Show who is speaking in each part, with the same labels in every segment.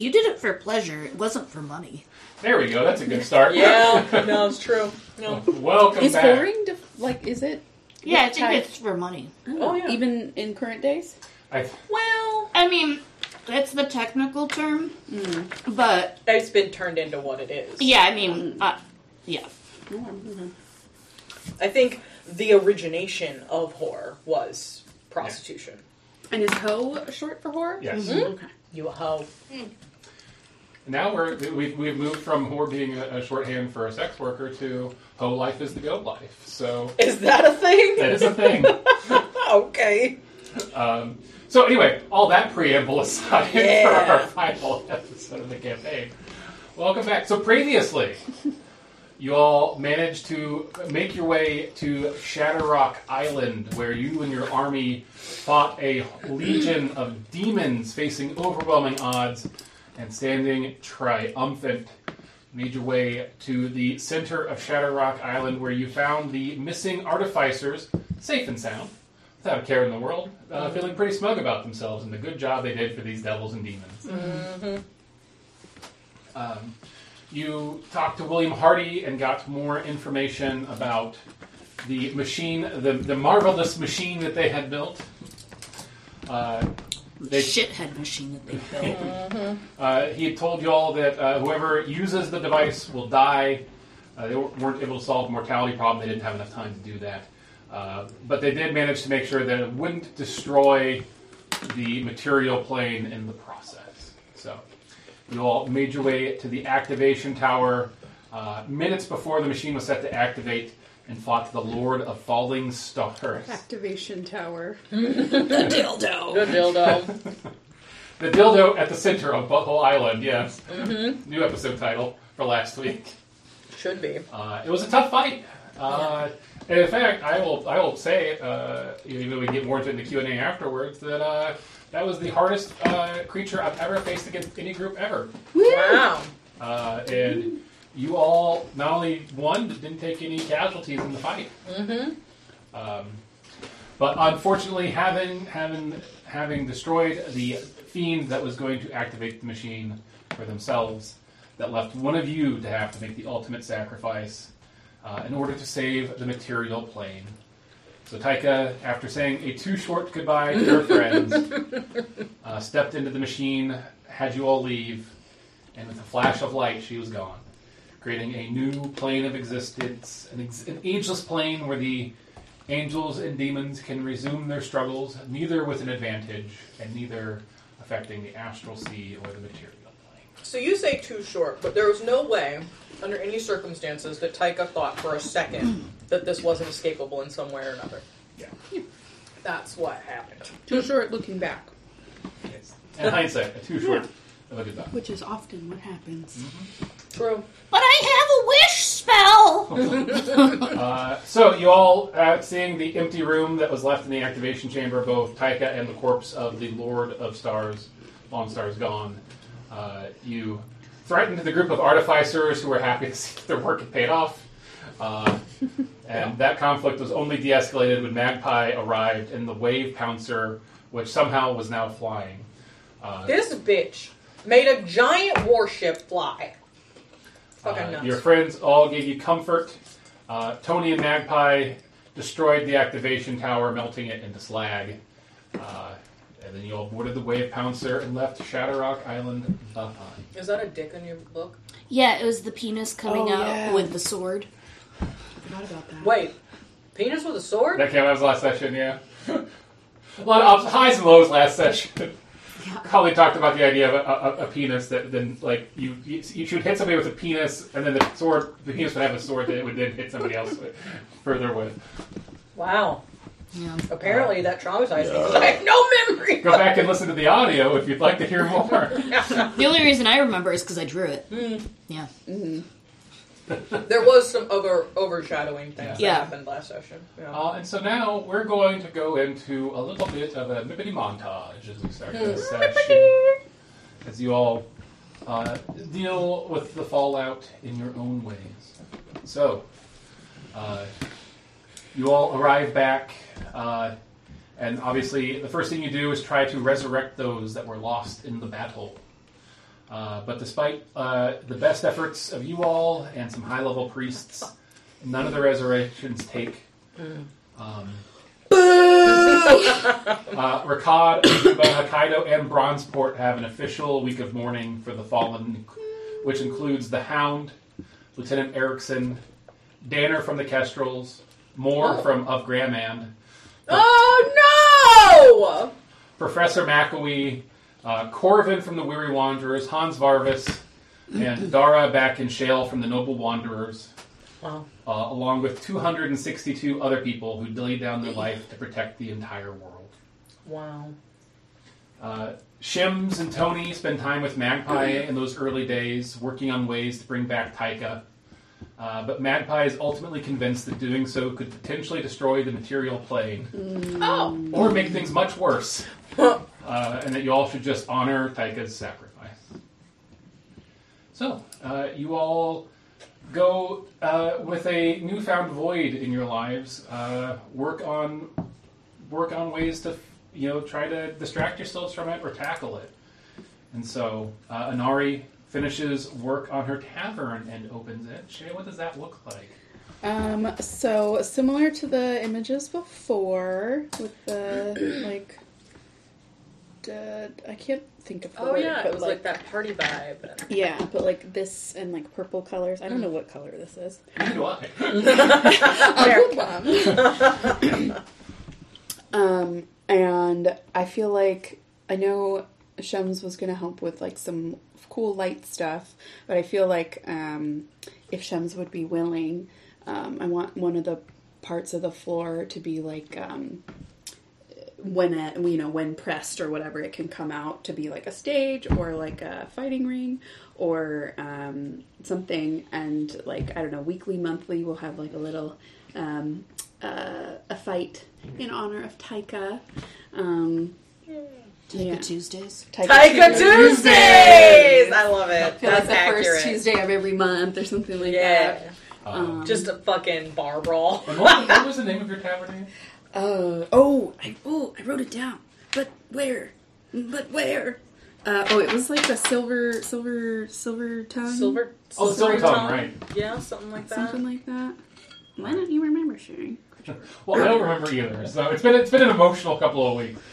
Speaker 1: You did it for pleasure. It wasn't for money.
Speaker 2: There we go. That's a good start.
Speaker 3: Yeah, no, it's true. No.
Speaker 2: Welcome
Speaker 4: Is
Speaker 2: back.
Speaker 4: whoring, is it?
Speaker 1: Yeah, I think it's for money.
Speaker 3: Oh, yeah.
Speaker 4: Even in current days?
Speaker 3: Well,
Speaker 1: I mean, that's the technical term, but
Speaker 3: it's been turned into what it is.
Speaker 1: yeah, I mean, yeah.
Speaker 3: I think the origination of whore was prostitution.
Speaker 4: And is hoe short for whore?
Speaker 2: Yes.
Speaker 4: Okay.
Speaker 3: You a hoe.
Speaker 2: Now we've moved from whore being a shorthand for a sex worker to hoe life is the goat life. So
Speaker 3: Is that a thing?
Speaker 2: that is a thing.
Speaker 3: Okay.
Speaker 2: So anyway, all that preamble aside
Speaker 3: Yeah.
Speaker 2: for our final episode of the campaign. Welcome back. So previously, you all managed to make your way to Shatterrock Island, where you and your army fought a legion of demons facing overwhelming odds and standing triumphant. Made your way to the center of Shatterrock Island, where you found the missing artificers, safe and sound, without a care in the world, feeling pretty smug about themselves and the good job they did for these devils and demons. You talked to William Hardy and got more information about the machine, the marvelous machine that they had built.
Speaker 1: Shithead machine that they built.
Speaker 2: He had told you all that whoever uses the device will die. They weren't able to solve the mortality problem. They didn't have enough time to do that. But they did manage to make sure that it wouldn't destroy the material plane in the process. So you all made your way to the activation tower minutes before the machine was set to activate and fought the Lord of Falling Stars.
Speaker 4: Activation tower.
Speaker 1: The dildo.
Speaker 3: Good dildo.
Speaker 2: The dildo at the center of Butthole Island, yes. New episode title for last week.
Speaker 3: Should be.
Speaker 2: It was a tough fight. And in fact, I will say, even though we get more into the Q&A afterwards, that that was the hardest creature I've ever faced against any group ever.
Speaker 3: Wow.
Speaker 2: And you all not only won, but didn't take any casualties in the fight. But unfortunately, having destroyed the fiend that was going to activate the machine for themselves, that left one of you to have to make the ultimate sacrifice in order to save the material plane. So Taika, after saying a too short goodbye to her friends, stepped into the machine, had you all leave, and with a flash of light, she was gone, creating a new plane of existence, an ageless plane where the angels and demons can resume their struggles, neither with an advantage and neither affecting the astral sea or the material plane.
Speaker 3: So you say too short, but there was no way, under any circumstances, that Taika thought for a second that this wasn't escapable in some way or another.
Speaker 2: Yeah.
Speaker 3: That's what happened.
Speaker 4: Too short looking back.
Speaker 2: Yes. In hindsight, too short of a goodbye.
Speaker 4: Which is often what happens.
Speaker 3: True.
Speaker 1: But I have a wish spell!
Speaker 2: So you all, seeing the empty room that was left in the activation chamber, both Taika and the corpse of the Lord of Stars, Long Stars Gone, you threatened the group of artificers who were happy to see that their work had paid off. And that conflict was only de-escalated when Magpie arrived in the Wave Pouncer, which somehow was now flying.
Speaker 3: This bitch made a giant warship fly. Fucking nuts.
Speaker 2: Your friends all gave you comfort. Tony and Magpie destroyed the activation tower, melting it into slag. And then you all boarded the Wave Pouncer and left Shatterrock Island behind.
Speaker 3: Is that a dick in your book?
Speaker 1: Yeah, it was the penis coming out
Speaker 4: yeah.
Speaker 1: with the sword.
Speaker 4: I forgot about that.
Speaker 3: Wait, penis with a sword?
Speaker 2: That came out as last session, yeah. A lot of highs and lows last session. Holly talked about the idea of a penis that then, like, you should hit somebody with a penis, and then the penis would have a sword that it would then hit somebody else further with.
Speaker 3: Wow.
Speaker 1: Yeah.
Speaker 3: Apparently that traumatized me because I have no memory.
Speaker 2: Go back and listen to the audio if you'd like to hear more.
Speaker 1: The only reason I remember is because I drew it. Yeah.
Speaker 3: There was some other overshadowing things
Speaker 1: Yeah.
Speaker 3: that happened last session. Yeah.
Speaker 2: And so now we're going to go into a little bit of a Mippity montage as we start this session. As you all deal with the fallout in your own ways. So, you all arrive back, and obviously the first thing you do is try to resurrect those that were lost in the battle. But despite the best efforts of you all and some high-level priests, none of the resurrections take. Rakad, Aruba, Hokkaido, and Bronzeport have an official week of mourning for the fallen, which includes the Hound, Lieutenant Erickson, Danner from the Kestrels, Moore from Of Gramand,
Speaker 3: Oh no!
Speaker 2: Professor McAwee, Corvin from the Weary Wanderers, Hans Varvis, and Dara back in Shale from the Noble Wanderers.
Speaker 3: Wow.
Speaker 2: Along with 262 other people who laid down their life to protect the entire world.
Speaker 3: Wow.
Speaker 2: Shims and Tony spend time with Magpie in those early days, working on ways to bring back Taika. But Magpie is ultimately convinced that doing so could potentially destroy the material plane, or make things much worse, and that you all should just honor Taika's sacrifice. So, you all go with a newfound void in your lives. Work on ways to try to distract yourselves from it or tackle it. And so Inari finishes work on her tavern and opens it. Shay, what does that look like?
Speaker 4: So similar to the images before, with the I can't think of the word.
Speaker 3: Yeah,
Speaker 4: but
Speaker 3: it was like that party vibe.
Speaker 4: Yeah, but like this and like purple colors. I don't know what color this is.
Speaker 2: Neither do I.
Speaker 4: And I feel like I know Shems was going to help with like some cool light stuff, but I feel like if Shems would be willing, I want one of the parts of the floor to be like when pressed or whatever, it can come out to be like a stage or like a fighting ring or something, and like I don't know, weekly, monthly, we'll have like a little a fight in honor of Taika.
Speaker 1: Taika Tuesdays.
Speaker 3: Taika Tuesdays! I love it.
Speaker 4: I feel
Speaker 3: That's
Speaker 4: like the
Speaker 3: accurate.
Speaker 4: first Tuesday of every month or something like that.
Speaker 3: Just a fucking bar brawl.
Speaker 2: And what was the name of your tavern name?
Speaker 4: I wrote it down. But where? It was like a silver tongue.
Speaker 3: Silver
Speaker 2: Silver Tongue, right.
Speaker 3: Yeah, something like that.
Speaker 4: Something like that. Why don't you remember sharing?
Speaker 2: Well, I don't remember either. So it's been an emotional couple of weeks.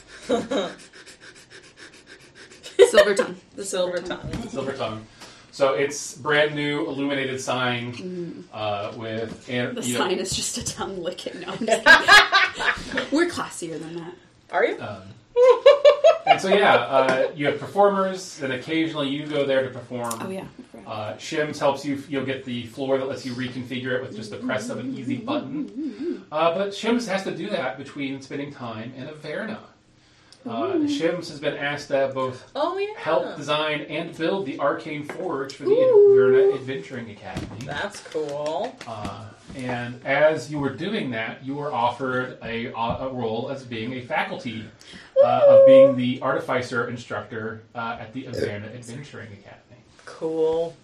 Speaker 4: Silver tongue.
Speaker 3: The silver tongue.
Speaker 2: Silver Tongue. So it's brand new illuminated sign with
Speaker 4: The sign is just a tongue licking. No, I'm just kidding. We're classier than that.
Speaker 3: Are you?
Speaker 2: And so you have performers, and occasionally you go there to perform.
Speaker 4: Oh yeah.
Speaker 2: Shims helps you. You'll get the floor that lets you reconfigure it with just the press of an easy button. But Shims has to do that between spending time in Averna. Shims has been asked to both help design and build the Arcane Forge for the Averna Adventuring Academy.
Speaker 3: That's cool.
Speaker 2: And as you were doing that, you were offered a role as being a faculty of being the artificer instructor at the Averna Adventuring Academy.
Speaker 3: Cool.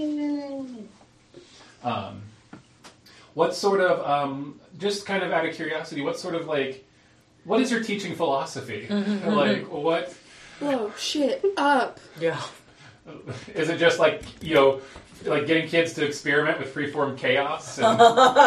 Speaker 2: What sort of, just kind of out of curiosity, what is your teaching philosophy? Like, what?
Speaker 4: Blow shit up.
Speaker 3: Yeah.
Speaker 2: Is it just like, like getting kids to experiment with freeform chaos? And...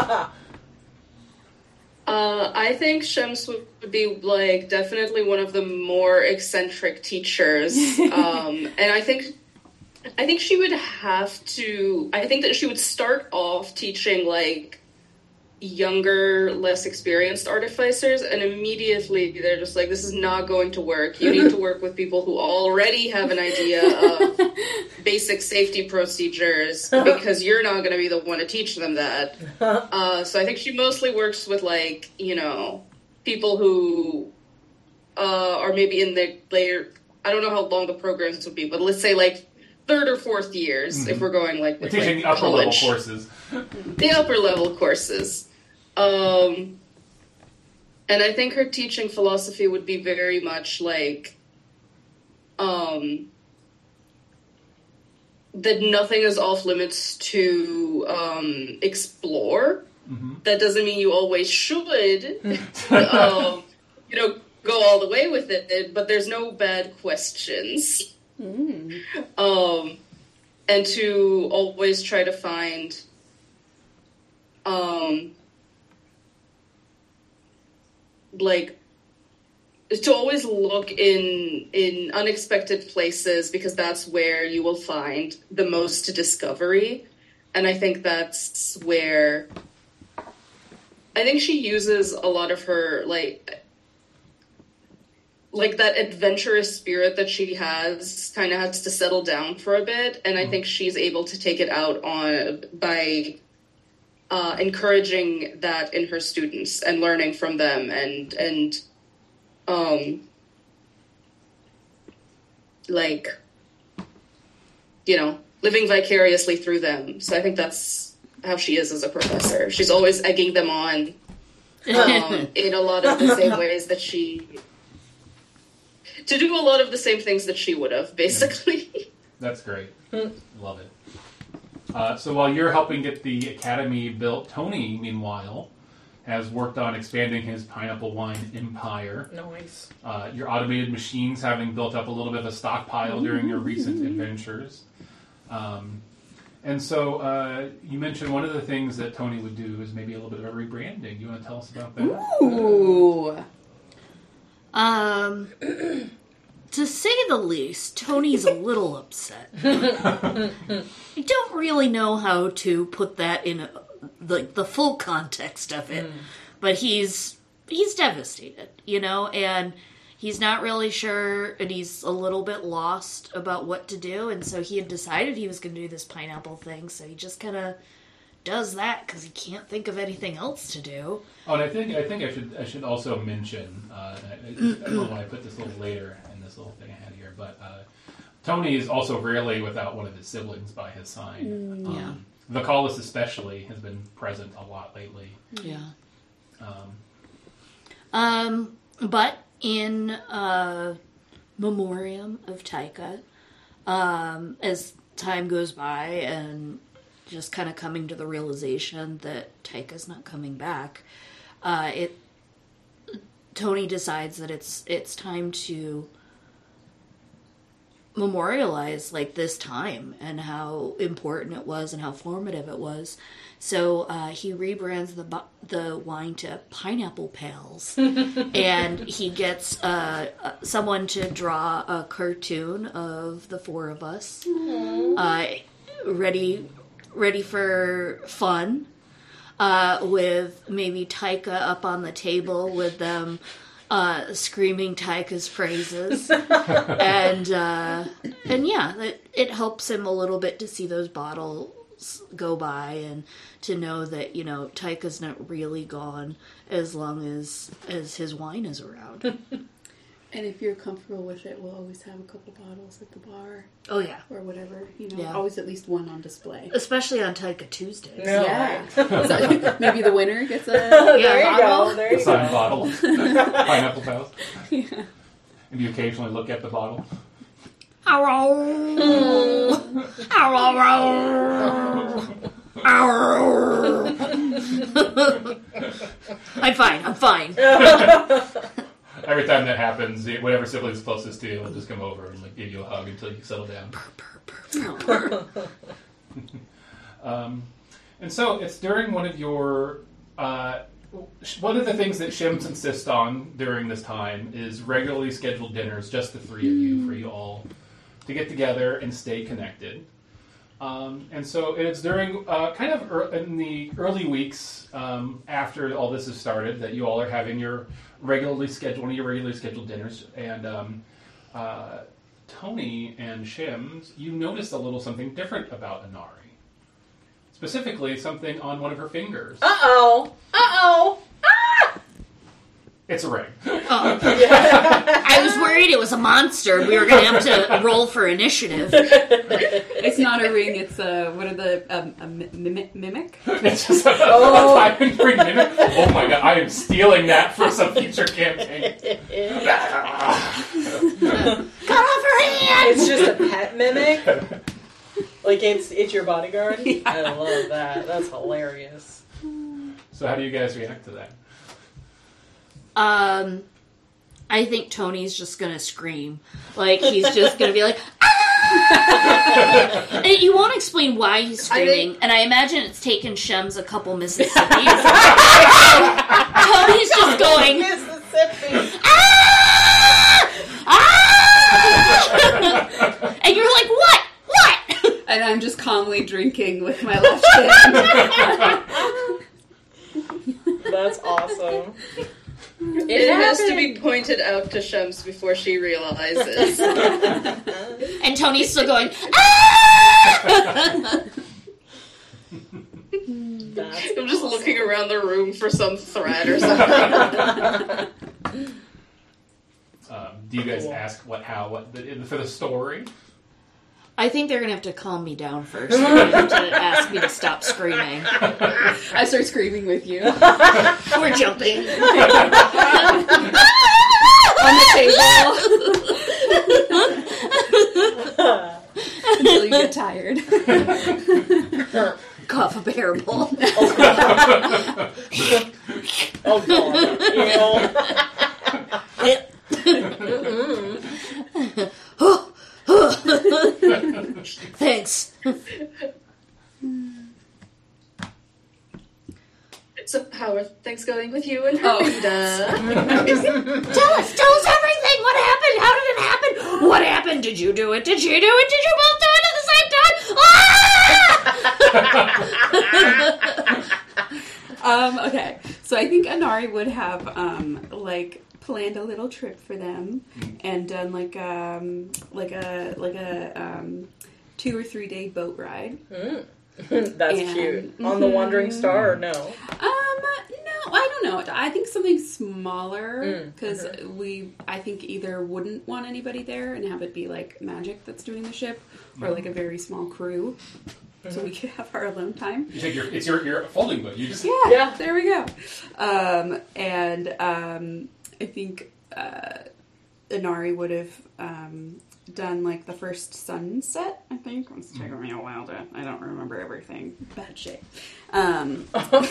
Speaker 5: I think Shems would be like definitely one of the more eccentric teachers, and I think she would have to. I think that she would start off teaching like younger, less experienced artificers, and immediately they're just like, this is not going to work. You need to work with people who already have an idea of basic safety procedures, because you're not going to be the one to teach them that. So I think she mostly works with like, people who are maybe in their later, I don't know how long the programs would be, but let's say like third or fourth years, if we're going like with
Speaker 2: teaching
Speaker 5: like
Speaker 2: the upper level
Speaker 5: college.
Speaker 2: courses.
Speaker 5: The upper level courses. And I think her teaching philosophy would be very much like, that nothing is off limits to explore. That doesn't mean you always should, go all the way with it, but there's no bad questions. And to always try to find, to always look in unexpected places, because that's where you will find the most discovery. And I think that's where I think she uses a lot of her like that adventurous spirit that she has kind of has to settle down for a bit, and I think she's able to take it out on by encouraging that in her students and learning from them and living vicariously through them. So I think that's how she is as a professor. She's always egging them on in a lot of the same ways that to do a lot of the same things that she would have, basically.
Speaker 2: That's great. Love it. So while you're helping get the academy built, Tony, meanwhile, has worked on expanding his pineapple wine empire.
Speaker 3: Nice.
Speaker 2: Your automated machines having built up a little bit of a stockpile during your recent adventures. And so you mentioned one of the things that Tony would do is maybe a little bit of a rebranding. You want to tell us about that?
Speaker 4: Ooh.
Speaker 1: To say the least, Tony's a little upset. I don't really know how to put that in the full context of it, but he's devastated, and he's not really sure, and he's a little bit lost about what to do, and so he had decided he was going to do this pineapple thing, so he just kind of does that because he can't think of anything else to do.
Speaker 2: Oh, and I think I should also mention, I don't know why I put this a little later in this little thing I had here, but Tony is also rarely without one of his siblings by his side.
Speaker 1: Yeah.
Speaker 2: Vicalis especially has been present a lot lately.
Speaker 1: Yeah. But in memoriam of Taika, as time goes by and just kind of coming to the realization that Taika's not coming back, Tony decides that it's time to memorialize this time and how important it was and how formative it was. So he rebrands the wine to Pineapple Pals, and he gets someone to draw a cartoon of the four of us, ready for fun, with maybe Taika up on the table with them screaming Taika's praises, and yeah, it helps him a little bit to see those bottles go by and to know that Taika's not really gone as long as his wine is around.
Speaker 4: And if you're comfortable with it, we'll always have a couple bottles at the bar.
Speaker 1: Oh yeah,
Speaker 4: or whatever.
Speaker 1: Yeah.
Speaker 4: Always at least one on display,
Speaker 1: especially on Taika Tuesdays.
Speaker 3: No.
Speaker 4: Yeah. So maybe the winner gets a
Speaker 3: There you
Speaker 4: bottle.
Speaker 3: go. There you
Speaker 2: Signed
Speaker 3: go.
Speaker 2: bottle. Pineapple Pals.
Speaker 4: Yeah.
Speaker 2: And you occasionally look at the bottle.
Speaker 1: I'm fine.
Speaker 2: Every time that happens, whatever sibling's closest to you will just come over and give you a hug until you settle down. And so it's during one of your one of the things that Shims insists on during this time is regularly scheduled dinners, just the three of you, for you all to get together and stay connected. And so it's during in the early weeks after all this has started that you all are having your regularly scheduled dinners. And Tony and Shims, you noticed a little something different about Inari. Specifically, something on one of her fingers.
Speaker 3: Uh-oh. Ah!
Speaker 2: It's a ring.
Speaker 1: I was worried it was a monster. We were going to have to roll for initiative.
Speaker 4: It's not a ring. It's what are the mimic?
Speaker 2: It's just a diamond ring mimic. Oh my god, I am stealing that for some future campaign.
Speaker 1: Cut off her hand!
Speaker 3: It's just a pet mimic? It's your bodyguard?
Speaker 4: Yeah.
Speaker 3: I love that. That's hilarious.
Speaker 2: So how do you guys react to that?
Speaker 1: I think Tony's just gonna scream. He's just gonna be like, ah! You won't explain why he's screaming, and I imagine it's taken Shems a couple Mississippis. Tony's just going,
Speaker 3: Mississippi.
Speaker 1: ah! Ah! And you're like, what? What?
Speaker 4: And I'm just calmly drinking with my left hand.
Speaker 3: That's awesome.
Speaker 5: It has to be pointed out to Shems before she realizes.
Speaker 1: And Tony's still going, ah!
Speaker 5: I'm just looking around the room for some thread or something.
Speaker 2: Do you guys ask for the story?
Speaker 1: I think they're gonna have to calm me down first. They're gonna have to ask me to stop screaming.
Speaker 4: I start screaming with you.
Speaker 1: We're jumping.
Speaker 4: On the table. Until you get tired.
Speaker 1: Cough a bearable.
Speaker 3: Oh god.
Speaker 1: Thanks.
Speaker 5: So, how are things going with you and Rita?
Speaker 1: Tell us everything. What happened? How did it happen? What happened? Did you do it? Did she do it? Did you both do it at the same time? Ah!
Speaker 4: Okay, so I think Anari would have planned a little trip for them and done like a 2 or 3 day boat ride.
Speaker 3: That's cute. On the Wandering Star or no?
Speaker 4: No, I don't know. I think something smaller because I think either wouldn't want anybody there and have it be like Magic that's doing the ship, or like a very small crew, so we could have our alone time.
Speaker 2: You take it's your folding boat. You just
Speaker 4: Yeah, there we go. I think Inari would have done like the first sunset. I think it's taking me a while to. I don't remember everything. Bad shape. And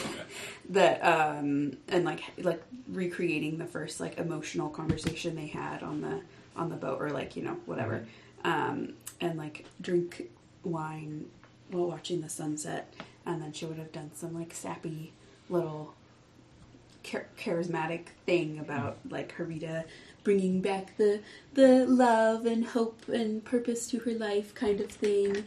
Speaker 4: like recreating the first like emotional conversation they had on the boat, or like whatever, and like drink wine while watching the sunset, and then she would have done some like sappy little charismatic thing about like Harita bringing back the love and hope and purpose to her life kind of thing,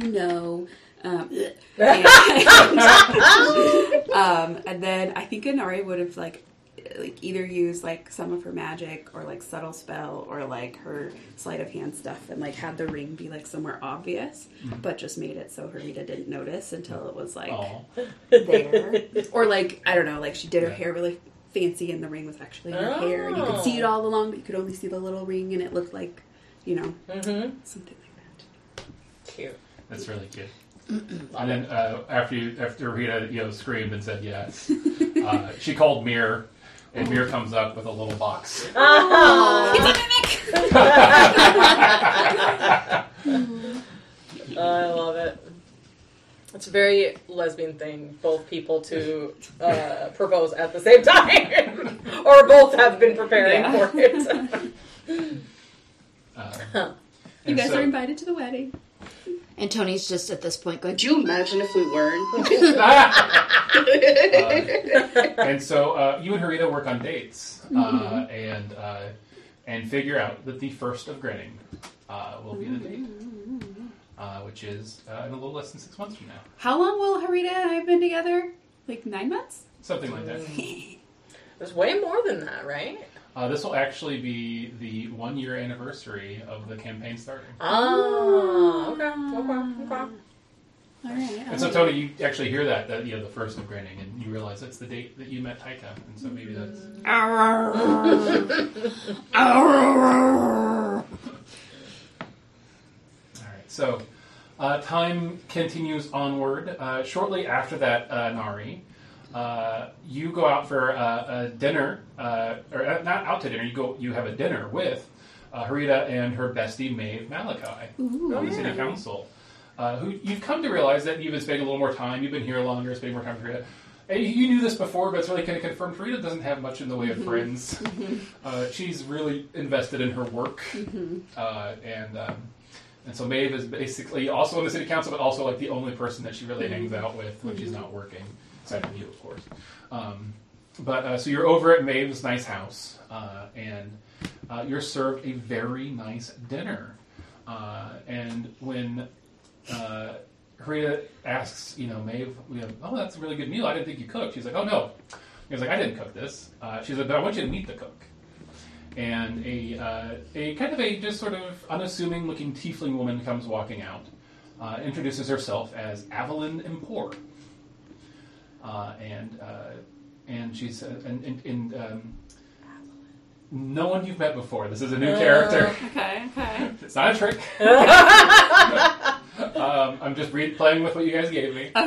Speaker 4: and then I think Inari would have like either used like some of her magic or like subtle spell or like her sleight of hand stuff and like had the ring be like somewhere obvious, but just made it so Harita didn't notice until it was like there, or like I don't know, like she did her hair really fancy and the ring was actually in her hair and you could see it all along, but you could only see the little ring and it looked like something like that.
Speaker 3: Cute.
Speaker 2: That's really cute. And then after Rita screamed and said yes, she called Mir, and Mir comes up with a little box.
Speaker 4: It's a mimic!
Speaker 3: I love it. It's a very lesbian thing, both people to propose at the same time, or both have been preparing for it.
Speaker 4: You guys are invited to the wedding.
Speaker 1: And Tony's just at this point going,
Speaker 5: Could you imagine if we weren't?
Speaker 2: And so you and Harita work on dates and figure out that the 1st of Grinning will be the date, which is in a little less than 6 months from now.
Speaker 4: How long will Harita and I have been together? Like 9 months?
Speaker 2: Something like that.
Speaker 3: There's way more than that, right?
Speaker 2: This will actually be the 1-year anniversary of the campaign starting.
Speaker 3: Oh, okay.
Speaker 4: All right.
Speaker 2: And so, Tony, you actually hear that the 1st of Grinning, and you realize that's the date that you met Taika, and so maybe that's... Alright, so time continues onward. Shortly after that, Nari, you go out for a dinner, or not out to dinner, you have a dinner with Harita and her bestie, Maeve Malachi, from the City Council. Who you've come to realize that you've been spending a little more time, you've been here longer, spending more time with Harita. And you knew this before, but it's really kind of confirmed. Harita doesn't have much in the way of friends. And so Maeve is basically also on the city council, but also like the only person that she really hangs out with when she's not working, aside from you, of course. So you're over at Maeve's nice house, and you're served a very nice dinner. And when Harita asks, Maeve, oh, that's a really good meal. I didn't think you cooked. She's like, oh no. He was like, I didn't cook this. She's like, but I want you to meet the cook. And a kind of a just sort of unassuming looking tiefling woman comes walking out, introduces herself as Avalyn Empor. And she's no one you've met before. This is a new character.
Speaker 4: Okay.
Speaker 2: It's not a trick. I'm just playing with what you guys gave me.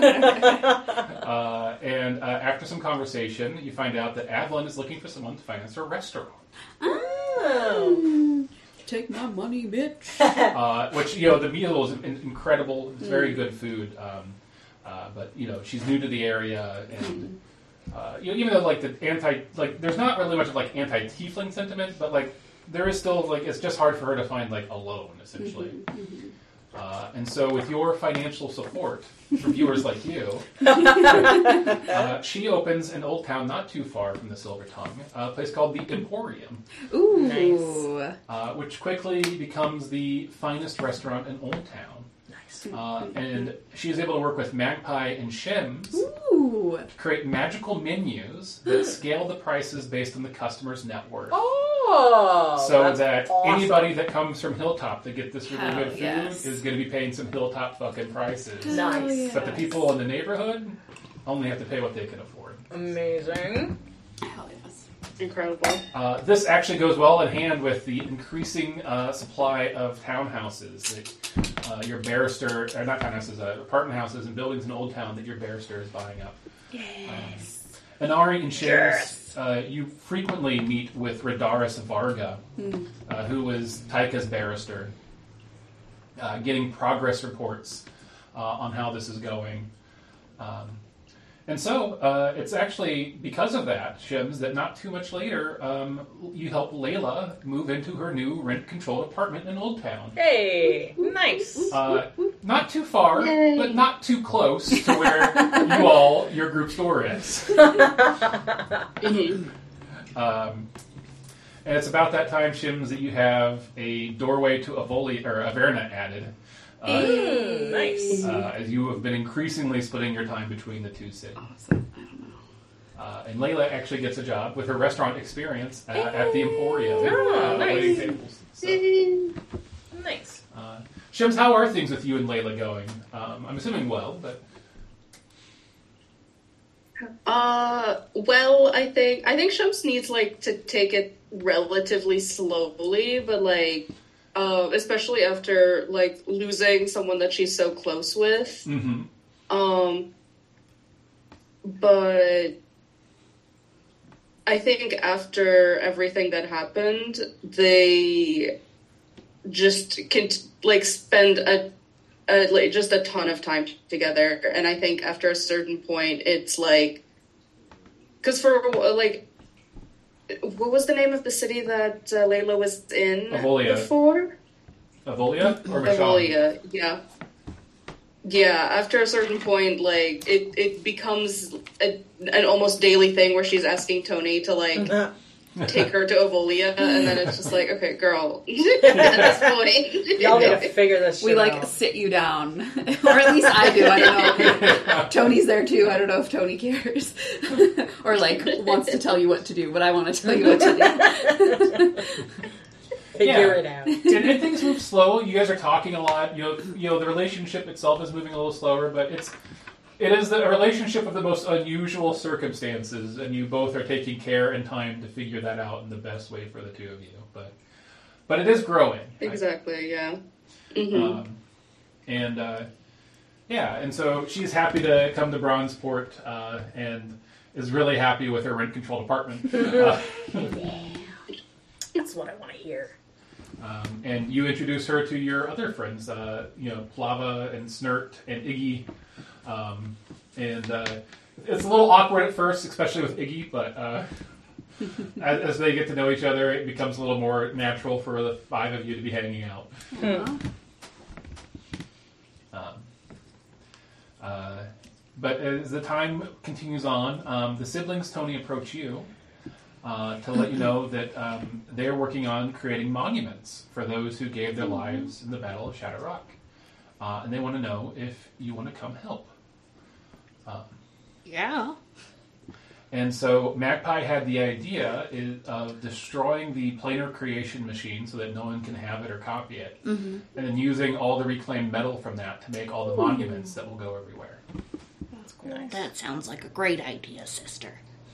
Speaker 2: And after some conversation, you find out that Avalyn is looking for someone to finance her restaurant.
Speaker 4: Oh. Take my money, bitch.
Speaker 2: Which, the meal is incredible. It's very good food. But, she's new to the area. And, even though, there's not really much of, anti-tiefling sentiment, but, there is still, it's just hard for her to find, a loan, essentially. And so with your financial support from viewers like you, she opens in Old Town not too far from the Silver Tongue, a place called the Emporium.
Speaker 4: Ooh.
Speaker 3: Nice.
Speaker 2: Which quickly becomes the finest restaurant in Old Town.
Speaker 3: Nice.
Speaker 2: And she is able to work with Magpie and Shims
Speaker 4: Ooh.
Speaker 2: to create magical menus that scale the prices based on the customer's net worth.
Speaker 3: Oh,
Speaker 2: So
Speaker 3: that's
Speaker 2: that
Speaker 3: awesome.
Speaker 2: anybody that comes from Hilltop to get this really
Speaker 4: Hell
Speaker 2: good food
Speaker 4: yes.
Speaker 2: is going to be paying some Hilltop fucking prices.
Speaker 3: Nice.
Speaker 4: Oh,
Speaker 2: But the people in the neighborhood only have to pay what they can afford.
Speaker 3: Amazing.
Speaker 4: Hell yes.
Speaker 5: Incredible.
Speaker 2: This actually goes well in hand with the increasing supply of townhouses that your barrister, or not townhouses, apartment houses and buildings in Old Town that your barrister is buying up.
Speaker 4: Yes.
Speaker 2: Inari and Shims, you frequently meet with Radaris Varga, who is Taika's barrister, getting progress reports on how this is going. And so it's actually because of that, Shims, that not too much later, you help Layla move into her new rent-controlled apartment in Old Town.
Speaker 3: Hey, nice.
Speaker 2: Not too far,
Speaker 5: Yay.
Speaker 2: but not too close to where your group store is. And it's about that time, Shims, that you have a doorway to Averna added.
Speaker 3: Nice.
Speaker 2: As you have been increasingly splitting your time between the two cities.
Speaker 4: Awesome. I don't know.
Speaker 2: And Layla actually gets a job with her restaurant experience at the Emporium.
Speaker 3: Oh, nice.
Speaker 2: Waiting tables. So,
Speaker 3: Nice.
Speaker 2: Shims, how are things with you and Layla going? I'm assuming well, but...
Speaker 5: Well, I think Shums needs to take it relatively slowly, but especially after losing someone that she's so close with.
Speaker 2: Mm-hmm.
Speaker 5: But I think after everything that happened, they just can spend just a ton of time together. And I think after a certain point, it's because for what was the name of the city that Layla was in
Speaker 2: Avolia.
Speaker 5: before?
Speaker 2: Avolia or Michonne?
Speaker 5: Avolia, yeah. Yeah, after a certain point, it becomes an almost daily thing where she's asking Tony to, take her to Avolia, and then it's just okay, girl, at this point.
Speaker 3: Y'all need to figure this shit
Speaker 4: We
Speaker 3: out.
Speaker 4: sit you down, or at least I do. I don't know. Tony's there too. I don't know if Tony cares, or wants to tell you what to do, but I want to tell you what to do.
Speaker 3: Figure it out.
Speaker 2: And things move slow. You guys are talking a lot. The relationship itself is moving a little slower, but it is a relationship of the most unusual circumstances, and you both are taking care and time to figure that out in the best way for the two of you. But it is growing.
Speaker 5: Exactly. Yeah. Mm-hmm.
Speaker 2: And so she's happy to come to Bronzeport and is really happy with her rent-controlled apartment.
Speaker 3: That's what I want to hear.
Speaker 2: And you introduce her to your other friends, Plava and Snert and Iggy. It's a little awkward at first, especially with Iggy, but as they get to know each other, it becomes a little more natural for the five of you to be hanging out. But as the time continues on, the siblings Tony approach you to let you know that they're working on creating monuments for those who gave their lives in the Battle of Shadow Rock. And they want to know if you want to come help.
Speaker 1: Yeah.
Speaker 2: And so Magpie had the idea of destroying the planar creation machine so that no one can have it or copy it. Mm-hmm. And then using all the reclaimed metal from that to make all the monuments that will go everywhere.
Speaker 4: That's cool.
Speaker 3: Nice.
Speaker 1: That sounds like a great idea, sister.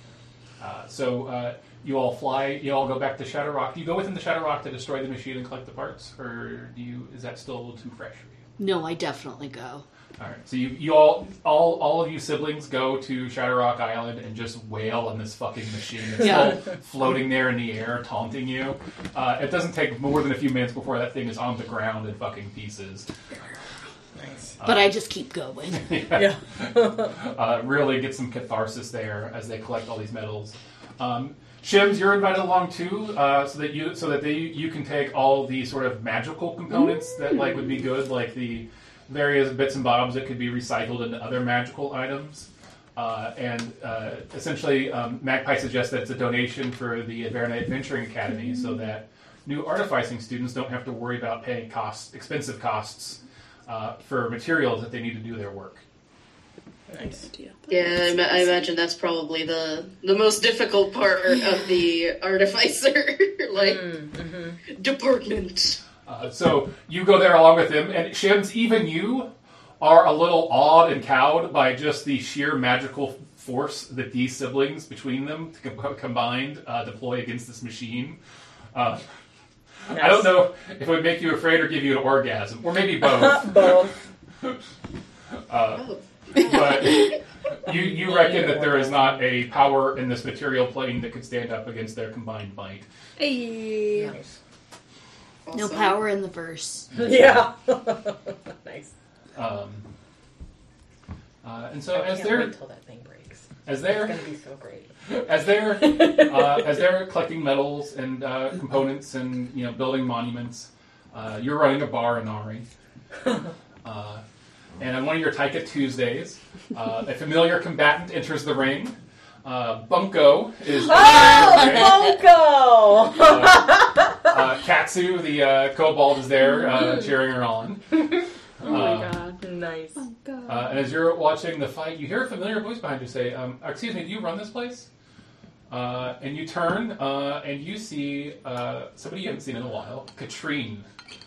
Speaker 2: So you all fly, you all go back to Shadow Rock. Do you go within the Shadow Rock to destroy the machine and collect the parts? Or is that still a little too fresh for you?
Speaker 1: No, I definitely go.
Speaker 2: All right, so you all of you siblings go to Shadow Rock Island and just wail on this fucking machine that's still floating there in the air, taunting you. It doesn't take more than a few minutes before that thing is on the ground in fucking pieces.
Speaker 3: Nice.
Speaker 1: But I just keep going.
Speaker 3: Yeah.
Speaker 2: Really get some catharsis there as they collect all these medals. Shims, you're invited along too, so that you can take all the sort of magical components that like would be good, like the various bits and bobs that could be recycled into other magical items. And essentially, Magpie suggests that it's a donation for the Avernite Adventuring Academy, so that new artificing students don't have to worry about paying expensive costs for materials that they need to do their work.
Speaker 3: Nice.
Speaker 5: Yeah, I imagine that's probably the most difficult part of the artificer department.
Speaker 2: So you go there along with him, and Shims, even you are a little awed and cowed by just the sheer magical force that these siblings between them combined deploy against this machine.
Speaker 3: Nice.
Speaker 2: I don't know if it would make you afraid or give you an orgasm, or maybe both.
Speaker 3: Both.
Speaker 2: But you reckon that there is not a power in this material plane that could stand up against their combined might.
Speaker 4: Hey.
Speaker 3: Nice.
Speaker 1: No
Speaker 5: Awesome.
Speaker 1: power in the verse.
Speaker 3: Yeah. Nice.
Speaker 2: And so
Speaker 3: I
Speaker 2: as
Speaker 3: can't
Speaker 2: they're
Speaker 3: wait till that thing breaks.
Speaker 2: as
Speaker 3: It's
Speaker 2: they're
Speaker 3: gonna be so great.
Speaker 2: as they're collecting metals and components and building monuments, you're running a bar in Ari. And on one of your Taika Tuesdays, a familiar combatant enters the ring. Bunko is
Speaker 3: Oh, Bunko!
Speaker 2: Katsu, the kobold, is there cheering her on.
Speaker 4: Oh my god.
Speaker 3: Nice.
Speaker 4: Oh god.
Speaker 2: And as you're watching the fight, you hear a familiar voice behind you say, "Excuse me, do you run this place?" And you turn and you see somebody you haven't seen in a while, Katrine.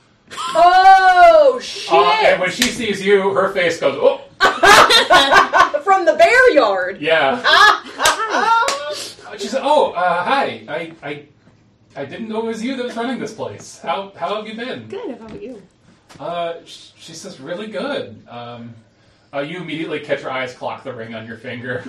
Speaker 3: Oh, shit!
Speaker 2: And when she sees you, her face goes, "Oh!"
Speaker 3: From the bear yard.
Speaker 2: Yeah. She said, "Oh, hi. I didn't know it was you that was running this place. How have you been?"
Speaker 4: Good, how about you?
Speaker 2: She says, "Really good." You immediately catch her eyes clock the ring on your finger.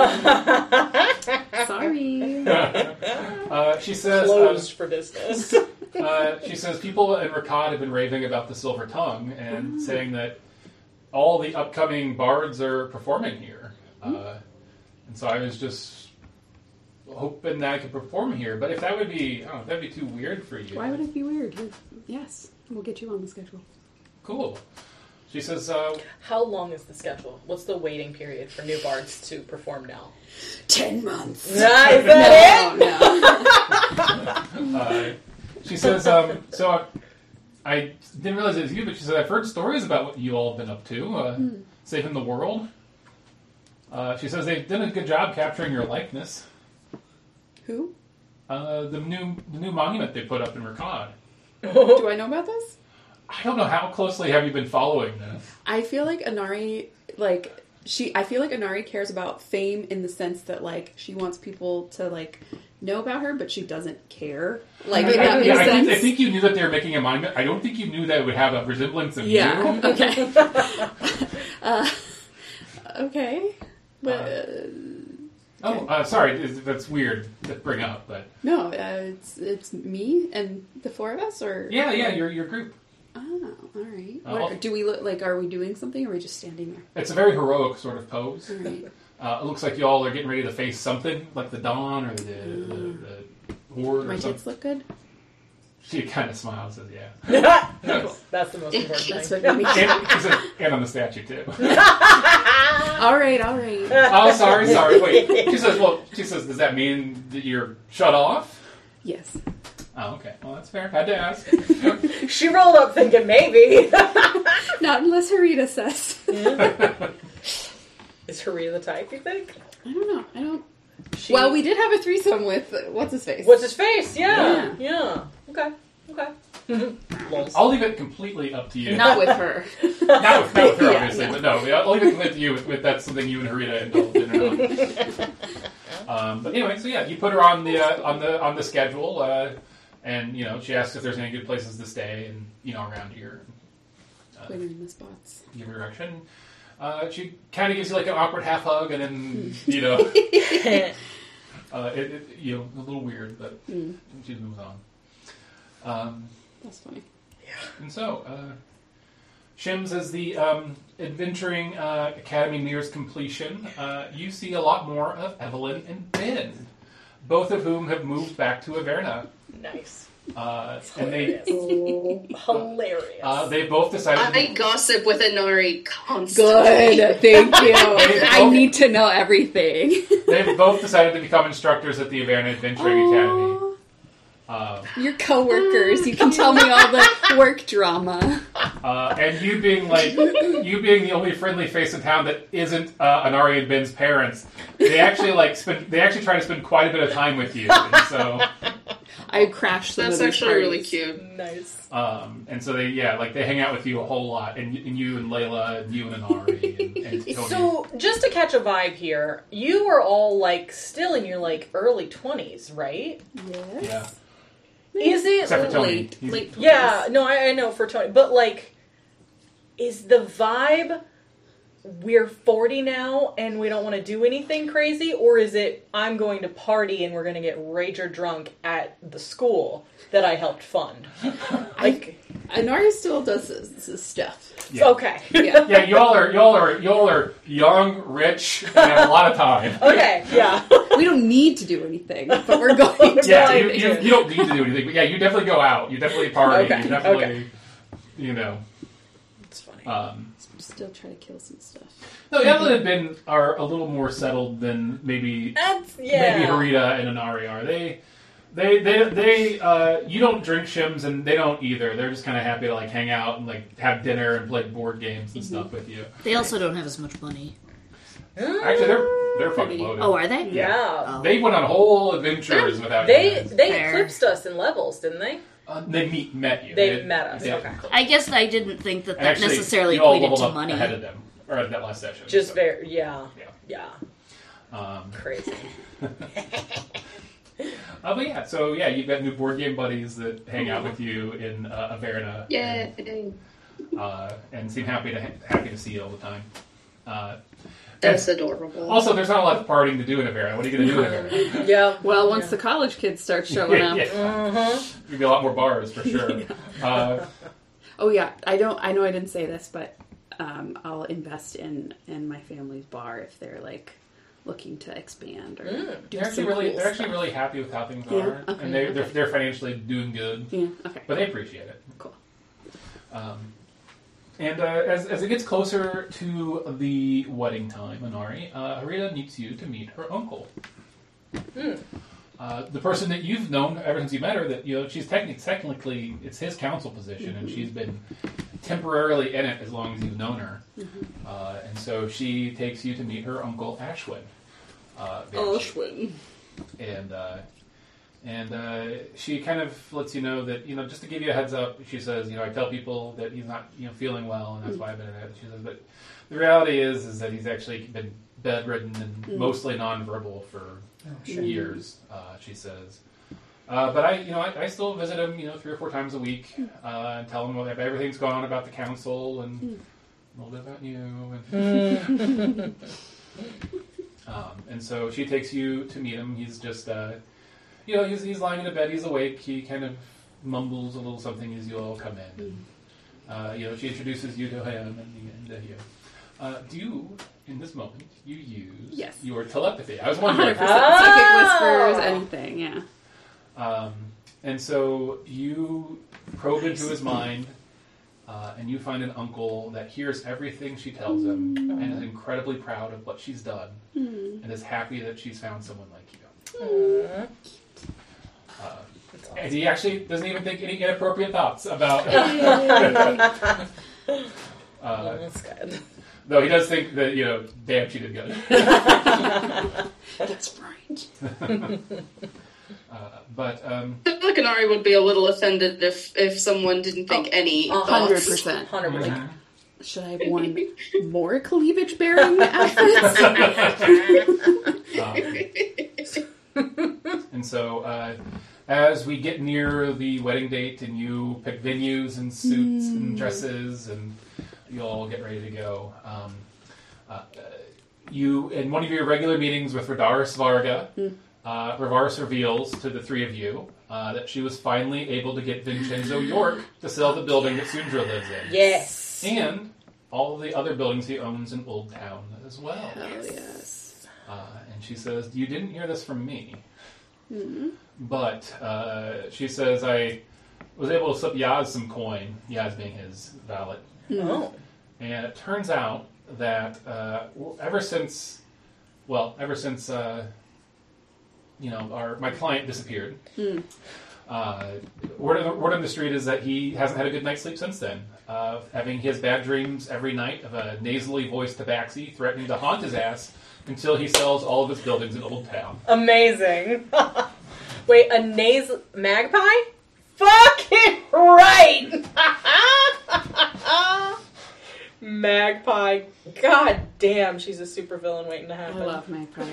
Speaker 4: Sorry.
Speaker 2: She says,
Speaker 3: Closed for business.
Speaker 2: she says, people in Rakad have been raving about the Silver Tongue and saying that all the upcoming bards are performing here. And so I was just hoping that I could perform here. But if that would be, that'd be too weird for you.
Speaker 4: Why would it be weird? Yes, we'll get you on the schedule.
Speaker 2: Cool. She says,
Speaker 3: How long is the schedule? What's the waiting period for new bards to perform now?
Speaker 4: 10 months.
Speaker 3: Is that
Speaker 4: No.
Speaker 2: she says, so I didn't realize it was you, but she said, I've heard stories about what you all have been up to, saving the world. She says they've done a good job capturing your likeness.
Speaker 4: Who?
Speaker 2: The new monument they put up in Rakad.
Speaker 4: Do I know about this?
Speaker 2: I don't know how closely have you been following this.
Speaker 4: I feel like Inari, I feel like Inari cares about fame in the sense that, she wants people to, know about her, but she doesn't care. If that makes sense.
Speaker 2: I think you knew that they were making a monument. I don't think you knew that it would have a resemblance of
Speaker 4: Yeah,
Speaker 2: you.
Speaker 4: okay. Okay. But,
Speaker 2: sorry, that's weird to bring up, but...
Speaker 4: no, it's me and the four of us, or...
Speaker 2: Yeah, your group.
Speaker 4: Oh, alright.
Speaker 2: I'll-
Speaker 4: Do we look, are we doing something, or are we just standing there?
Speaker 2: It's a very heroic sort of pose.
Speaker 4: Alright.
Speaker 2: It looks like you all are getting ready to face something, like the Dawn or the Horde
Speaker 4: My
Speaker 2: or something.
Speaker 4: tits look good?
Speaker 2: She kind of smiles and says, yeah.
Speaker 3: That's the most important
Speaker 4: That's
Speaker 3: thing.
Speaker 4: what we
Speaker 2: And on the statue, too.
Speaker 4: All right.
Speaker 2: Oh, sorry. Wait. She says, does that mean that you're shut off?
Speaker 4: Yes.
Speaker 2: Oh, okay. Well, that's fair. Had to ask.
Speaker 3: She rolled up thinking maybe.
Speaker 4: Not unless Harita says.
Speaker 3: Is Harita the type, you think?
Speaker 4: I don't know. I don't.
Speaker 3: She...
Speaker 4: Well, we did have a threesome with what's his face.
Speaker 3: What's his face? Yeah. Okay. Lols.
Speaker 2: I'll leave it completely up to you.
Speaker 4: Not with her.
Speaker 2: Not with her,
Speaker 4: Yeah,
Speaker 2: obviously, but no. I'll leave it completely up to you if that's something you and Harita indulge in or not. But anyway, so yeah, you put her on the schedule, and she asks if there's any good places to stay, and around here.
Speaker 4: Put her in the spots.
Speaker 2: Give her direction. She kind of gives you like an awkward half hug, and then a little weird, but she moves on.
Speaker 4: That's funny.
Speaker 2: And so, Shims, as the Adventuring Academy nears completion, you see a lot more of Evelyn and Ben, both of whom have moved back to Averna.
Speaker 3: Nice.
Speaker 2: And they
Speaker 3: hilarious.
Speaker 2: they both decided.
Speaker 5: I gossip with Inari constantly.
Speaker 4: Good, thank you. I need to know everything.
Speaker 2: They've both decided to become instructors at the Averna Adventuring Academy.
Speaker 4: Your coworkers, you can tell me all the work drama.
Speaker 2: And you being the only friendly face in town that isn't Inari and Ben's parents, they actually try to spend quite a bit of time with you. And so
Speaker 4: I crashed some
Speaker 5: That's
Speaker 4: of these
Speaker 5: actually really
Speaker 4: parties.
Speaker 5: cute.
Speaker 3: Nice.
Speaker 2: And so they hang out with you a whole lot, and you and Layla, and you and Inari, and Tony.
Speaker 3: So, just to catch a vibe here, you are all still in your early 20s, right?
Speaker 4: Yes.
Speaker 2: Yeah.
Speaker 3: Is it
Speaker 2: Except for Tony.
Speaker 4: Late
Speaker 3: Yeah, no, I know for Tony, but is the vibe we're 40 now and we don't want to do anything crazy, or is it I'm going to party and we're going to get rager drunk at the school that I helped fund?
Speaker 4: Inari still does this stuff.
Speaker 2: Yeah.
Speaker 3: Okay.
Speaker 4: Yeah.
Speaker 2: Yeah, y'all are young, rich, and have a lot of time.
Speaker 3: Okay. Yeah.
Speaker 4: We don't need to do anything, but we're going to.
Speaker 2: Yeah, you don't need to do anything, but yeah, you definitely go out. You definitely party.
Speaker 3: Okay,
Speaker 2: You definitely,
Speaker 3: okay. It's funny.
Speaker 4: Still try to kill some stuff.
Speaker 2: No, Evelyn and Ben are a little more settled than maybe Harita and Inari are. They you don't drink shims and they don't either. They're just kind of happy to hang out and have dinner and play board games and stuff with you.
Speaker 1: They also don't have as much money.
Speaker 2: Actually, they're fucking loaded.
Speaker 1: Oh, are they?
Speaker 3: Yeah.
Speaker 1: Oh.
Speaker 2: They went on whole adventures without you
Speaker 3: They
Speaker 2: guys.
Speaker 1: Fair.
Speaker 3: eclipsed us in levels, didn't they?
Speaker 2: They met you.
Speaker 3: They met us.
Speaker 2: Yeah.
Speaker 3: Okay.
Speaker 1: I guess I didn't think that
Speaker 2: And
Speaker 1: that
Speaker 2: actually,
Speaker 1: necessarily
Speaker 2: you all
Speaker 1: equated
Speaker 2: leveled
Speaker 1: to
Speaker 2: up
Speaker 1: money.
Speaker 2: ahead of them, or at that last session.
Speaker 3: Just
Speaker 2: so.
Speaker 3: very, yeah. Crazy.
Speaker 2: But yeah, so yeah, you've got new board game buddies that hang out with you in Averna.
Speaker 5: Yeah.
Speaker 2: And seem happy to see you all the time.
Speaker 5: That's adorable.
Speaker 2: Also, there's not a lot of partying to do in Averna. What are you going to do in Averna?
Speaker 3: Yeah.
Speaker 4: Well, once the college kids start showing up.
Speaker 2: There'll be a lot more bars for sure.
Speaker 4: Oh yeah, I know I didn't say this, but I'll invest in my family's bar if they're looking to expand or do
Speaker 2: They're
Speaker 4: some cool
Speaker 2: actually
Speaker 4: stuff.
Speaker 2: really happy with how things
Speaker 4: Yeah,
Speaker 2: are,
Speaker 4: okay,
Speaker 2: and they're financially doing good.
Speaker 4: Yeah, okay.
Speaker 2: But they appreciate it.
Speaker 4: Cool.
Speaker 2: And as it gets closer to the wedding time, Inari, Harita needs you to meet her uncle. The person that you've known ever since you met her, that she's technically it's his counsel position, and she's been temporarily in it as long as you've known her. And so she takes you to meet her uncle Ashwin.
Speaker 4: Ashwin.
Speaker 2: And she kind of lets you know that, just to give you a heads up, she says, I tell people that he's not, feeling well, and that's why I've been in it. She says, but the reality is that he's actually been bedridden and mostly nonverbal for years, she says. But I still visit him, 3 or 4 times a week, and tell him if everything's gone on about the council and a little bit about you. And so she takes you to meet him. He's just, he's lying in a bed. He's awake. He kind of mumbles a little something as you all come in. And, she introduces you to him and you. Do you, in this moment, you use your telepathy? I was
Speaker 4: 100%.
Speaker 2: wondering.
Speaker 4: Psychic whispers, anything, yeah.
Speaker 2: And so you probe into his mind, and you find an uncle that hears everything she tells him and is incredibly proud of what she's done and is happy that she's found someone like you. And he actually doesn't even think any inappropriate thoughts about...
Speaker 3: That's good.
Speaker 2: Though he does think that, damn, she did good.
Speaker 4: That's right.
Speaker 2: But
Speaker 5: I feel like Anari would be a little offended if someone didn't think any thoughts.
Speaker 4: 100%.
Speaker 3: 100%.
Speaker 4: Should I have worn more cleavage-bearing outfits?
Speaker 2: And so, as we get near the wedding date and you pick venues and suits and dresses and you all get ready to go, you, in one of your regular meetings with Radaris Varga, Radaris reveals to the three of you that she was finally able to get Vincenzo York to sell the building that Sundra lives in.
Speaker 3: Yes.
Speaker 2: And all of the other buildings he owns in Old Town as well.
Speaker 4: Hell yes.
Speaker 2: And she says, you didn't hear this from me. But she says, I was able to slip Yaz some coin, Yaz being his valet.
Speaker 3: Oh.
Speaker 2: And it turns out that ever since my client disappeared, word on the street is that he hasn't had a good night's sleep since then. Having his bad dreams every night of a nasally voiced tabaxi threatening to haunt his ass until he sells all of his buildings in Old Town.
Speaker 3: Amazing. Wait, a magpie? Fucking right! Magpie. God damn, she's a super villain waiting to
Speaker 4: I
Speaker 3: happen.
Speaker 4: love Magpie.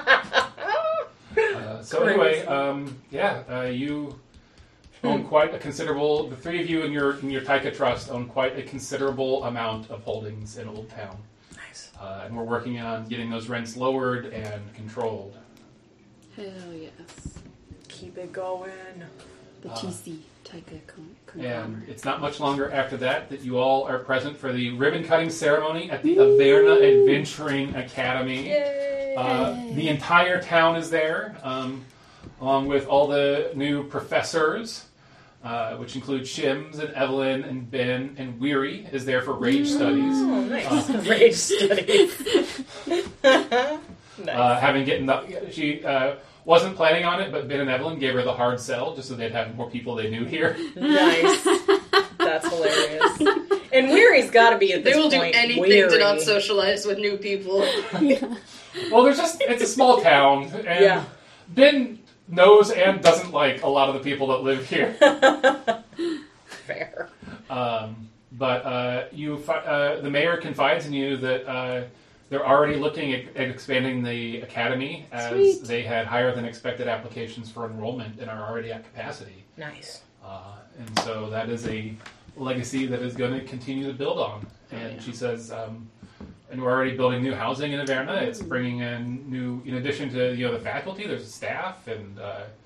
Speaker 2: Anyway, you own quite a considerable. The three of you in your Taika Trust own quite a considerable amount of holdings in Old Town.
Speaker 3: Nice.
Speaker 2: And we're working on getting those rents lowered and controlled.
Speaker 4: Hell yes.
Speaker 3: Keep it going.
Speaker 4: The TC, Taika
Speaker 2: And
Speaker 4: conglomerate.
Speaker 2: it's not much longer after that you all are present for the ribbon-cutting ceremony at the Averna Adventuring Academy.
Speaker 3: Yay!
Speaker 2: The entire town is there, along with all the new professors, which include Shims and Evelyn and Ben, and Weary is there for rage studies.
Speaker 3: Oh, nice. Rage studies. Nice.
Speaker 2: She wasn't planning on it, but Ben and Evelyn gave her the hard sell just so they'd have more people they knew here.
Speaker 3: Nice. That's hilarious. And Weary's got to be at this
Speaker 5: They will do
Speaker 3: point
Speaker 5: anything
Speaker 3: weary.
Speaker 5: to not socialize with new people.
Speaker 2: Well, it's a small town, and
Speaker 3: Yeah.
Speaker 2: Ben knows and doesn't like a lot of the people that live here.
Speaker 3: Fair.
Speaker 2: But the mayor confides in you that they're already looking at expanding the academy as
Speaker 4: Sweet.
Speaker 2: they had higher than expected applications for enrollment and are already at capacity.
Speaker 3: Nice.
Speaker 2: And so that is a legacy that is going to continue to build on. And she says, and we're already building new housing in Averna. It's bringing in in addition to the faculty, there's staff, and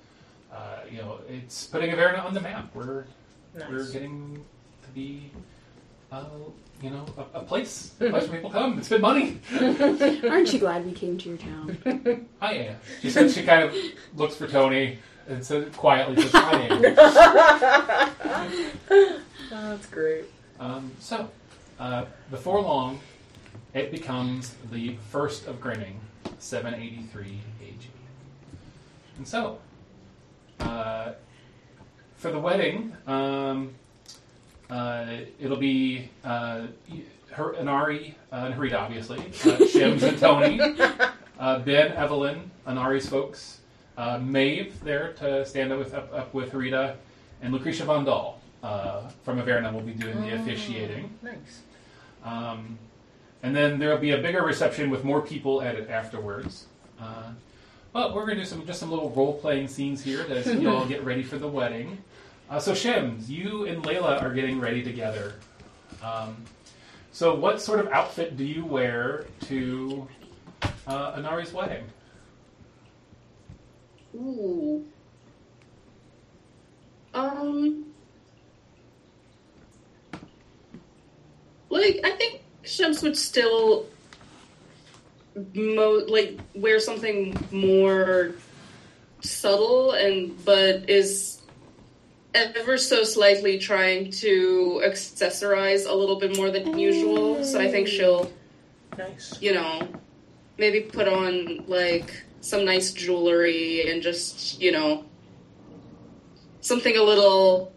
Speaker 2: it's putting Averna on the map. We're getting to be a place where people come and spend money.
Speaker 4: Aren't you glad we came to your town?
Speaker 2: I am. She said she kind of looks for Tony and said quietly, says, I am.
Speaker 3: Oh, that's great.
Speaker 2: Before long, it becomes the 1st of Grinning, 783 AG. And so, for the wedding, it'll be Anari and Harita, obviously, Shims and Tony, Ben, Evelyn, Anari's folks, Maeve there to stand up with Harita, and Lucretia Von Dahl from Averna will be doing the officiating.
Speaker 3: Nice.
Speaker 2: And then there will be a bigger reception with more people at it afterwards. But we're going to do just some little role-playing scenes here as you all get ready for the wedding. So Shims, you and Layla are getting ready together. So what sort of outfit do you wear to Anari's wedding?
Speaker 5: Ooh. I think Shems would still wear something more subtle but is ever so slightly trying to accessorize a little bit more than usual. So I think she'll,
Speaker 3: Nice.
Speaker 5: maybe put on like some nice jewelry and just, something a little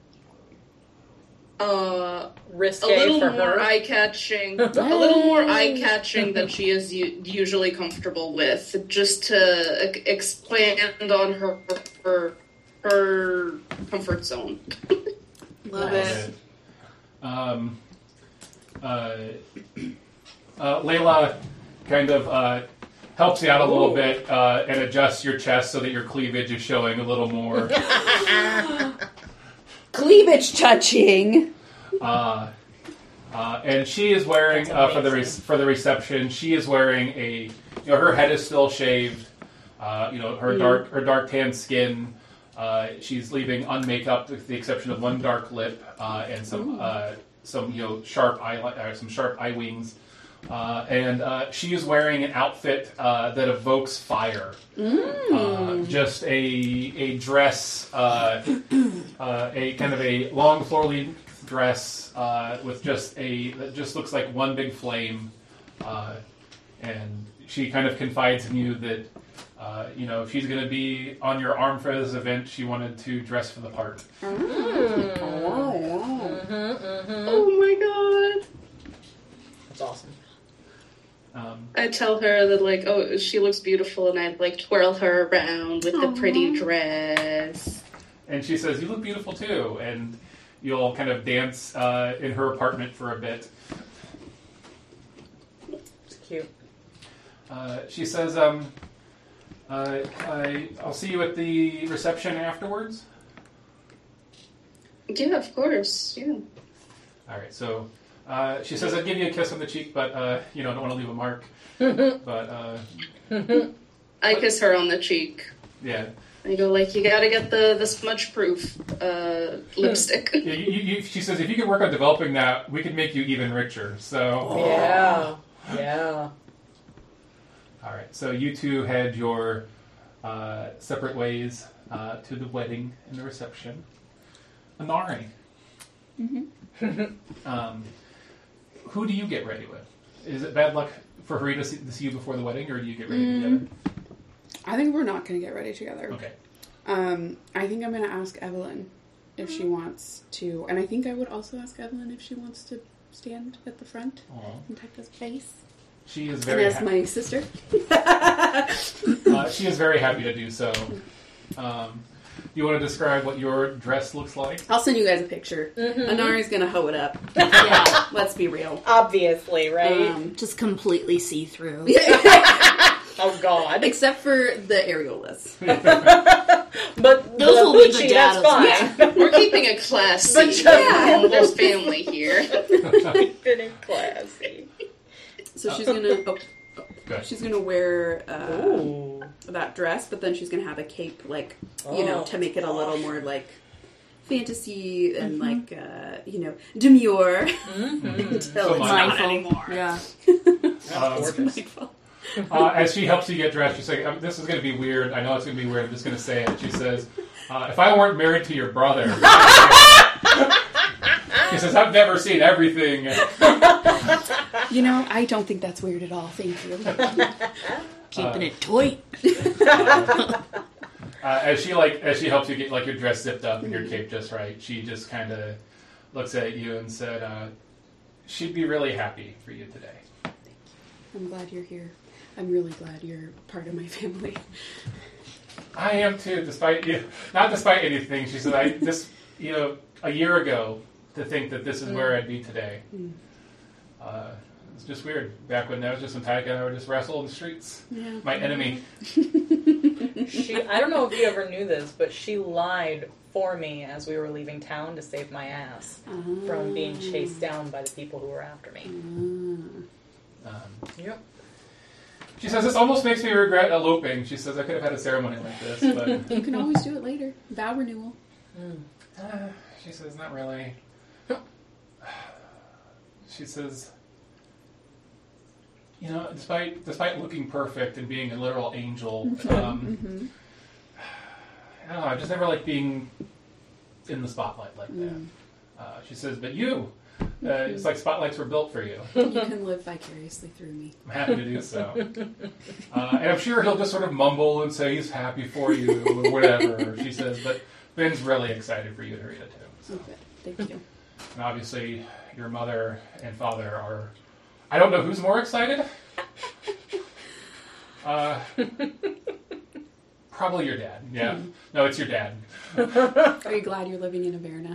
Speaker 3: Risque
Speaker 5: a little
Speaker 3: for
Speaker 5: more
Speaker 3: her.
Speaker 5: eye-catching, a little more eye-catching than she is usually comfortable with, just to expand on her comfort zone.
Speaker 1: Love
Speaker 2: Love
Speaker 1: it.
Speaker 2: Layla kind of helps you out a little bit and adjusts your chest so that your cleavage is showing a little more.
Speaker 4: Cleavage touching.
Speaker 2: And she is wearing for the reception. She is wearing a her head is still shaved. Her dark tan skin. She's leaving unmakeup with the exception of one dark lip and some sharp eye wings. And she is wearing an outfit that evokes fire. Just a dress, a kind of a long floor-length dress with that just looks like one big flame. And she kind of confides in you that if she's going to be on your arm for this event, she wanted to dress for the part.
Speaker 5: Oh my god.
Speaker 3: That's awesome.
Speaker 5: I tell her that, she looks beautiful, and I'd twirl her around with the pretty dress.
Speaker 2: And she says, "You look beautiful too." And you'll kind of dance in her apartment for a bit.
Speaker 3: It's cute.
Speaker 2: She says, I'll see you at the reception afterwards.
Speaker 5: Yeah, of course. Yeah.
Speaker 2: All right, so she says, "I'd give you a kiss on the cheek, but don't want to leave a mark." But
Speaker 5: I kiss her on the cheek.
Speaker 2: yeah,
Speaker 5: I go you gotta get the smudge-proof lipstick.
Speaker 2: yeah. She says, "If you could work on developing that, we could make you even richer." So
Speaker 3: Yeah.
Speaker 2: all right, so you two head your separate ways to the wedding and the reception. Anari. Who do you get ready with? Is it bad luck for her to see you before the wedding, or do you get ready together?
Speaker 4: I think we're not going to get ready together.
Speaker 2: Okay.
Speaker 4: I think I'm going to ask Evelyn if she wants to, and I think I would also ask Evelyn if she wants to stand at the front
Speaker 2: Aw.
Speaker 4: and take us face.
Speaker 2: She is
Speaker 4: And
Speaker 2: very
Speaker 4: as my sister.
Speaker 2: she is very happy to do so. You want to describe what your dress looks like?
Speaker 4: I'll send you guys a picture. Anari's going to hoe it up. Yeah, let's be real.
Speaker 3: Obviously, right?
Speaker 1: Just completely see through.
Speaker 3: Oh God.
Speaker 4: Except for the areolas.
Speaker 3: But
Speaker 1: Those will be the
Speaker 3: Gucci, that's
Speaker 1: datas.
Speaker 3: fine.
Speaker 5: We're keeping it classy.
Speaker 3: But just-
Speaker 5: There's family here.
Speaker 3: Fitting classy.
Speaker 4: So she's going to...
Speaker 2: Good.
Speaker 4: She's going to wear
Speaker 3: Ooh.
Speaker 4: that dress, but then she's going to have a cape, to make it a little more, fantasy and, demure. Until
Speaker 2: So
Speaker 4: it's not
Speaker 1: mindful.
Speaker 4: anymore.
Speaker 1: Yeah.
Speaker 4: Mindful.
Speaker 2: As she helps you get dressed, she's like, "This is going to be weird. I know it's going to be weird. I'm just going to say it." She says, "If I weren't married to your brother," she says, "I've never seen everything."
Speaker 4: I don't think that's weird at all. Thank you.
Speaker 1: Keeping it tight.
Speaker 2: As she helps you get your dress zipped up and your cape just right, she just kind of looks at you and said, "She'd be really happy for you today."
Speaker 4: I'm glad you're here. I'm really glad you're part of my family.
Speaker 2: I am too, not despite anything. She said, "I just a year ago to think that this is where I'd be today. It's just weird. Back when I was just in Taika and I would just wrestle in the streets.
Speaker 4: Yeah.
Speaker 2: My enemy."
Speaker 3: I don't know if you ever knew this, but she lied for me as we were leaving town to save my ass from being chased down by the people who were after me. Yep.
Speaker 2: She says, "This almost makes me regret eloping." She says, "I could have had a ceremony like this, but..."
Speaker 4: You can always do it later. Vow renewal.
Speaker 2: She says, "Not really." She says, despite looking perfect and being a literal angel, I don't know, I just never like being in the spotlight like that. She says, but you, it's like spotlights were built for you.
Speaker 4: You can live vicariously through me.
Speaker 2: I'm happy to do so. And I'm sure he'll just sort of mumble and say he's happy for you or whatever, she says, but Ben's really excited for you to read it too. So.
Speaker 4: Okay, thank you.
Speaker 2: And obviously, your mother and father are... I don't know who's more excited. Probably your dad. Yeah. No, it's your dad.
Speaker 4: Are you glad you're living in Averna?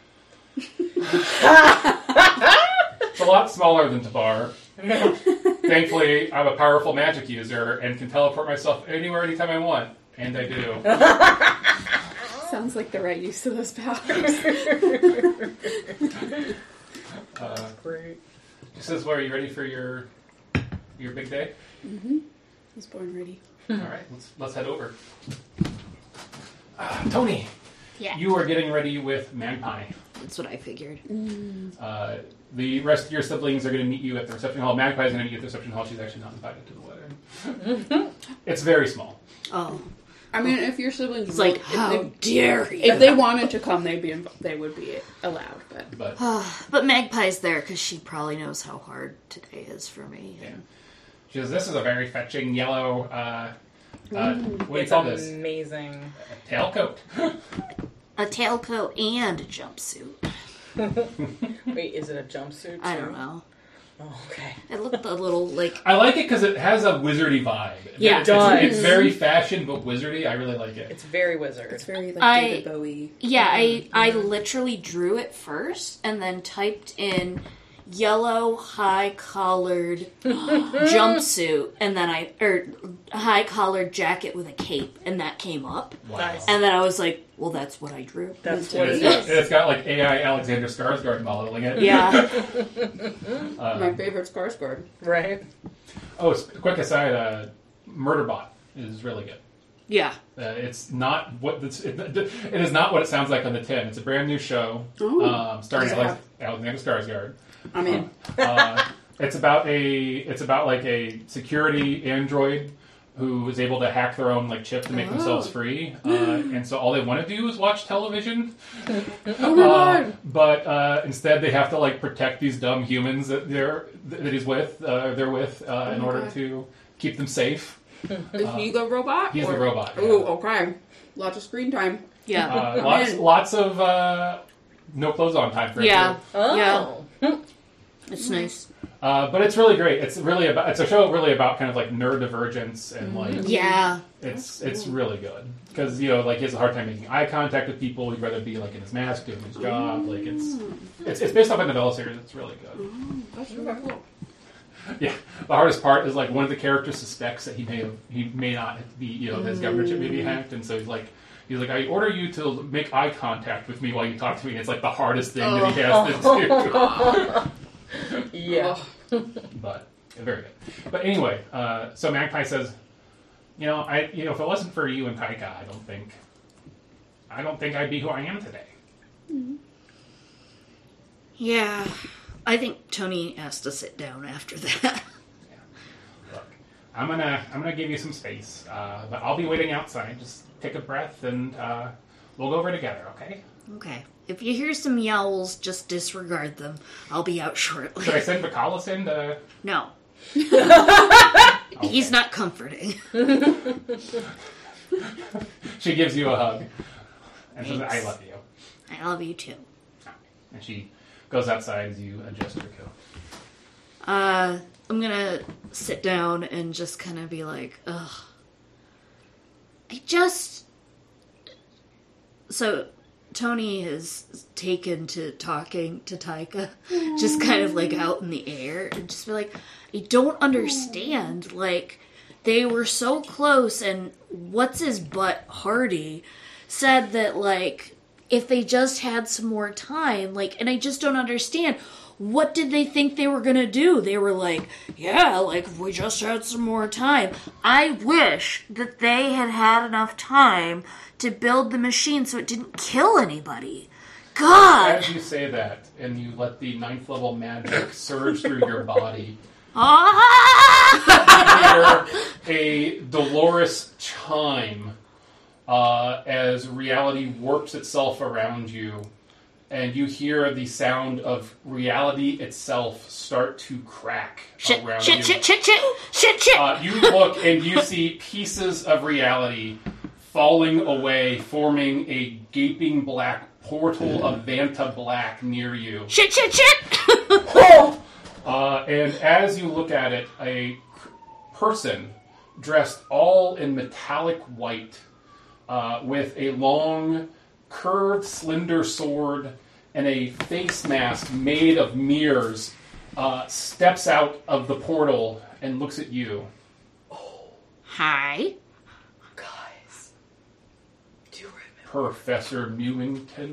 Speaker 2: It's a lot smaller than Tabar. Thankfully, I'm a powerful magic user and can teleport myself anywhere anytime I want. And I do.
Speaker 4: Sounds like the right use of those powers.
Speaker 3: Great.
Speaker 2: She says, well, are you ready for your big day?
Speaker 4: I was born ready.
Speaker 2: All right, let's head over. Tony,
Speaker 1: Yeah.
Speaker 2: you are getting ready with Magpie.
Speaker 1: That's what I figured.
Speaker 2: The rest of your siblings are going to meet you at the reception hall. Magpie is going to meet you at the reception hall. She's actually not invited to the wedding. It's very small.
Speaker 1: Oh.
Speaker 4: I mean, if your siblings...
Speaker 1: It's like, how dare you?
Speaker 4: If they wanted to come, they would be allowed, but...
Speaker 1: But Magpie's there because she probably knows how hard today is for me.
Speaker 2: Yeah. She says, this is a very fetching yellow, what do you call this?
Speaker 3: Amazing.
Speaker 2: A tailcoat.
Speaker 1: A tailcoat and a jumpsuit.
Speaker 3: Wait, is it a jumpsuit too?
Speaker 1: I don't know.
Speaker 3: Oh, okay.
Speaker 1: It looked a little like...
Speaker 2: I like it because it has a wizardy vibe.
Speaker 1: Yeah,
Speaker 3: it does.
Speaker 2: It's very fashion, but wizardy. I really like it.
Speaker 3: It's very wizard.
Speaker 4: It's very, like, David Bowie.
Speaker 1: Yeah, I literally drew it first and then typed in yellow high-collared jumpsuit and then high-collared jacket with a cape, and that came up.
Speaker 2: Wow.
Speaker 3: Nice.
Speaker 1: And then I was like, well, that's what I drew.
Speaker 3: That's
Speaker 2: And
Speaker 3: what it
Speaker 2: it's,
Speaker 3: is.
Speaker 2: it's got like AI Alexander Skarsgård modeling it.
Speaker 1: Yeah.
Speaker 4: My favorite Skarsgård.
Speaker 3: Right?
Speaker 2: Oh, quick aside, Murderbot is really good.
Speaker 1: Yeah.
Speaker 2: It's not what it is not what it sounds like on the tin. It's a brand new show starring
Speaker 4: Does it have-
Speaker 2: Alexander Skarsgård.
Speaker 4: I mean,
Speaker 2: It's about like a security android who is able to hack their own like chip to make themselves free, and so all they want to do is watch television.
Speaker 4: oh my god!
Speaker 2: But instead, they have to like protect these dumb humans that they're with in order
Speaker 4: God.
Speaker 2: to keep them safe.
Speaker 4: Is he the robot?
Speaker 2: He's the robot. Yeah.
Speaker 4: Oh, okay. Lots of screen time.
Speaker 1: Yeah.
Speaker 2: Lots of no clothes on time for
Speaker 1: Yeah.
Speaker 3: Oh.
Speaker 1: It's nice.
Speaker 2: but it's really great. It's a show really about kind of like neurodivergence and like
Speaker 1: Yeah.
Speaker 2: it's really good because like he has a hard time making eye contact with people. He'd rather be like in his mask doing his job. Like it's based off a novella series. It's really good.
Speaker 4: That's really cool.
Speaker 2: Yeah, the hardest part is like one of the characters suspects that he may not be his governorship may be hacked, and so he's like I order you to make eye contact with me while you talk to me. And it's like the hardest thing that he has to do.
Speaker 3: Yeah.
Speaker 2: But very good. But anyway, so Magpie says, if it wasn't for you and Taika, I don't think I'd be who I am today.
Speaker 1: Yeah. I think Tony has to sit down after that.
Speaker 2: Look, I'm gonna give you some space, but I'll be waiting outside. Just take a breath, and we'll go over together, okay?
Speaker 1: Okay. If you hear some yowls, just disregard them. I'll be out shortly.
Speaker 2: Should I send Vicalis in to...
Speaker 1: No.
Speaker 2: Okay.
Speaker 1: He's not comforting.
Speaker 2: She gives you a hug, and says,
Speaker 1: Thanks.
Speaker 2: I love you.
Speaker 1: I love you too.
Speaker 2: And she goes outside as you adjust your coat.
Speaker 1: I'm gonna sit down and just kind of be like, ugh. So, Tony has taken to talking to Taika, just kind of like out in the air, and just be like, I don't understand. Like, they were so close, and what's his butt, Hardy, said that, like, if they just had some more time, like, and I just don't understand. What did they think they were gonna do? They were like, yeah, like, if we just had some more time. I wish that they had had enough time to build the machine so it didn't kill anybody. God!
Speaker 2: As you say that, and you let the 9th level magic surge through your body,
Speaker 1: Ah!
Speaker 2: you hear a dolorous chime as reality warps itself around you, and you hear the sound of reality itself start to crack
Speaker 1: Shit,
Speaker 2: around
Speaker 1: shit,
Speaker 2: you.
Speaker 1: shit, shit, shit, shit, shit.
Speaker 2: You look and you see pieces of reality falling away, forming a gaping black portal of Vanta Black near you.
Speaker 1: Shit, shit, shit.
Speaker 2: And as you look at it, a person dressed all in metallic white, with a long, curved, slender sword and a face mask made of mirrors, steps out of the portal and looks at you.
Speaker 1: Hi.
Speaker 3: Guys, do you remember?
Speaker 2: Professor Mewington,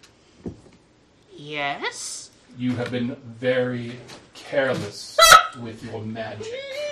Speaker 1: Yes?
Speaker 2: you have been very careless with your magic.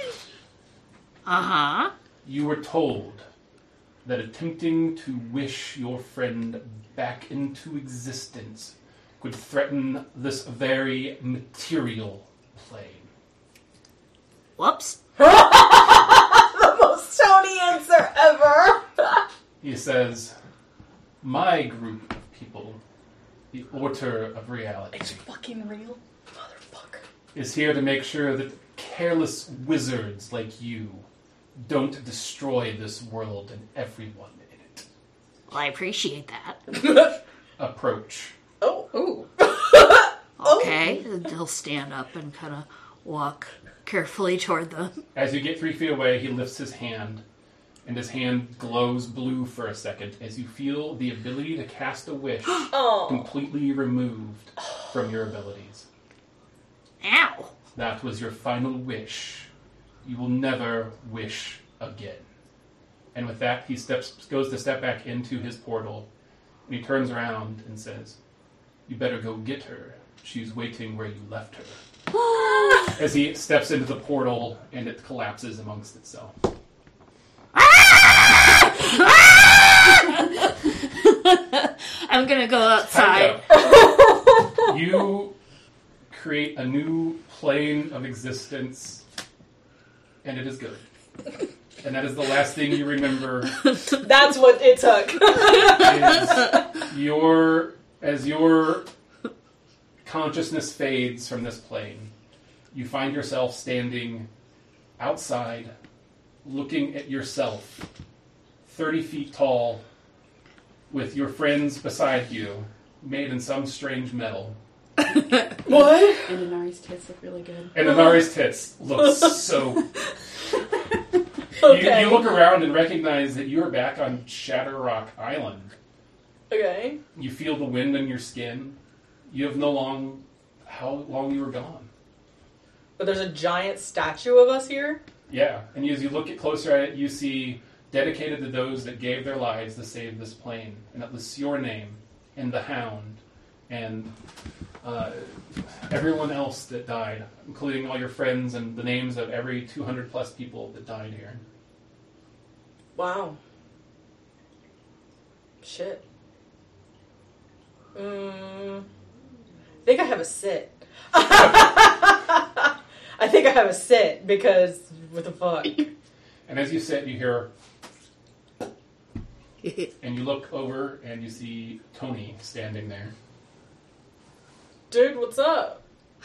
Speaker 1: Uh-huh.
Speaker 2: You were told that attempting to wish your friend back into existence could threaten this very material plane.
Speaker 1: Whoops.
Speaker 3: The most Tony answer ever.
Speaker 2: He says, my group of people, the Order of Reality,
Speaker 3: It's fucking real, motherfucker.
Speaker 2: is here to make sure that careless wizards like you don't destroy this world and everyone in it.
Speaker 1: Well, I appreciate that.
Speaker 2: Approach.
Speaker 3: Oh.
Speaker 4: Ooh.
Speaker 1: Okay. He'll stand up and kind of walk carefully toward them.
Speaker 2: As you get 3 feet away, he lifts his hand, and his hand glows blue for a second as you feel the ability to cast a wish
Speaker 3: Oh.
Speaker 2: completely removed from your abilities.
Speaker 1: Ow.
Speaker 2: That was your final wish. You will never wish again. And with that, he goes to step back into his portal, and he turns around and says, you better go get her. She's waiting where you left her. As he steps into the portal, and it collapses amongst itself.
Speaker 1: I'm gonna go outside.
Speaker 2: Tycho, you create a new plane of existence, and it is good. And that is the last thing you remember.
Speaker 3: That's what it took.
Speaker 2: As your consciousness fades from this plane, you find yourself standing outside, looking at yourself, 30 feet tall, with your friends beside you, made in some strange metal.
Speaker 3: What?
Speaker 4: And Inari's tits look really good.
Speaker 2: And Inari's tits look so...
Speaker 3: Okay.
Speaker 2: You look around and recognize that you are back on Shatterrock Island.
Speaker 3: Okay.
Speaker 2: You feel the wind in your skin. You have how long you were gone.
Speaker 3: But there's a giant statue of us here?
Speaker 2: Yeah, and as you look closer at it, you see dedicated to those that gave their lives to save this plane. And it lists your name and the Hound and everyone else that died, including all your friends and the names of every 200 plus people that died here.
Speaker 3: Wow. Shit. I think I have a sit. I think I have a sit because what the fuck?
Speaker 2: And as you sit, you hear... and you look over and you see Tony standing there.
Speaker 3: Dude, what's up?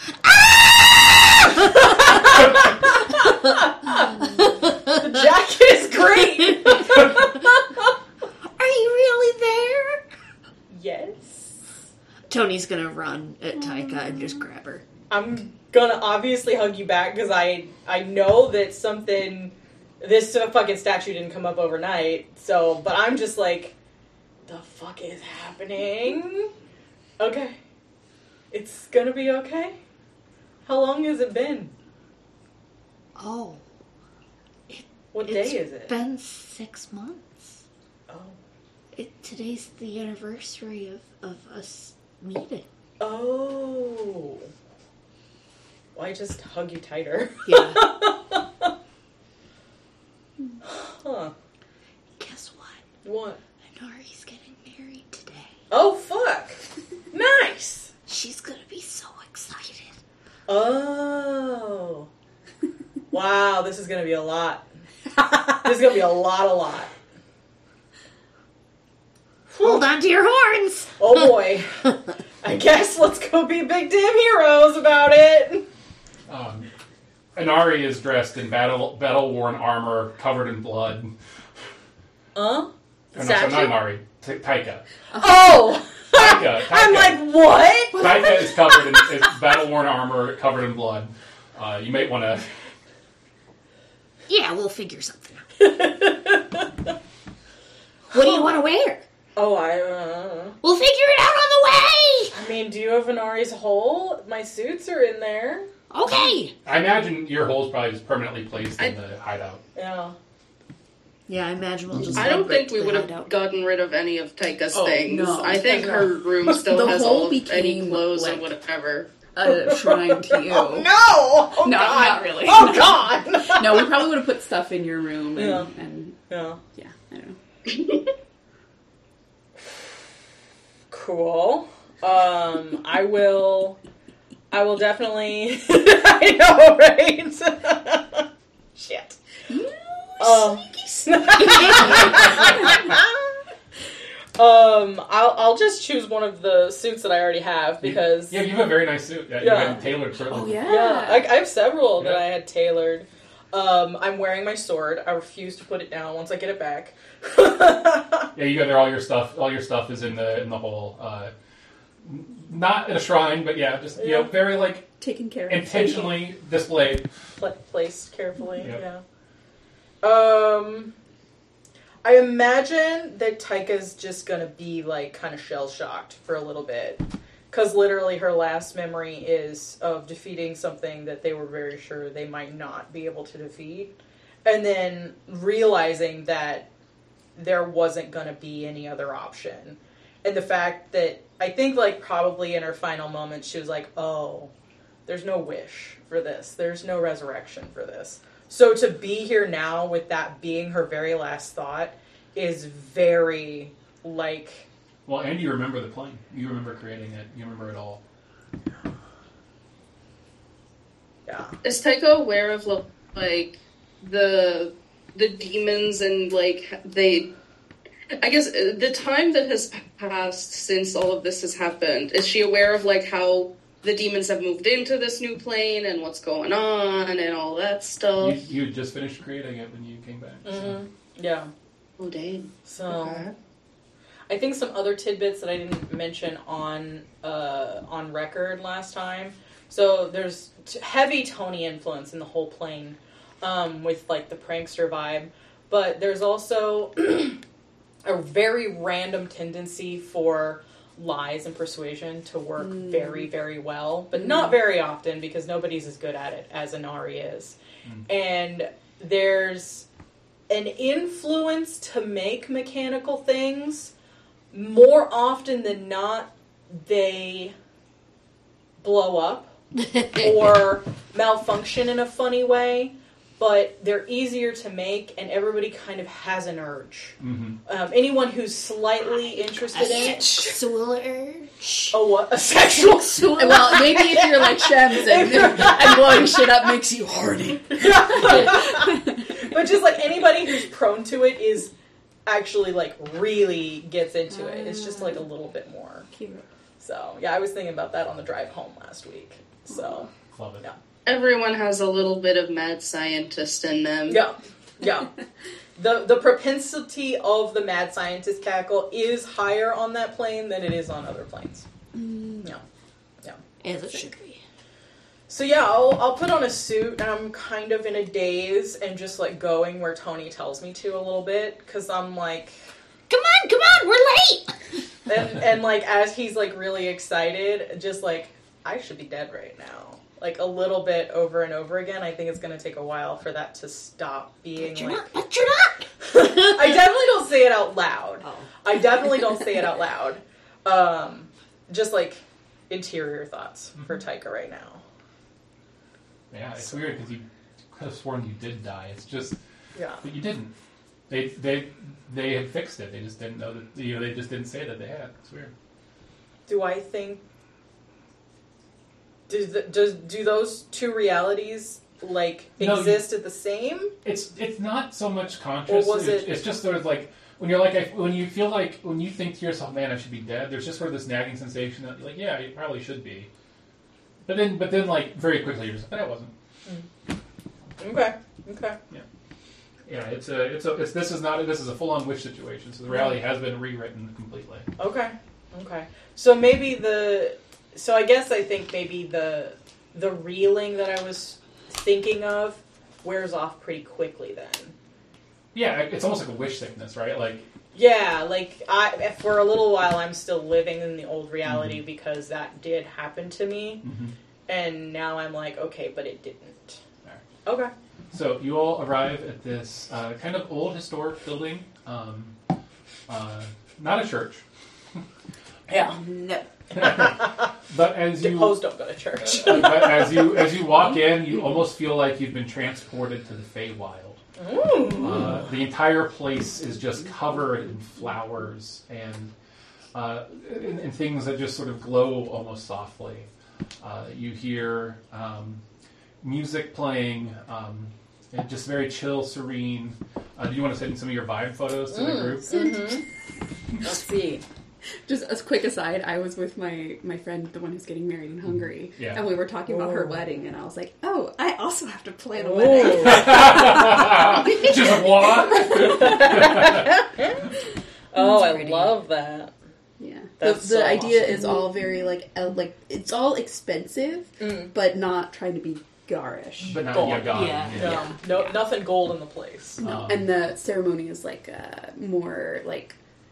Speaker 3: The jacket is great.
Speaker 1: Are you really there?
Speaker 3: Yes.
Speaker 1: Tony's gonna run at Taika and just grab her.
Speaker 3: I'm gonna obviously hug you back because I know that this fucking statue didn't come up overnight. So, but I'm just like, the fuck is happening? Okay. It's gonna be okay. How long has it been?
Speaker 1: Oh.
Speaker 3: What day is it?
Speaker 1: It's been 6 months.
Speaker 3: Oh.
Speaker 1: Today's the anniversary of us meeting.
Speaker 3: Oh. Why just hug you tighter?
Speaker 1: Yeah.
Speaker 3: Huh.
Speaker 1: Guess what?
Speaker 3: What?
Speaker 1: Inari's getting married today.
Speaker 3: Oh, fuck. Nice.
Speaker 1: She's gonna be so excited.
Speaker 3: Oh. Wow, this is gonna be a lot. This is gonna be a lot.
Speaker 1: Hold on to your horns.
Speaker 3: Oh boy. I guess let's go be big damn heroes about it.
Speaker 2: Inari is dressed in battle-worn armor, covered in blood.
Speaker 3: Huh?
Speaker 2: Oh, no, so not Inari. Taika.
Speaker 3: Oh!
Speaker 2: Taika.
Speaker 3: I'm like, what?
Speaker 2: Taika is covered in battle-worn armor, covered in blood. You might want to...
Speaker 1: Yeah, we'll figure something out. What do you want to wear?
Speaker 3: Oh,
Speaker 1: We'll figure it out on the way!
Speaker 3: I mean, do you have Inari's hole? My suits are in there.
Speaker 1: Okay.
Speaker 2: I imagine your hole's probably just permanently placed in the hideout.
Speaker 3: Yeah.
Speaker 1: Yeah, I imagine we'll just...
Speaker 5: I don't think we would have gotten rid of any of Taika's things.
Speaker 4: no.
Speaker 5: I think her room still
Speaker 4: The
Speaker 5: has
Speaker 4: hole
Speaker 5: all of any
Speaker 4: became,
Speaker 5: clothes
Speaker 4: like-
Speaker 5: and whatever.
Speaker 4: A shrine to you.
Speaker 3: Oh, no! Oh,
Speaker 4: No,
Speaker 3: God.
Speaker 4: not really.
Speaker 3: Oh, God!
Speaker 4: No, we probably would have put stuff in your room and
Speaker 3: Yeah.
Speaker 4: yeah, I don't know.
Speaker 3: Cool. I will definitely... I know, right? Shit. I'll just choose one of the suits that I already have because
Speaker 2: You have a very nice suit. You had tailored certainly.
Speaker 4: Oh yeah.
Speaker 3: yeah, I have several that
Speaker 2: Yeah.
Speaker 3: I had tailored. I'm wearing my sword. I refuse to put it down once I get it back.
Speaker 2: Yeah, you got there. All your stuff. All your stuff is in the hole. Not in a shrine, but yeah, just very like
Speaker 4: Taken care of.
Speaker 2: intentionally displayed.
Speaker 3: Placed carefully.
Speaker 2: Yep.
Speaker 3: Yeah. I imagine that Taika's just gonna be like kind of shell shocked for a little bit, because literally her last memory is of defeating something that they were very sure they might not be able to defeat, and then realizing that there wasn't gonna be any other option, and the fact that I think like probably in her final moments she was like, oh, there's no wish for this, there's no resurrection for this. So to be here now with that being her very last thought is very, like...
Speaker 2: Well, and you remember the plane. You remember creating it. You remember it all.
Speaker 3: Yeah.
Speaker 5: Is Taika aware of like the demons and like they? I guess the time that has passed since all of this has happened. Is she aware of like how the demons have moved into this new plane and what's going on and all that stuff?
Speaker 2: You just finished creating it when you came back. So.
Speaker 3: Yeah.
Speaker 5: Oh dang.
Speaker 3: So...
Speaker 5: Okay.
Speaker 3: I think some other tidbits that I didn't mention on record last time. So there's heavy Tony influence in the whole plane, with like the prankster vibe, but there's also a very random tendency for lies and persuasion to work very, very well, but not very often because nobody's as good at it as Inari is. And there's an influence to make mechanical things. More often than not, they blow up or malfunction in a funny way, but they're easier to make, and everybody kind of has an urge.
Speaker 2: Mm-hmm.
Speaker 3: Anyone who's slightly interested in it...
Speaker 1: Sexual urge.
Speaker 3: Oh, what? A sexual...
Speaker 4: Well, maybe if you're like Shems and blowing shit up makes you horny.
Speaker 3: But just like anybody who's prone to it is... actually, like, really gets into it. It's just, like, a little bit more.
Speaker 4: Cute.
Speaker 3: So, yeah, I was thinking about that on the drive home last week. So,
Speaker 2: Love it.
Speaker 3: yeah.
Speaker 5: Everyone has a little bit of mad scientist in them.
Speaker 3: Yeah. Yeah. The propensity of the mad scientist cackle is higher on that plane than it is on other planes. Yeah. Yeah.
Speaker 1: As it should be.
Speaker 3: So yeah, I'll put on a suit, and I'm kind of in a daze and just like going where Tony tells me to a little bit, because I'm like,
Speaker 1: Come on, we're late!
Speaker 3: and like as he's like really excited, just like I should be dead right now, like a little bit over and over again. I think it's gonna take a while for that to stop being like.
Speaker 1: But you're not!
Speaker 3: I definitely don't say it out loud.
Speaker 1: Oh.
Speaker 3: I definitely don't say it out loud. Just like interior thoughts for Taika right now.
Speaker 2: Yeah, it's weird because you could have sworn you did die. It's just
Speaker 3: Yeah.
Speaker 2: that you didn't. They had fixed it. They just didn't know that. They just didn't say that they had. It's weird.
Speaker 3: Do I think? Do those two realities like
Speaker 2: No,
Speaker 3: exist at the same?
Speaker 2: It's not so much conscious.
Speaker 3: Or was it-
Speaker 2: It's just sort of like when you're like, when you feel like, when you think to yourself, man, I should be dead, there's just sort of this nagging sensation that, like, yeah, you probably should be. But then, like, very quickly, you're just like, I wasn't.
Speaker 3: Okay.
Speaker 2: Yeah, this is a full-on wish situation, so the reality has been rewritten completely.
Speaker 3: Okay. So maybe I guess I think maybe the reeling that I was thinking of wears off pretty quickly then.
Speaker 2: Yeah, it's almost like a wish sickness, right? Like,
Speaker 3: yeah, like for a little while I'm still living in the old reality because that did happen to me, and now I'm like, okay, but it didn't.
Speaker 2: right.
Speaker 3: Okay.
Speaker 2: So you all arrive at this kind of old historic building, not a church.
Speaker 3: Yeah.
Speaker 4: No.
Speaker 2: But as you
Speaker 3: Hoes don't go to church.
Speaker 2: but as you walk in, you almost feel like you've been transported to the Feywild. The entire place is just covered in flowers and things that just sort of glow almost softly. You hear music playing, and just very chill, serene. Do you want to send some of your vibe photos to the group?
Speaker 3: Let's see.
Speaker 4: Just as quick aside, I was with my friend, the one who's getting married in Hungary, and we were talking about her wedding, and I was like, "Oh, I also have to plan a wedding."
Speaker 2: Just what?
Speaker 3: I love that.
Speaker 4: Yeah,
Speaker 3: That's
Speaker 4: the
Speaker 3: so
Speaker 4: idea
Speaker 3: awesome.
Speaker 4: is all very like it's all expensive, but not trying to be garish.
Speaker 2: But not
Speaker 3: Gold.
Speaker 2: Yagan.
Speaker 1: Yeah.
Speaker 3: No, nothing gold in the place.
Speaker 4: No, and the ceremony is like more like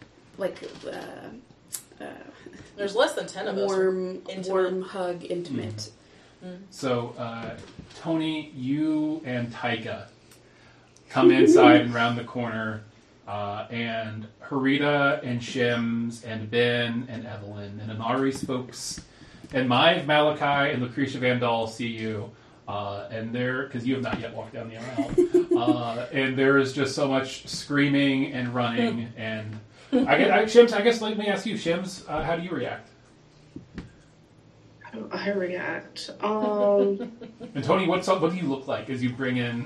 Speaker 3: There's less than 10 of us.
Speaker 4: warm hug, intimate.
Speaker 2: So, Tony, you and Taika come inside and round the corner, and Harita and Shims and Ben and Evelyn and Anari's folks and Maeve, Malachi, and Lucretia Vandal see you. And there, because you have not yet walked down the aisle, and there is just so much screaming and running. And Shims, I guess let me ask you, Shims, how do you react?
Speaker 5: How do I react?
Speaker 2: And Tony, what do you look like as you bring in?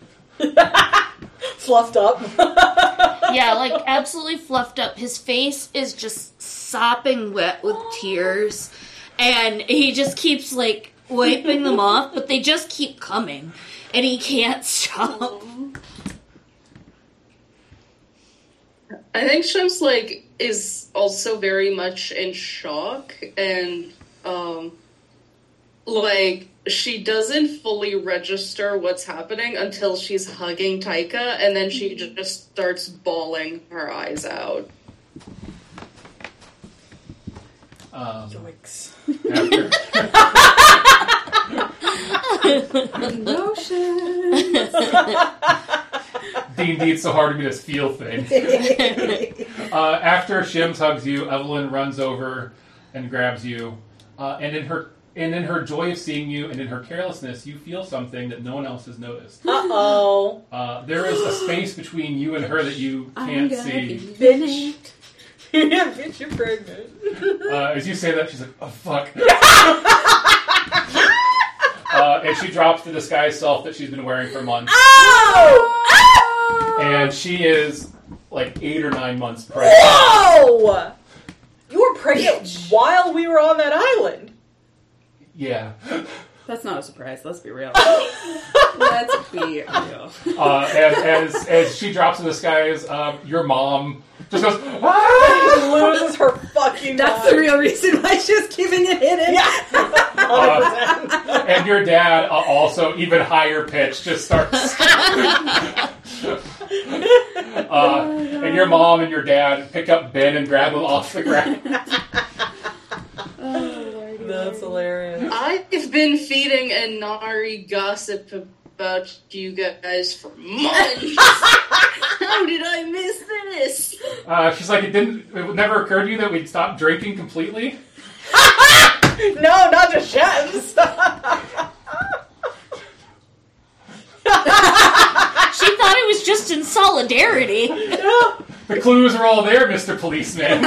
Speaker 3: Fluffed up.
Speaker 1: Yeah, like absolutely fluffed up. His face is just sopping wet with tears, and he just keeps like wiping them off, but they just keep coming, and he can't stop.
Speaker 5: I think Shims like is also very much in shock, and like she doesn't fully register what's happening until she's hugging Taika, and then she just starts bawling her eyes out.
Speaker 3: Yikes.
Speaker 4: Emotions.
Speaker 2: D&D, it's so hard to be this feel thing. After Shims hugs you, Evelyn runs over and grabs you, and in her joy of seeing you and in her carelessness, you feel something that no one else has noticed.
Speaker 3: Uh-oh.
Speaker 2: There is a space between you and her that you can't see.
Speaker 3: Bitch. Yeah, bitch, you're pregnant.
Speaker 2: As you say that, she's like, oh, fuck. And she drops the disguised self that she's been wearing for months.
Speaker 3: Oh!
Speaker 2: And she is like 8 or 9 months pregnant.
Speaker 3: Whoa! You were pregnant while we were on that island.
Speaker 2: Yeah.
Speaker 4: That's not a surprise. Let's be real. Let's be real.
Speaker 2: And as she drops the disguise, your mom just goes, ah!
Speaker 3: Loses her fucking
Speaker 4: That's
Speaker 3: mind.
Speaker 4: the real reason why she was keeping it hidden.
Speaker 3: Yeah. 100%.
Speaker 2: And your dad, also even higher pitch, just starts. And your mom and your dad pick up Ben and grab him off the ground.
Speaker 3: That's hilarious.
Speaker 5: I've been feeding Inari gossip about you guys for months. How did I miss this?
Speaker 2: She's like, it never occurred to you that we'd stop drinking completely?
Speaker 3: No, not just chefs.
Speaker 1: She thought it was just in solidarity.
Speaker 2: The clues are all there, Mr. Policeman.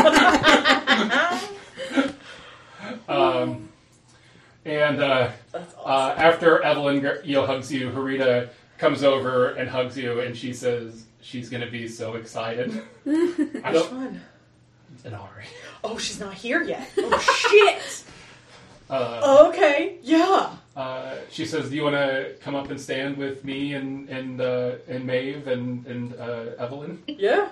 Speaker 3: That's awesome.
Speaker 2: After Evelyn hugs you, Harita comes over and hugs you, and she says, she's going to be so excited. I
Speaker 3: Which
Speaker 2: don't...
Speaker 3: one?
Speaker 2: Inari.
Speaker 3: Oh, she's not here yet. Oh, shit! Okay, yeah.
Speaker 2: She says, "Do you want to come up and stand with me and Maeve and Evelyn?"
Speaker 3: Yeah.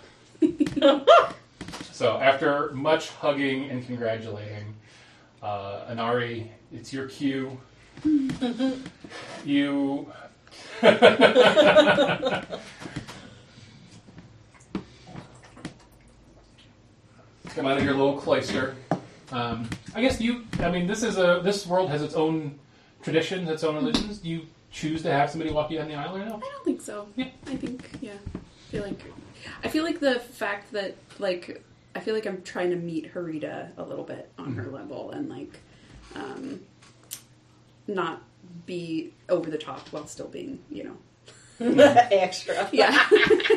Speaker 2: So after much hugging and congratulating, Inari, it's your cue. You come out of your little cloister. I guess this world has its own traditions, its own religions. Do you choose to have somebody walk you down the aisle or no?
Speaker 4: I don't think so.
Speaker 2: Yeah.
Speaker 4: I think, yeah. I feel like the fact that, like, I feel like I'm trying to meet Harita a little bit on her level and, like, not be over the top while still being,
Speaker 3: Extra.
Speaker 4: Yeah.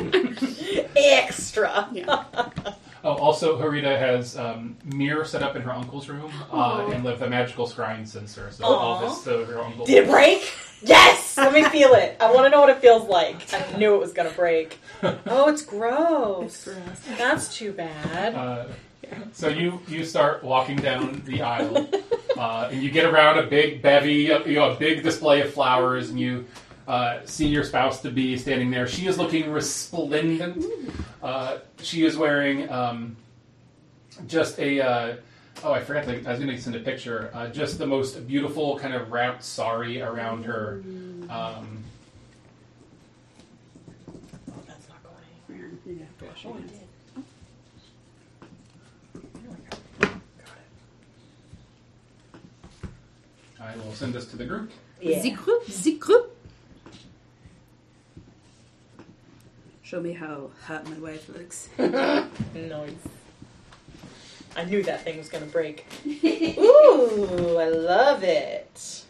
Speaker 3: Extra.
Speaker 4: Yeah.
Speaker 2: Oh, also, Harita has mirror set up in her uncle's room and with a magical scrying sensor. So all this, so her uncle.
Speaker 3: Did it break? Yes! Let me feel it. I want to know what it feels like. I knew it was going to break. Oh, it's gross.
Speaker 4: It's gross.
Speaker 3: That's too bad.
Speaker 2: So you start walking down the aisle, and you get around a big bevy, a big display of flowers, and you see your spouse to be standing there. She is looking resplendent. She is wearing just a. I forgot. I was going to send a picture. Just the most beautiful kind of wrapped sari around her.
Speaker 3: Oh, that's not going anywhere.
Speaker 4: Yeah,
Speaker 3: Oh, it did.
Speaker 2: I will send this to the group.
Speaker 3: Yeah.
Speaker 4: The group. Show me how hot my wife looks.
Speaker 3: Nice. I knew that thing was going to break. Ooh, I love it.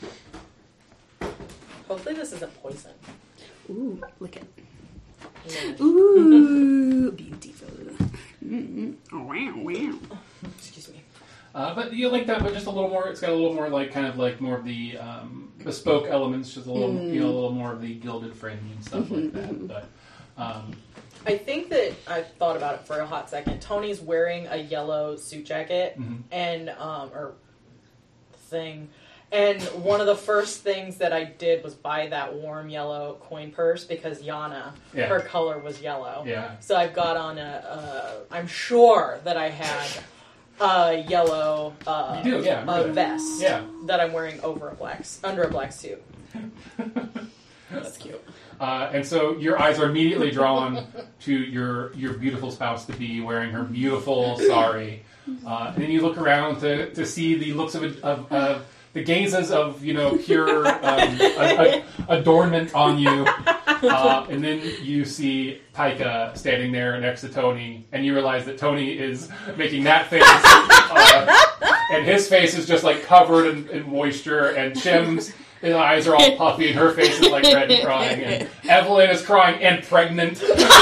Speaker 3: Hopefully this isn't poison.
Speaker 4: Ooh, look at.
Speaker 3: Yeah.
Speaker 4: Ooh, beautiful. Oh, wow, wow.
Speaker 3: Excuse me.
Speaker 2: But you like that, but just a little more. It's got a little more like kind of like more of the bespoke elements, just a little a little more of the gilded fringe and stuff like that. But
Speaker 3: I think that I thought about it for a hot second. Tony's wearing a yellow suit jacket and or thing. And one of the first things that I did was buy that warm yellow coin purse because Yana, her color was yellow.
Speaker 2: Yeah.
Speaker 3: So I've got on I'm sure that I had a yellow
Speaker 2: you do, yeah, really.
Speaker 3: vest that I'm wearing under a black suit. That's cute.
Speaker 2: And so your eyes are immediately drawn to your beautiful spouse to be wearing her beautiful sari. And then you look around to see the looks of the gazes of pure adornment on you. And then you see Taika standing there next to Tony, and you realize that Tony is making that face, and his face is just like covered in moisture, and Shim's his eyes are all puffy, and her face is like red and crying, and Evelyn is crying and pregnant.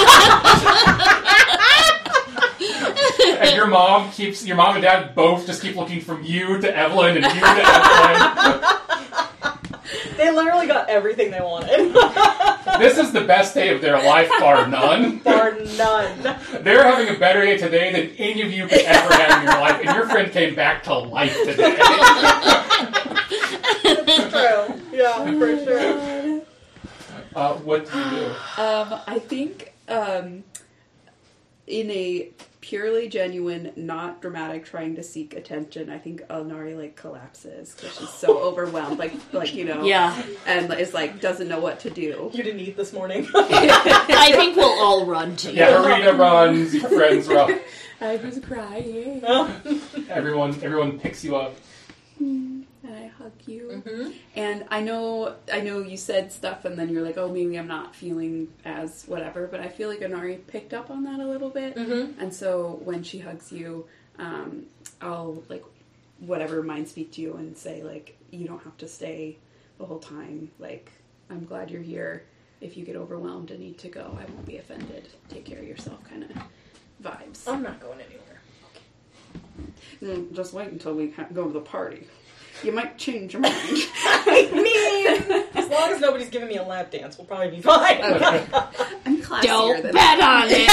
Speaker 2: And your mom and dad both just keep looking from you to Evelyn and you to Evelyn.
Speaker 3: They literally got everything they wanted.
Speaker 2: This is the best day of their life, bar none.
Speaker 3: Bar none.
Speaker 2: They're having a better day today than any of you could ever have in your life, and your friend came back to life today.
Speaker 3: It's true. Yeah, for sure.
Speaker 2: What do you do?
Speaker 4: I think in a purely genuine, not dramatic, trying to seek attention, I think Elnari collapses because she's so overwhelmed,
Speaker 1: Yeah.
Speaker 4: and is doesn't know what to do.
Speaker 3: You didn't eat this morning.
Speaker 1: I think we'll all run to you.
Speaker 2: Yeah, Harita runs, your friends run.
Speaker 4: I was crying.
Speaker 2: Everyone picks you up.
Speaker 4: And I hug you. And I know you said stuff and then you're like, oh, maybe I'm not feeling as whatever, but I feel like Inari picked up on that a little bit. And so when she hugs you, I'll whatever mind speak to you and say you don't have to stay the whole time. I'm glad you're here. If you get overwhelmed and need to go, I won't be offended. Take care of yourself kind of vibes.
Speaker 3: I'm not going anywhere.
Speaker 4: Just wait until we go to the party. You might change your mind.
Speaker 3: I mean, mean, as long as nobody's giving me a lap dance, we'll probably be fine.
Speaker 4: I'm classier
Speaker 1: Don't
Speaker 4: than
Speaker 1: bet on it.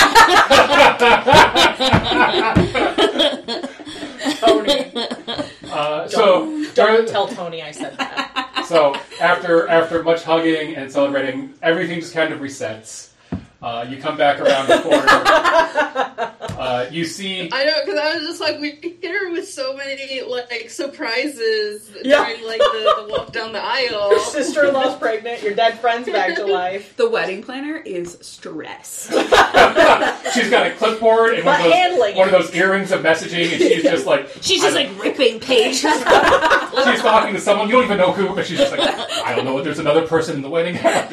Speaker 3: Tony.
Speaker 2: So
Speaker 3: Don't tell Tony I said that.
Speaker 2: So after much hugging and celebrating, everything just kind of resets. You come back around the corner. You see.
Speaker 5: I know, because I was just like, we hit her with so many like surprises
Speaker 3: Yeah.
Speaker 5: during like the walk down the aisle.
Speaker 3: Your sister-in-law's pregnant. Your dead friend's back to life.
Speaker 4: The wedding planner is stressed.
Speaker 2: She's got a clipboard and
Speaker 3: But handling
Speaker 2: one of those earrings of messaging, and she's just like
Speaker 1: She's just like ripping pages.
Speaker 2: she's talking to someone you don't even know who, but she's just like, I don't know if there's another person in the wedding.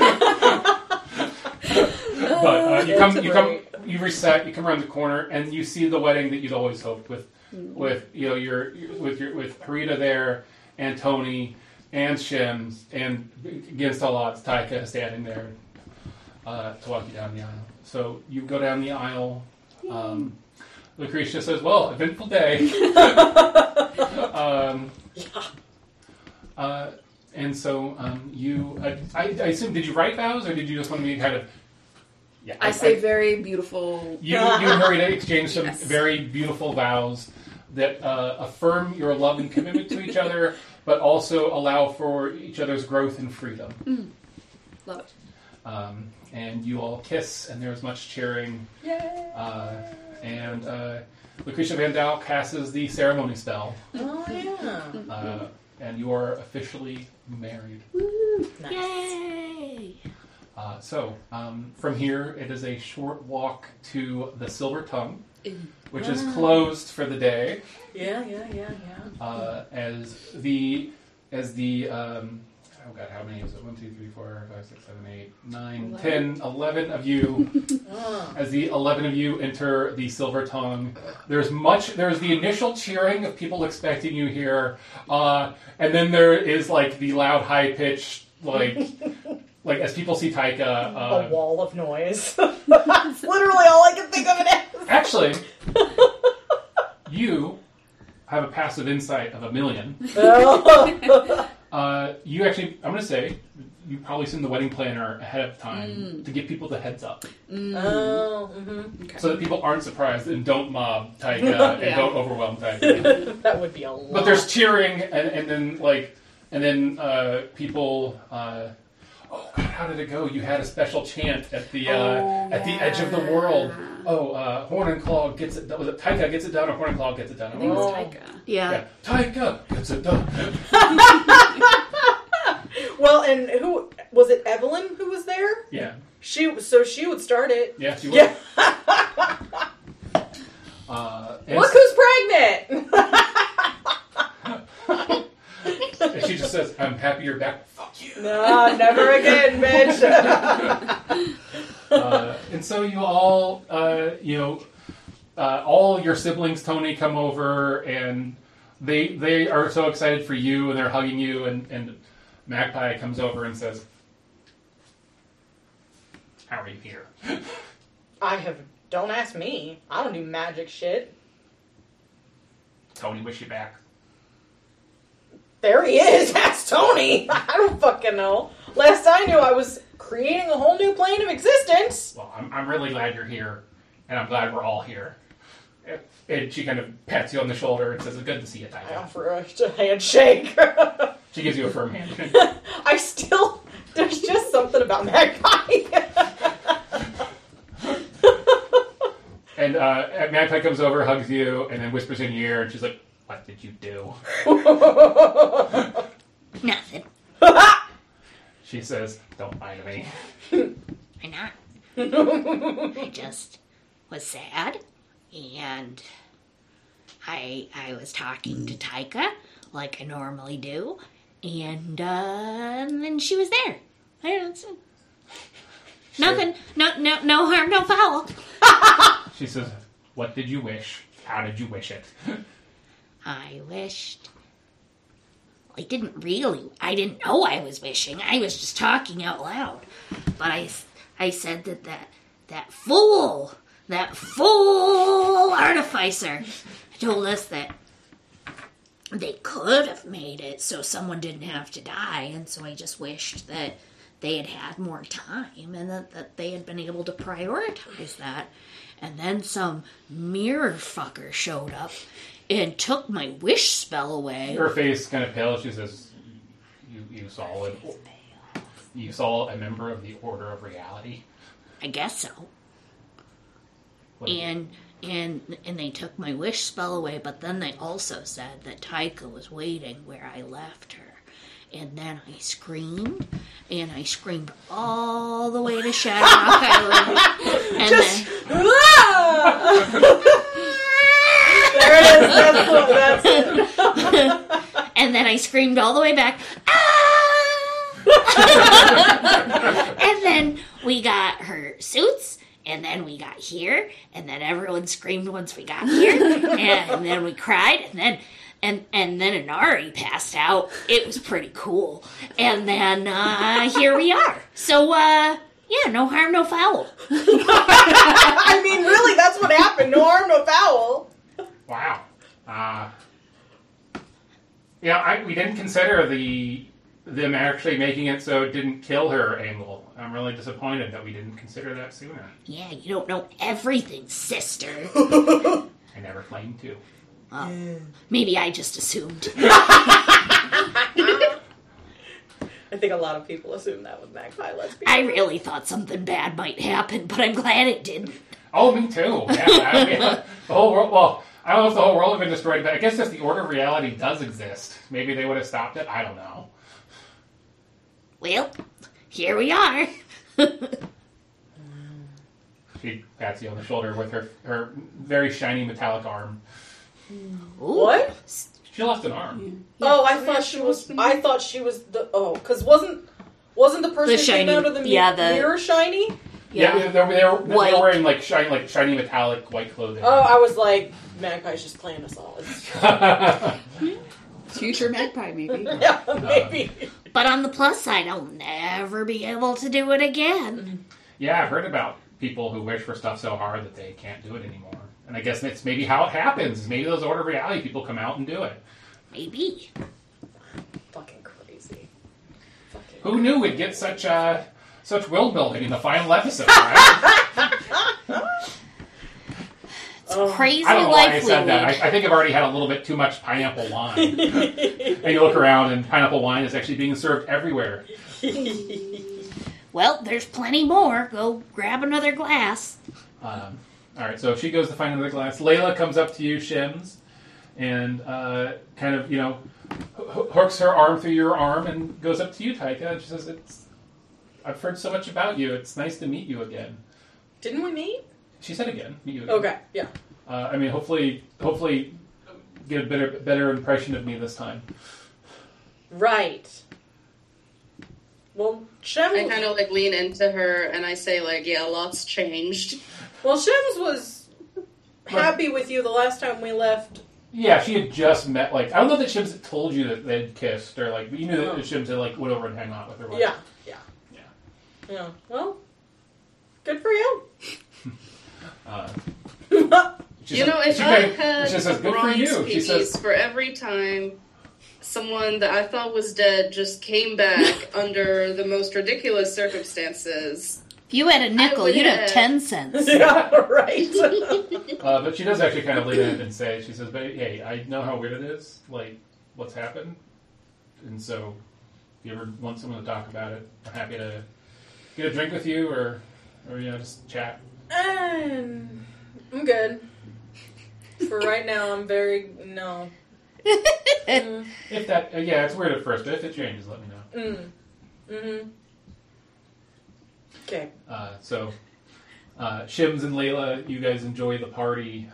Speaker 2: But you reset. You come around the corner, and you see the wedding that you'd always hoped with Harita there, and Tony, and Shims, and against all odds, Taika standing there to walk you down the aisle. So you go down the aisle. Lucretia says, "Well, eventful day." And so you, I assume, did you write vows, or did you just want to be kind of? Yeah,
Speaker 4: I say very beautiful.
Speaker 2: You and Harita exchange some very beautiful vows that affirm your love and commitment to each other, but also allow for each other's growth and freedom.
Speaker 4: Love it.
Speaker 2: And you all kiss, and there's much cheering.
Speaker 3: Yay!
Speaker 2: And Lucretia Van Dal casts the ceremony spell,
Speaker 3: Oh, yeah.
Speaker 2: and you are officially married.
Speaker 3: Nice.
Speaker 1: Yay!
Speaker 2: From here, it is a short walk to the Silver Tongue, which is closed for the day.
Speaker 3: Yeah.
Speaker 2: As the oh god, how many is it? 1, 2, 3, 4, 5, 6, 7, 8, 9, 10, 11 of you. As the 11 of you enter the Silver Tongue, there's the initial cheering of people expecting you here, and then there is like the loud, high pitched like as people see Taika,
Speaker 3: A wall of noise. That's literally all I can think of it as.
Speaker 2: Actually, you have a passive insight of 1,000,000. You actually, I'm going to say, you've probably seen the wedding planner ahead of time to give people the heads up.
Speaker 4: Okay.
Speaker 2: So that people aren't surprised and don't mob Taika and don't overwhelm Taika.
Speaker 3: That would be a lot.
Speaker 2: But there's cheering and then people. Oh God, how did it go? You had a special chant at the edge of the world. Horn and Claw gets it done. Was it Taika gets it done or Horn and Claw gets it done?
Speaker 4: I think it's Taika.
Speaker 1: Yeah.
Speaker 2: Taika gets it done.
Speaker 3: Well, and who was it? Evelyn who was there?
Speaker 2: Yeah.
Speaker 3: She would start it.
Speaker 2: Yeah, she would.
Speaker 3: Yeah. Look who's pregnant.
Speaker 2: And she just says, "I'm happy you're back." Fuck you.
Speaker 3: No, never again, bitch.
Speaker 2: And so you all, all your siblings, Tony, come over, and they are so excited for you, and they're hugging you, and Magpie comes over and says, "How are you here?"
Speaker 3: Don't ask me. I don't do magic shit.
Speaker 2: Tony, wish you back.
Speaker 3: There he is. Ask Tony. I don't fucking know. Last I knew, I was creating a whole new plane of existence.
Speaker 2: Well, I'm really glad you're here, and I'm glad we're all here. And she kind of pats you on the shoulder and says, "It's good to see you,
Speaker 3: I
Speaker 2: Taika."
Speaker 3: offer a handshake.
Speaker 2: She gives you a firm hand.
Speaker 3: There's just something about Magpie.
Speaker 2: And Magpie comes over, hugs you, and then whispers in your ear, and she's like, "What did you do?"
Speaker 1: Nothing.
Speaker 2: She says, "Don't lie to me."
Speaker 1: Why not? I just was sad, and I was talking to Taika like I normally do, and then she was there. I don't know. Nothing. No harm, no foul.
Speaker 2: She says, "What did you wish? How did you wish it?"
Speaker 1: I wished. I didn't know I was wishing. I was just talking out loud. But I said that fool artificer told us that they could have made it so someone didn't have to die, and so I just wished that they had had more time and that they had been able to prioritize that. And then some mirror fucker showed up and took my wish spell away.
Speaker 2: Her face kind of pale. She says, "You saw a member of the Order of Reality."
Speaker 1: I guess so.
Speaker 2: What-
Speaker 1: And they took my wish spell away, but then they also said that Taika was waiting where I left her. And then I screamed, and I screamed all the way to Shadowrock Island. And
Speaker 3: There it is. That's it.
Speaker 1: and then I screamed all the way back. And then we got her suits, and then we got here, and then everyone screamed once we got here, and then we cried, and then Inari passed out. It was pretty cool. And then here we are. So yeah, no harm, no foul.
Speaker 3: I mean, really, that's what happened. No harm, no foul.
Speaker 2: Wow. We didn't consider them actually making it so it didn't kill her angle. I'm really disappointed that we didn't consider that sooner.
Speaker 1: Yeah, you don't know everything, sister.
Speaker 2: I never claimed to.
Speaker 1: Maybe I just assumed.
Speaker 3: I think a lot of people assume that with Magpie. Let's be
Speaker 1: I
Speaker 3: honest.
Speaker 1: really thought something bad might happen, but I'm glad it didn't.
Speaker 2: Oh, me too. Yeah, the whole world. Well, I don't know if the whole world had been destroyed, but I guess if the Order of Reality does exist, maybe they would have stopped it. I don't know.
Speaker 1: Well, here we are.
Speaker 2: She pats you on the shoulder with her very shiny metallic arm.
Speaker 1: Ooh.
Speaker 3: What?
Speaker 2: She lost an arm.
Speaker 3: Oh, I thought she was the. Oh, because wasn't the person
Speaker 1: The
Speaker 3: who
Speaker 1: shiny-
Speaker 3: came out of the
Speaker 1: yeah, the-
Speaker 3: mirror shiny?
Speaker 2: Yeah, they were
Speaker 1: White.
Speaker 2: wearing like shiny metallic white clothing.
Speaker 3: Oh, I was like, Magpie's just playing us all.
Speaker 4: Future Magpie, maybe.
Speaker 3: Yeah, maybe.
Speaker 1: But on the plus side, I'll never be able to do it again.
Speaker 2: Yeah, I've heard about people who wish for stuff so hard that they can't do it anymore. And I guess that's maybe how it happens. Maybe those Order of Reality people come out and do it.
Speaker 1: Maybe.
Speaker 3: Fucking crazy. Fucking.
Speaker 2: Who knew we'd get such world building in the final episode, right?
Speaker 1: It's crazy
Speaker 2: I don't know why I
Speaker 1: life we
Speaker 2: said that.
Speaker 1: lead.
Speaker 2: I think I've already had a little bit too much pineapple wine. And you look around and pineapple wine is actually being served everywhere.
Speaker 1: Well, there's plenty more. Go grab another glass.
Speaker 2: All right, so she goes to find another glass. Layla comes up to you, Shims, and kind of, hooks her arm through your arm and goes up to you, Taika, and she says, I've heard so much about you. It's nice to meet you again.
Speaker 3: Didn't we meet?
Speaker 2: She said again, meet you again.
Speaker 3: Okay, yeah.
Speaker 2: Hopefully get a better impression of me this time.
Speaker 3: Right. Well,
Speaker 5: I kind of like lean into her and I say like, yeah, a lot's changed.
Speaker 3: Well, Shims was happy with you the last time we left.
Speaker 2: Yeah, she had just met, I don't know that Shims had told you that they'd kissed, or, but you knew that Shims had, went over and hung out with her. Right?
Speaker 3: Yeah.
Speaker 2: Yeah.
Speaker 3: Well, good for you.
Speaker 2: She
Speaker 5: You
Speaker 2: said-
Speaker 5: know, if
Speaker 2: she
Speaker 5: I
Speaker 2: kinda-
Speaker 5: had
Speaker 2: she says, good for
Speaker 5: bronze
Speaker 2: you. She
Speaker 5: piece
Speaker 2: says,
Speaker 5: for every time someone that I thought was dead just came back under the most ridiculous circumstances.
Speaker 1: If you had a nickel,
Speaker 5: would
Speaker 1: you'd have
Speaker 5: have-
Speaker 1: 10 cents.
Speaker 3: Yeah, right.
Speaker 2: but she does actually kind of lean in and say, she says, but hey, I know how weird it is, what's happened. And so, if you ever want someone to talk about it, I'm happy to get a drink with you or just chat.
Speaker 3: I'm good. For right now, I'm very no.
Speaker 2: If that, it's weird at first, but if it changes, let me know.
Speaker 3: Mm-hmm. Okay.
Speaker 2: So, Shims and Layla, you guys enjoy the party.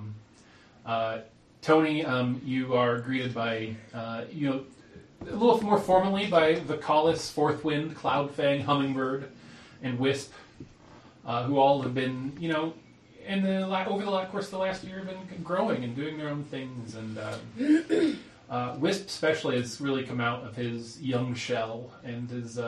Speaker 2: Tony, you are greeted by, a little more formally by Vicalis, Fourth Wind, Cloudfang, Hummingbird, and Wisp, who all have been, over the course of the last year, have been growing and doing their own things. And Wisp especially has really come out of his young shell and is,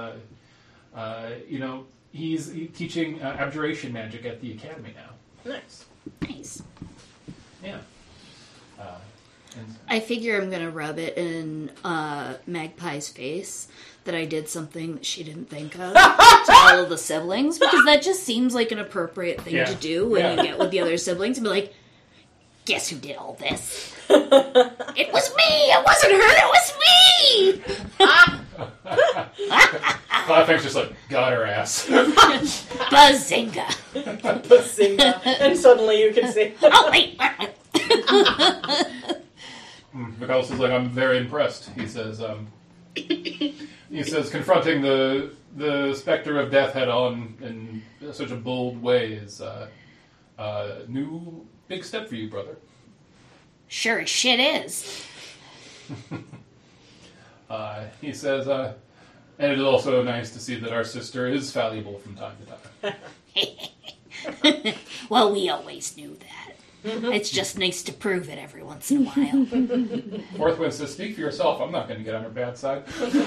Speaker 2: he's teaching abjuration magic at the academy now.
Speaker 3: Nice.
Speaker 1: Nice.
Speaker 2: Yeah.
Speaker 1: I figure I'm gonna rub it in Magpie's face that I did something that she didn't think of to all of the siblings, because that just seems like an appropriate thing to do when you get with the other siblings and be like, guess who did all this? It was me! It wasn't her, it was me!
Speaker 2: Cloudfang's just like, got her ass.
Speaker 1: Bazinga!
Speaker 3: Bazinga. And suddenly you can see.
Speaker 1: Oh, wait!
Speaker 2: McCallus is like, I'm very impressed. He says, confronting the specter of death head on in such a bold way is a new big step for you, brother.
Speaker 1: Sure as shit is.
Speaker 2: He says, and it is also nice to see that our sister is fallible from time to time.
Speaker 1: Well, we always knew that. It's just nice to prove it every once in a while.
Speaker 2: Fourthwind says, speak for yourself. I'm not going to get on her bad side.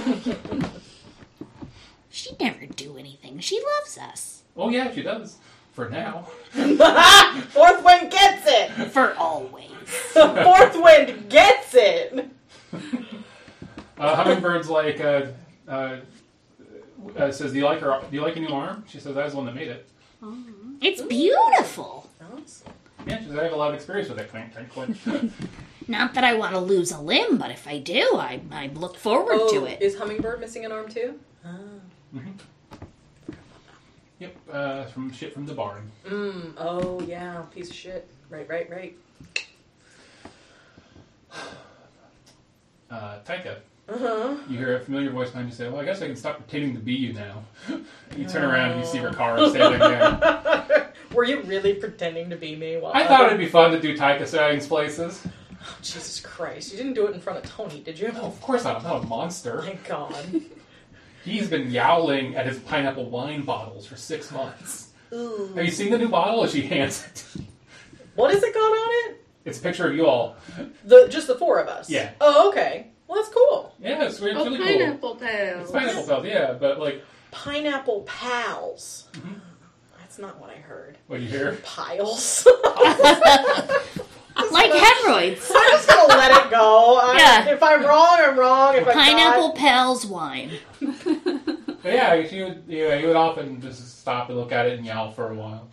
Speaker 1: She'd never do anything. She loves us.
Speaker 2: Oh, yeah, she does. For now.
Speaker 3: Fourth Wind gets it!
Speaker 1: For always.
Speaker 3: Fourth Wind gets it!
Speaker 2: Hummingbird's like, says, do you like a new arm? She says, I was the one that made it.
Speaker 1: It's beautiful.
Speaker 2: Yeah, she says, I have a lot of experience with it. Clank, clank, clank.
Speaker 1: Not that I want to lose a limb, but if I do, I look forward to it.
Speaker 3: Is Hummingbird missing an arm too?
Speaker 2: Yep, from the barn.
Speaker 3: Oh yeah, piece of shit. Right.
Speaker 2: Taika. You hear a familiar voice behind you say, well, I guess I can stop pretending to be you now. You turn around and you see Riccara standing there.
Speaker 3: Were you really pretending to be me?
Speaker 2: I thought it'd be fun to do Taika Stallion's places.
Speaker 3: Oh, Jesus Christ. You didn't do it in front of Tony, did you?
Speaker 2: No, of course not. I'm not a monster.
Speaker 3: My God.
Speaker 2: He's been yowling at his pineapple wine bottles for 6 months.
Speaker 3: Ooh.
Speaker 2: Have you seen the new bottle? Or she hands it.
Speaker 3: What has it got on it?
Speaker 2: It's a picture of you all.
Speaker 3: Just the four of us?
Speaker 2: Yeah.
Speaker 3: Oh, okay. Well, that's cool.
Speaker 2: Yeah, it's really, really cool.
Speaker 5: Pineapple Pals.
Speaker 2: It's pineapple pals, yeah, but like...
Speaker 3: Pineapple pals. That's not what I heard.
Speaker 2: What'd you hear?
Speaker 3: Piles.
Speaker 1: Like hemorrhoids.
Speaker 3: I'm just gonna let it go.
Speaker 1: Yeah.
Speaker 3: If I'm wrong, I'm wrong. If I'm
Speaker 1: Pineapple
Speaker 3: not...
Speaker 1: Pals wine.
Speaker 2: But yeah, you would often just stop and look at it and yowl for a while.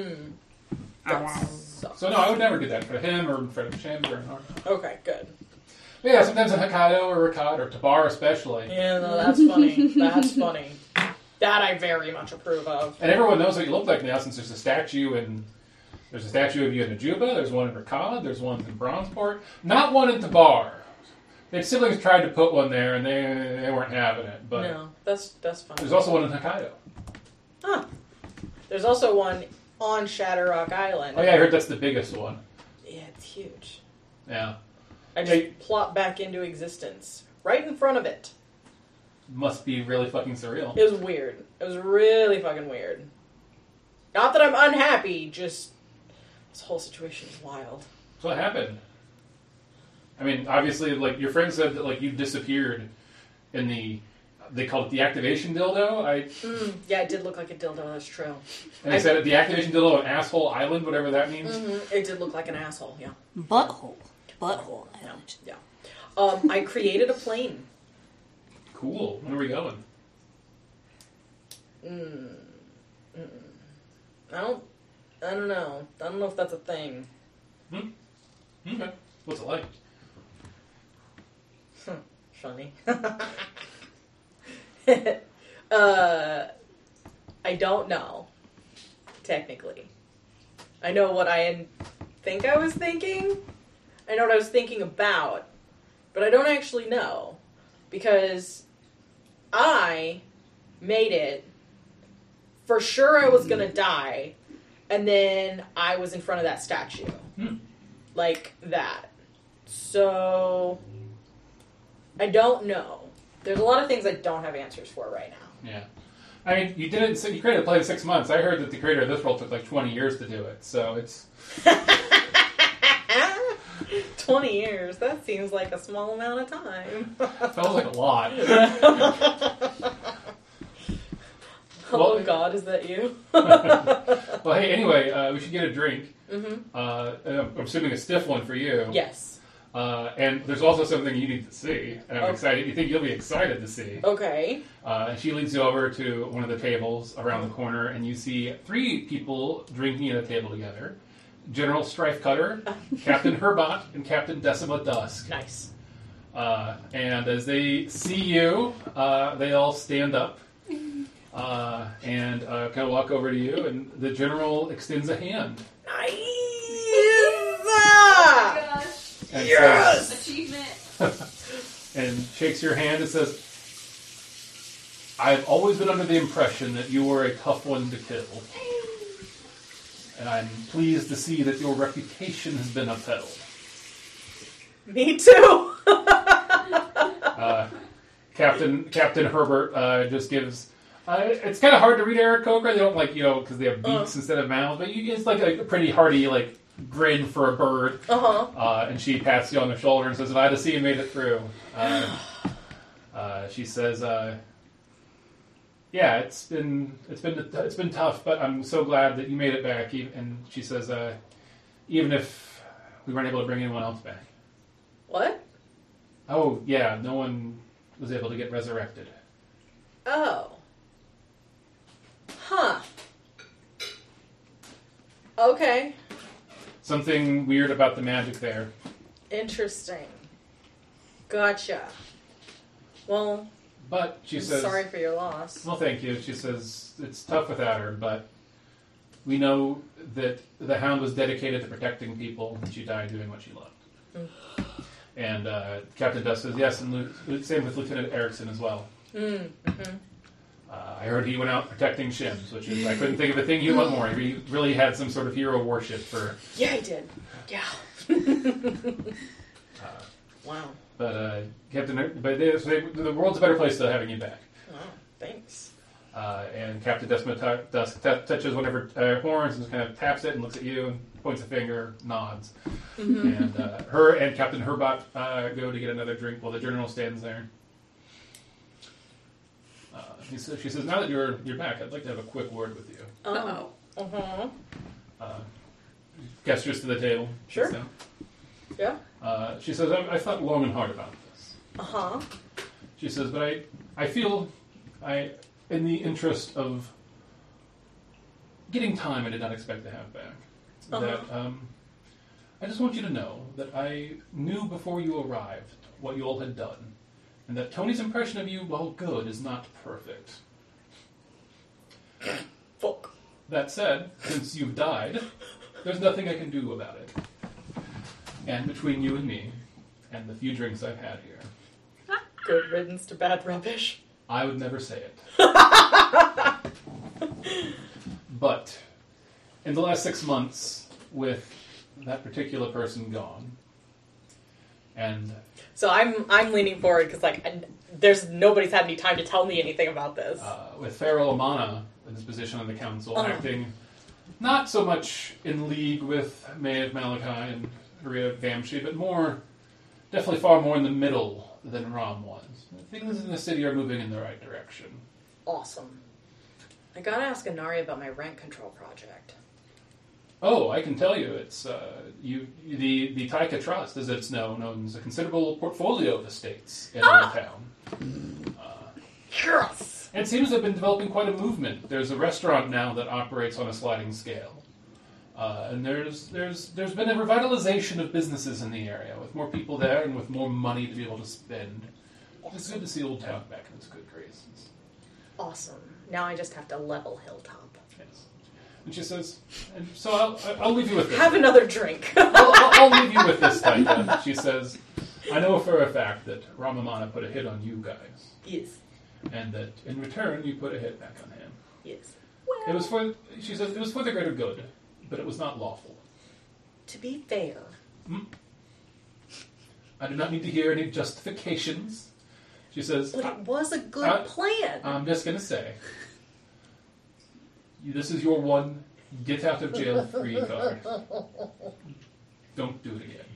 Speaker 2: So no, I would never do that for him or for Shams or Narn.
Speaker 3: Okay, good.
Speaker 2: But yeah, sometimes a Hokkaido or Ricard or Tabar especially.
Speaker 3: Yeah, no, that's funny. That's funny. That I very much approve of.
Speaker 2: And everyone knows what you look like now since there's a statue and there's a statue of you in Najuba, there's one in Ricard, there's one in Bronzeport, not one in Tabar. The siblings tried to put one there and they weren't having it. But
Speaker 3: No, that's fine.
Speaker 2: there's also one in Hokkaido.
Speaker 3: Huh. There's also one on Shatterrock Island.
Speaker 2: Oh yeah, I heard that's the biggest one.
Speaker 3: Yeah, it's huge.
Speaker 2: Yeah.
Speaker 3: I just plopped back into existence. Right in front of it.
Speaker 2: Must be really fucking surreal.
Speaker 3: It was weird. It was really fucking weird. Not that I'm unhappy, just this whole situation is wild.
Speaker 2: So what happened? I mean, obviously, like, your friend said that, like, you disappeared in they called it the activation dildo.
Speaker 3: Yeah, it did look like a dildo, that's true.
Speaker 2: And they said the activation dildo on Asshole Island, whatever that means.
Speaker 3: It did look like an asshole, yeah.
Speaker 1: Butthole. Island.
Speaker 3: Yeah. I created a plane.
Speaker 2: Cool. Where are we going?
Speaker 3: I don't know. I don't know if that's a thing.
Speaker 2: Okay. What's it like?
Speaker 3: Funny. I don't know. Technically. I know what I think I was thinking. I know what I was thinking about. But I don't actually know. Because I made it. For sure I was going to die. And then I was in front of that statue. Like that. So, I don't know. There's a lot of things I don't have answers for right now.
Speaker 2: Yeah. I mean, you created a play in 6 months. I heard that the creator of this world took like 20 years to do it, so it's...
Speaker 3: 20 years, that seems like a small amount of time.
Speaker 2: Sounds like a lot.
Speaker 3: Oh God, is that you?
Speaker 2: Well, hey, anyway, we should get a drink. I'm assuming a stiff one for you.
Speaker 3: Yes.
Speaker 2: And there's also something you need to see. And I'm excited. You think you'll be excited to see.
Speaker 3: Okay.
Speaker 2: And she leads you over to one of the tables around the corner, and you see 3 people drinking at a table together. General Strifecutter, Captain Herbat, and Captain Decima Dusk.
Speaker 3: Nice.
Speaker 2: And as they see you, they all stand up and kind of walk over to you, and the General extends a hand.
Speaker 3: Nice.
Speaker 2: And
Speaker 3: Yes!
Speaker 6: Achievement.
Speaker 2: and shakes your hand and says, I've always been under the impression that you were a tough one to kill. And I'm pleased to see that your reputation has been upheld.
Speaker 3: Me too.
Speaker 2: Captain Herbert just gives... it's kind of hard to read Aarakocra. They don't because they have beaks instead of mouths. But it's like a pretty hearty, grin for a bird. And she pats you on the shoulder and says, "Glad to see you made it through." She says, "Yeah, it's been tough, but I'm so glad that you made it back." And she says, "Even if we weren't able to bring anyone else back."
Speaker 3: What?
Speaker 2: Oh yeah, no one was able to get resurrected.
Speaker 3: Oh. Huh. Okay.
Speaker 2: Something weird about the magic there.
Speaker 3: Interesting. Gotcha. Well,
Speaker 2: But she
Speaker 3: I'm
Speaker 2: says,
Speaker 3: sorry for your loss.
Speaker 2: "Well, thank you." She says, "It's tough without her, but we know that the Hound was dedicated to protecting people, and she died doing what she loved." And Captain Dusk says, "Yes, and same with Lieutenant Erickson as well." I heard he went out protecting shims, which is, I couldn't think of a thing he loved more. He really had some sort of hero worship for...
Speaker 3: Yeah, I did. Yeah. Wow.
Speaker 2: But the world's a better place to having you back.
Speaker 3: Wow. Thanks.
Speaker 2: And Captain Dusk touches one of her horns and just kind of taps it and looks at you and points a finger, nods. And her and Captain Herbat go to get another drink while the General stands there. She says, "Now that you're back, I'd like to have a quick word with you."
Speaker 4: Uh-oh.
Speaker 2: Gestures to the table.
Speaker 3: Sure.
Speaker 2: Sits down.
Speaker 3: Yeah.
Speaker 2: She says, I thought long and hard about this. She says, but I feel in the interest of getting time I did not expect to have back, that I just want you to know that I knew before you arrived what you all had done, and that Tony's impression of you, while good, is not perfect.
Speaker 3: Fuck.
Speaker 2: That said, since you've died, there's nothing I can do about it. And between you and me, and the few drinks I've had here,
Speaker 3: Good riddance to bad rubbish.
Speaker 2: I would never say it. But in the last 6 months, with that particular person gone, and
Speaker 3: So I'm leaning forward because there's nobody's had any time to tell me anything about this.
Speaker 2: with Farrell Amana in his position on the council, acting not so much in league with Maeve Malachi and Maria Vamshi, but definitely far more in the middle than Rom was. Things in the city are moving in the right direction.
Speaker 3: Awesome. I gotta ask Inari about my rent control project.
Speaker 2: Oh, I can tell you, it's the Taika Trust, as it's known, owns a considerable portfolio of estates in our town.
Speaker 3: Yes!
Speaker 2: And it seems to have been developing quite a movement. There's a restaurant now that operates on a sliding scale. And there's been a revitalization of businesses in the area, with more people there and with more money to be able to spend. It's good to see Old Town back in its good graces.
Speaker 3: Awesome. Now I just have to level Hilltop.
Speaker 2: Yes. And she says, and so I'll leave you with this.
Speaker 3: Have another drink.
Speaker 2: I'll leave you with this, Taika. She says, I know for a fact that Ramamana put a hit on you guys.
Speaker 3: Yes.
Speaker 2: And that in return you put a hit back on him.
Speaker 3: Yes.
Speaker 2: She says, it was for the greater good, but it was not lawful.
Speaker 3: To be fair.
Speaker 2: I do not need to hear any justifications. She says,
Speaker 3: But it was a good plan.
Speaker 2: I'm just going to say, this is your one get out of jail free card. Don't do it again.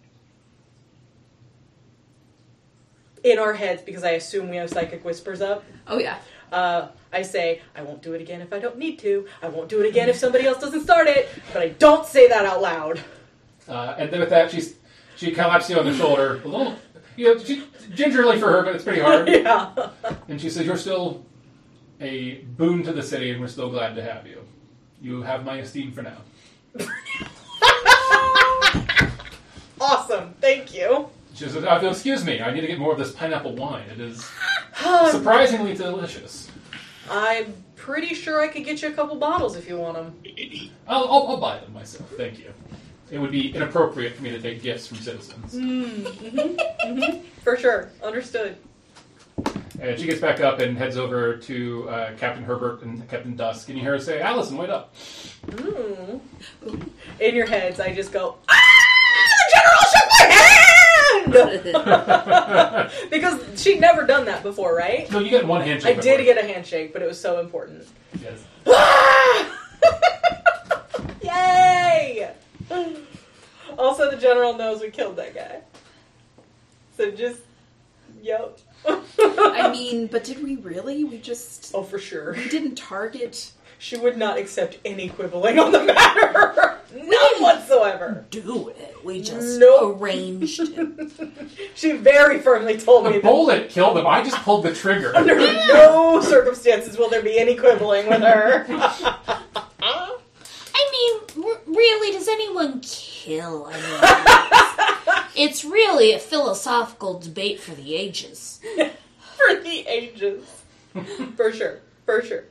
Speaker 3: In our heads, because I assume we have psychic whispers up,
Speaker 4: Oh, yeah.
Speaker 3: I say, I won't do it again if I don't need to. I won't do it again if somebody else doesn't start it. But I don't say that out loud.
Speaker 2: And then with that, She claps you on the shoulder, a little, gingerly for her, but it's pretty hard.
Speaker 3: Yeah.
Speaker 2: And she says, "You're still a boon to the city, and we're still glad to have you. You have my esteem for now."
Speaker 3: Awesome. Thank you.
Speaker 2: She says, "Excuse me, I need to get more of this pineapple wine. It is surprisingly delicious."
Speaker 3: I'm pretty sure I could get you a couple bottles if you want them.
Speaker 2: I'll buy them myself, thank you. It would be inappropriate for me to take gifts from citizens.
Speaker 3: For sure. Understood.
Speaker 2: And she gets back up and heads over to Captain Herbert and Captain Dusk, and you hear her say, "Allison, wait up."
Speaker 3: In your heads, I just go, the general shook my hand! Because she'd never done that before, right?
Speaker 2: No, you get one handshake.
Speaker 3: I did get a handshake, but it was so important.
Speaker 2: Yes.
Speaker 3: Yay! Also, the general knows we killed that guy. So just, yep.
Speaker 4: I mean, but did we really? We just...
Speaker 3: Oh, for sure.
Speaker 4: We didn't target...
Speaker 3: She would not accept any quibbling on the matter. None whatsoever.
Speaker 1: Do it. We just
Speaker 3: Nope.
Speaker 1: arranged it.
Speaker 3: She very firmly told me
Speaker 2: The
Speaker 3: that
Speaker 2: bullet killed him. I just pulled the trigger.
Speaker 3: under no circumstances will there be any quibbling with her.
Speaker 1: I mean, really, does anyone kill anyone else? It's really a philosophical debate for the ages.
Speaker 3: For the ages. For sure. For sure.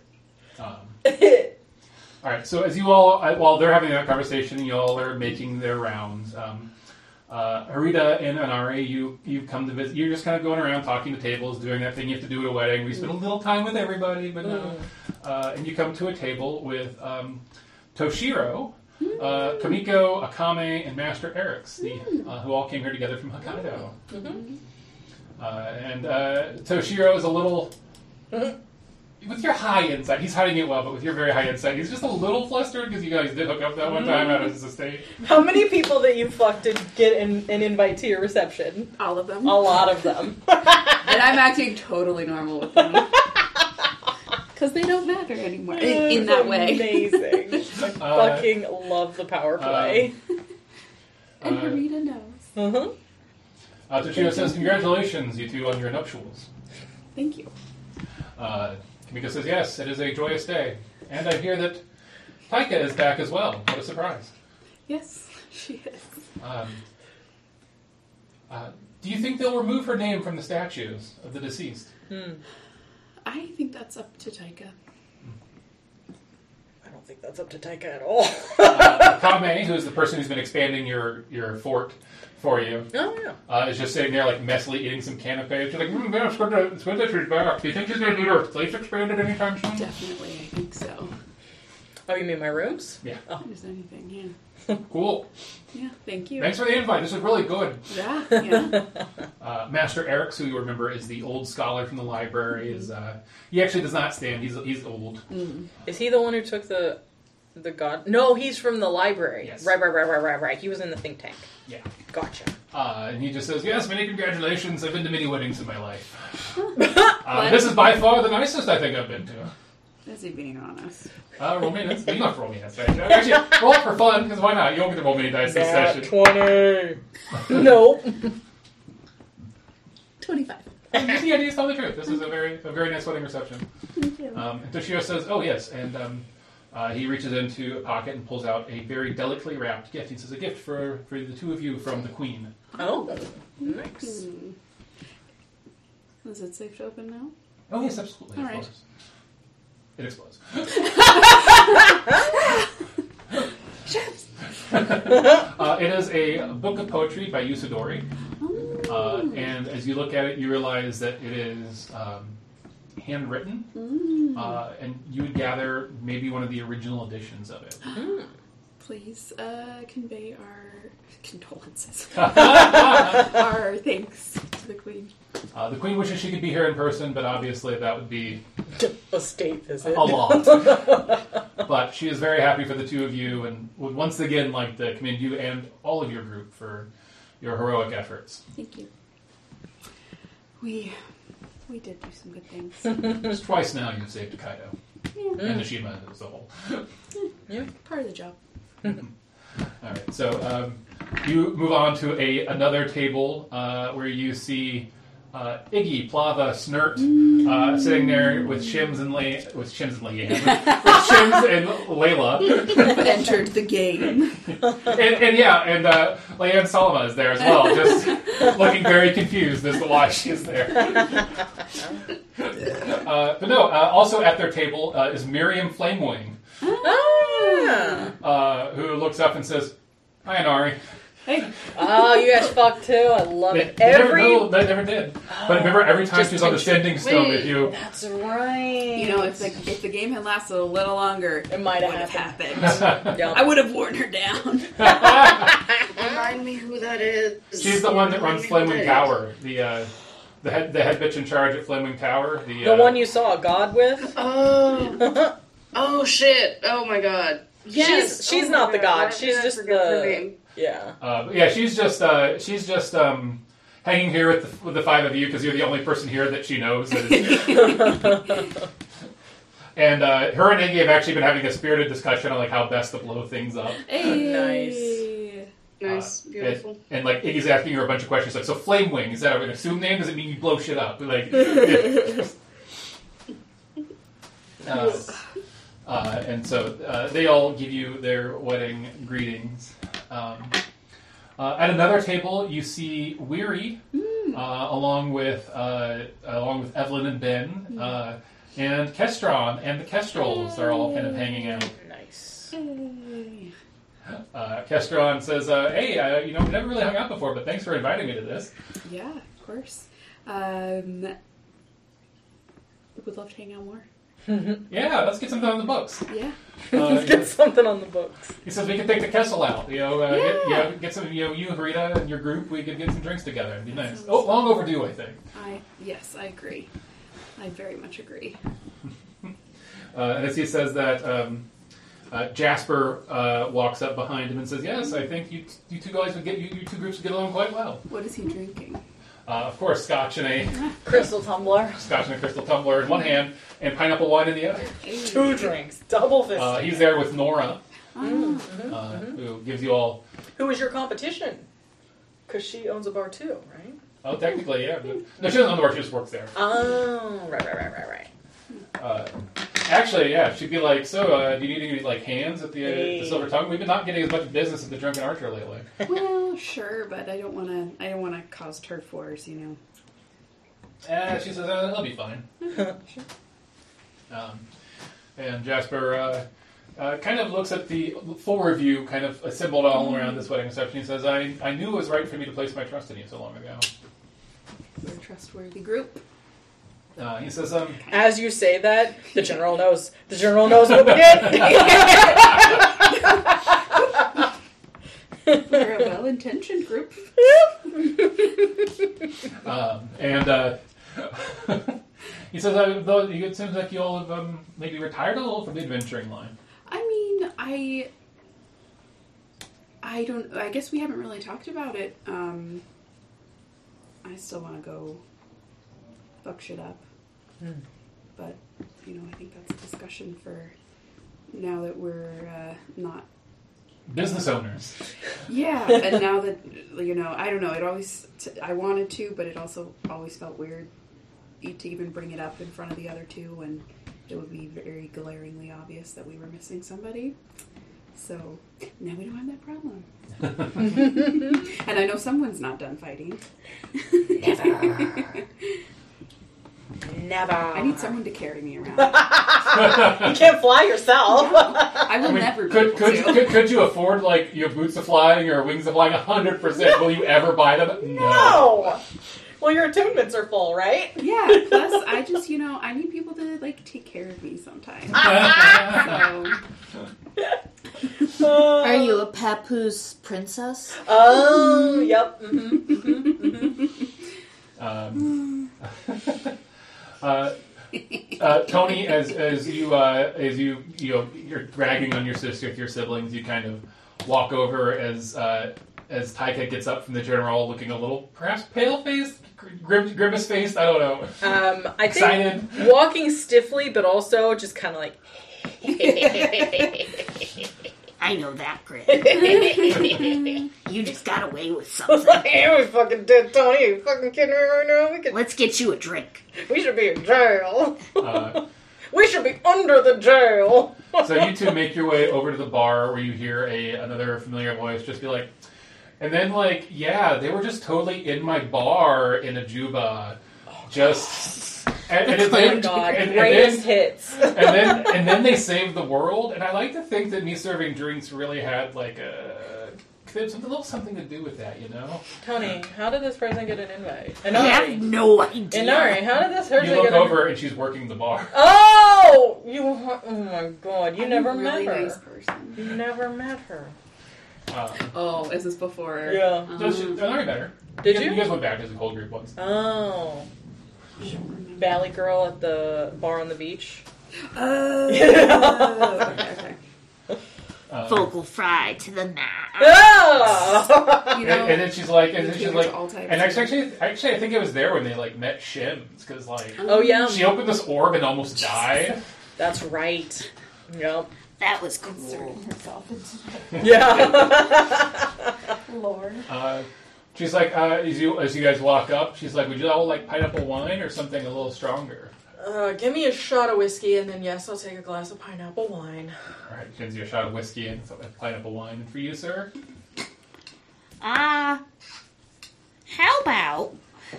Speaker 2: All right, so as you all, while they're having that conversation, you all are making their rounds. Harita and Anari, you've come to visit. You're just kind of going around talking to tables, doing that thing you have to do at a wedding. We spend a little time with everybody, but no. And you come to a table with Toshiro, Kamiko, Akame, and Master Eric's, who all came here together from Hokkaido. And Toshiro is a little... With your high insight, he's hiding it well, but with your very high insight, he's just a little flustered because you guys did hook up that one time out of his estate.
Speaker 3: How many people that you fucked did get an invite to your reception?
Speaker 4: All of them.
Speaker 3: A lot of them.
Speaker 4: And I'm acting totally normal with them. Because they don't matter anymore. In that way.
Speaker 3: Amazing. I fucking love the power play.
Speaker 4: And Harita knows.
Speaker 2: Toshiro says, "Congratulations, you two, on your nuptials."
Speaker 4: Thank you.
Speaker 2: Kamiko says, "Yes, it is a joyous day. And I hear that Taika is back as well. What a surprise."
Speaker 4: Yes, she is.
Speaker 2: Do you think they'll remove her name from the statues of the deceased?
Speaker 4: I think that's up to Taika.
Speaker 3: I don't think that's up to Taika at all.
Speaker 2: Kame, who is the person who's been expanding your fort for you, is just sitting there, like, messily eating some canapé. She's like, yeah, it's good that she's back. Do you think she's going to need her place expanded anytime soon?
Speaker 4: Definitely, I think so.
Speaker 3: Oh, you mean my rooms?
Speaker 2: Yeah.
Speaker 4: If there's anything, yeah.
Speaker 2: Cool.
Speaker 4: Yeah, thank you.
Speaker 2: Thanks for the invite. This was really good.
Speaker 4: Yeah.
Speaker 2: Master Eric, who you remember is the old scholar from the library, is he actually does not stand. He's old.
Speaker 3: Is he the one who took the god? No, he's from the library.
Speaker 2: Yes.
Speaker 3: Right. He was in the think tank.
Speaker 2: Yeah.
Speaker 3: Gotcha.
Speaker 2: And he just says, "Yes, many congratulations. I've been to many weddings in my life. This is by far the nicest I think I've been to."
Speaker 4: Is he being honest?
Speaker 2: Roll me dice. You don't have to roll me dice. Right? Actually, roll it for fun, because why not? You don't get to roll many dice this session.
Speaker 3: 20. Nope.
Speaker 4: 25.
Speaker 2: Yeah, just tell the truth. This is a very nice wedding reception.
Speaker 4: Thank you.
Speaker 2: And Toshiro says, "Oh, yes," and he reaches into a pocket and pulls out a very delicately wrapped gift. He says, "A gift for the two of you from the Queen."
Speaker 3: Oh, nice.
Speaker 4: Is it safe to open now?
Speaker 2: Oh, yes, absolutely.
Speaker 4: All
Speaker 2: Of
Speaker 4: right.
Speaker 2: course. It explodes. It is a book of poetry by Usadori. And as you look at it, you realize that it is handwritten. And you would gather maybe one of the original editions of it.
Speaker 4: Please convey our condolences. Our thanks to the Queen.
Speaker 2: The Queen wishes she could be here in person, but obviously that would be
Speaker 3: A state visit.
Speaker 2: a lot. But she is very happy for the two of you and would once again like to commend you and all of your group for your heroic efforts.
Speaker 4: Thank you. We did do some good things.
Speaker 2: Just twice now you've saved Hokkaido.
Speaker 4: Yeah.
Speaker 2: And Nishima as a whole.
Speaker 3: Yeah.
Speaker 4: Part of the job.
Speaker 2: All right, so You move on to another table where you see Iggy, Plava, Snert sitting there with Shims and Leanne, with Shims and Layla.
Speaker 4: Entered the game.
Speaker 2: and Leanne Salama is there as well, just looking very confused as to why she is there. But no, also at their table is Miriam Flamewing, who looks up and says, "Hi, Anari."
Speaker 4: Hey,
Speaker 3: Oh, you guys fucked too. I love it.
Speaker 2: They never did. But remember, every time she was on the sending stone with you,
Speaker 3: That's right.
Speaker 4: you know, if the game had lasted a little longer,
Speaker 3: It might
Speaker 4: would
Speaker 3: have
Speaker 4: have
Speaker 3: happened.
Speaker 4: happened.
Speaker 3: Yep.
Speaker 4: I would have worn her down.
Speaker 5: Remind me who that is.
Speaker 2: she's the one that runs
Speaker 5: Remind me who
Speaker 2: Flamewing
Speaker 5: that
Speaker 2: Tower, the head bitch in charge at Flamewing Tower.
Speaker 3: The one you saw God with?
Speaker 5: is. Oh. Oh shit. Oh my god. Yes.
Speaker 3: She's
Speaker 5: Oh my
Speaker 3: not the god.
Speaker 5: Why
Speaker 3: She's
Speaker 5: did I
Speaker 3: just
Speaker 5: forget her
Speaker 3: the
Speaker 5: name?
Speaker 3: yeah.
Speaker 2: she's just hanging here with the five of you because you're the only person here that she knows. And her and Iggy have actually been having a spirited discussion on like how best to blow things up.
Speaker 4: Hey.
Speaker 5: Nice. Beautiful.
Speaker 2: And like Iggy's asking her a bunch of questions like, so Flamewing, is that an assumed name? Does it mean you blow shit up? Like, and so they all give you their wedding greetings. At another table, you see Weary, along with Evelyn and Ben, and Kestron and the Kestrels are all kind of hanging out.
Speaker 3: Nice.
Speaker 2: Kestron says, "Hey, we never really hung out before, but thanks for inviting me to this."
Speaker 4: Yeah, of course. Would love to hang out more.
Speaker 2: Yeah, let's get something on the books.
Speaker 4: Yeah.
Speaker 3: Get something on the books.
Speaker 2: He says we could take the Kessel out. Get some. You and Rita and your group. We could get some drinks together. It'd be nice. Oh, long overdue, I think.
Speaker 4: Yes, I agree. I very much agree.
Speaker 2: And as he says that, Jasper walks up behind him and says, "Yes, I think you two guys would you two groups would get along quite well."
Speaker 4: What is he drinking?
Speaker 2: Of course, scotch and a
Speaker 3: Crystal tumbler.
Speaker 2: crystal tumbler in one hand and pineapple wine in the other.
Speaker 3: 2 drinks. Double fist.
Speaker 2: He's there with Nora, who gives you all.
Speaker 3: Who is your competition? Because she owns a bar too, right?
Speaker 2: Oh, technically, yeah. But, no, she doesn't own the bar. She just works there.
Speaker 3: Oh, right.
Speaker 2: Actually, yeah, she'd be like, "So, do you need any like hands at the Silver Tongue? We've been not getting as much business at the Drunken Archer lately."
Speaker 4: Well, sure, but I don't want to cause turf wars, you know.
Speaker 2: She says, "That'll be fine."
Speaker 4: Sure.
Speaker 2: And Jasper kind of looks at the full review, kind of assembled all around this wedding reception. He says, I knew it was right for me to place my trust in you so long ago."
Speaker 4: We're a trustworthy group.
Speaker 2: He says,
Speaker 3: As you say that, the general knows. The general knows what we did.
Speaker 4: We're a well-intentioned group.
Speaker 2: and he says, though it seems like you all have maybe retired a little from the adventuring line.
Speaker 4: I mean, I don't. I guess we haven't really talked about it. I still want to go fuck shit up, but I think that's a discussion for now that we're not
Speaker 2: Business owners.
Speaker 4: Yeah, and now that I don't know. It always I wanted to, but it also always felt weird to even bring it up in front of the other two, and it would be very glaringly obvious that we were missing somebody. So now we don't have that problem. And I know someone's not done fighting.
Speaker 3: Never.
Speaker 4: I need someone to carry me around.
Speaker 3: You can't fly yourself.
Speaker 4: I will never be able to.
Speaker 2: Could you afford boots of flying or wings of flying 100%? Will you ever buy them?
Speaker 3: No. Well, your attunements are full, right?
Speaker 4: Yeah, plus I just, I need people to, take care of me sometimes. So,
Speaker 1: Are you a Papoose princess?
Speaker 3: Oh, yep.
Speaker 2: Tony, as you're bragging on your sister with your siblings, you kind of walk over as Taika gets up from the general, looking a little perhaps pale-faced, grimace-faced. I don't know.
Speaker 3: I
Speaker 2: excited.
Speaker 3: think walking stiffly, but also just kind of like.
Speaker 1: I know that grin. You just got away with something.
Speaker 3: Yeah, we fucking did, Tony. Are you fucking kidding me right now?
Speaker 1: Let's get you a drink.
Speaker 3: We should be in jail.
Speaker 2: Uh,
Speaker 3: We should be under the jail.
Speaker 2: so you two make your way over to the bar where you hear another familiar voice just be like, and then like, yeah, they were just totally in my bar in Ajuba, just. And
Speaker 3: Oh my god, greatest hits.
Speaker 2: and then they saved the world, and I like to think that me serving drinks really had like a little something to do with that, you know.
Speaker 3: Tony, how did this person get an invite?
Speaker 1: I have no idea.
Speaker 3: Inari, how did this person
Speaker 2: You look
Speaker 3: get an
Speaker 2: over and she's working the bar.
Speaker 3: Oh! Oh my god, you never
Speaker 4: really
Speaker 3: met her.
Speaker 4: nice person.
Speaker 3: You never met her.
Speaker 4: Oh, is this before?
Speaker 3: Yeah.
Speaker 2: So Inari met her.
Speaker 3: Did you?
Speaker 2: You guys went back as a whole group once.
Speaker 3: Oh. Valley girl at the bar on the beach.
Speaker 4: Oh, okay.
Speaker 1: Vocal fry to the max.
Speaker 3: Oh!
Speaker 4: You know,
Speaker 2: And then she's like,
Speaker 4: all types
Speaker 2: and actually, I think it was there when they like met Shims because like
Speaker 3: Oh yeah,
Speaker 2: she opened this orb and almost died.
Speaker 3: that's right. Yep.
Speaker 1: That was cool.
Speaker 4: inserting herself into
Speaker 3: Yeah.
Speaker 4: lore.
Speaker 2: She's like, as you guys walk up, she's like, would you all like pineapple wine or something a little stronger?
Speaker 3: Give me a shot of whiskey, and then yes, I'll take a glass of pineapple wine.
Speaker 2: All right, she gives you a shot of whiskey and some pineapple wine. And for you, sir?
Speaker 1: How about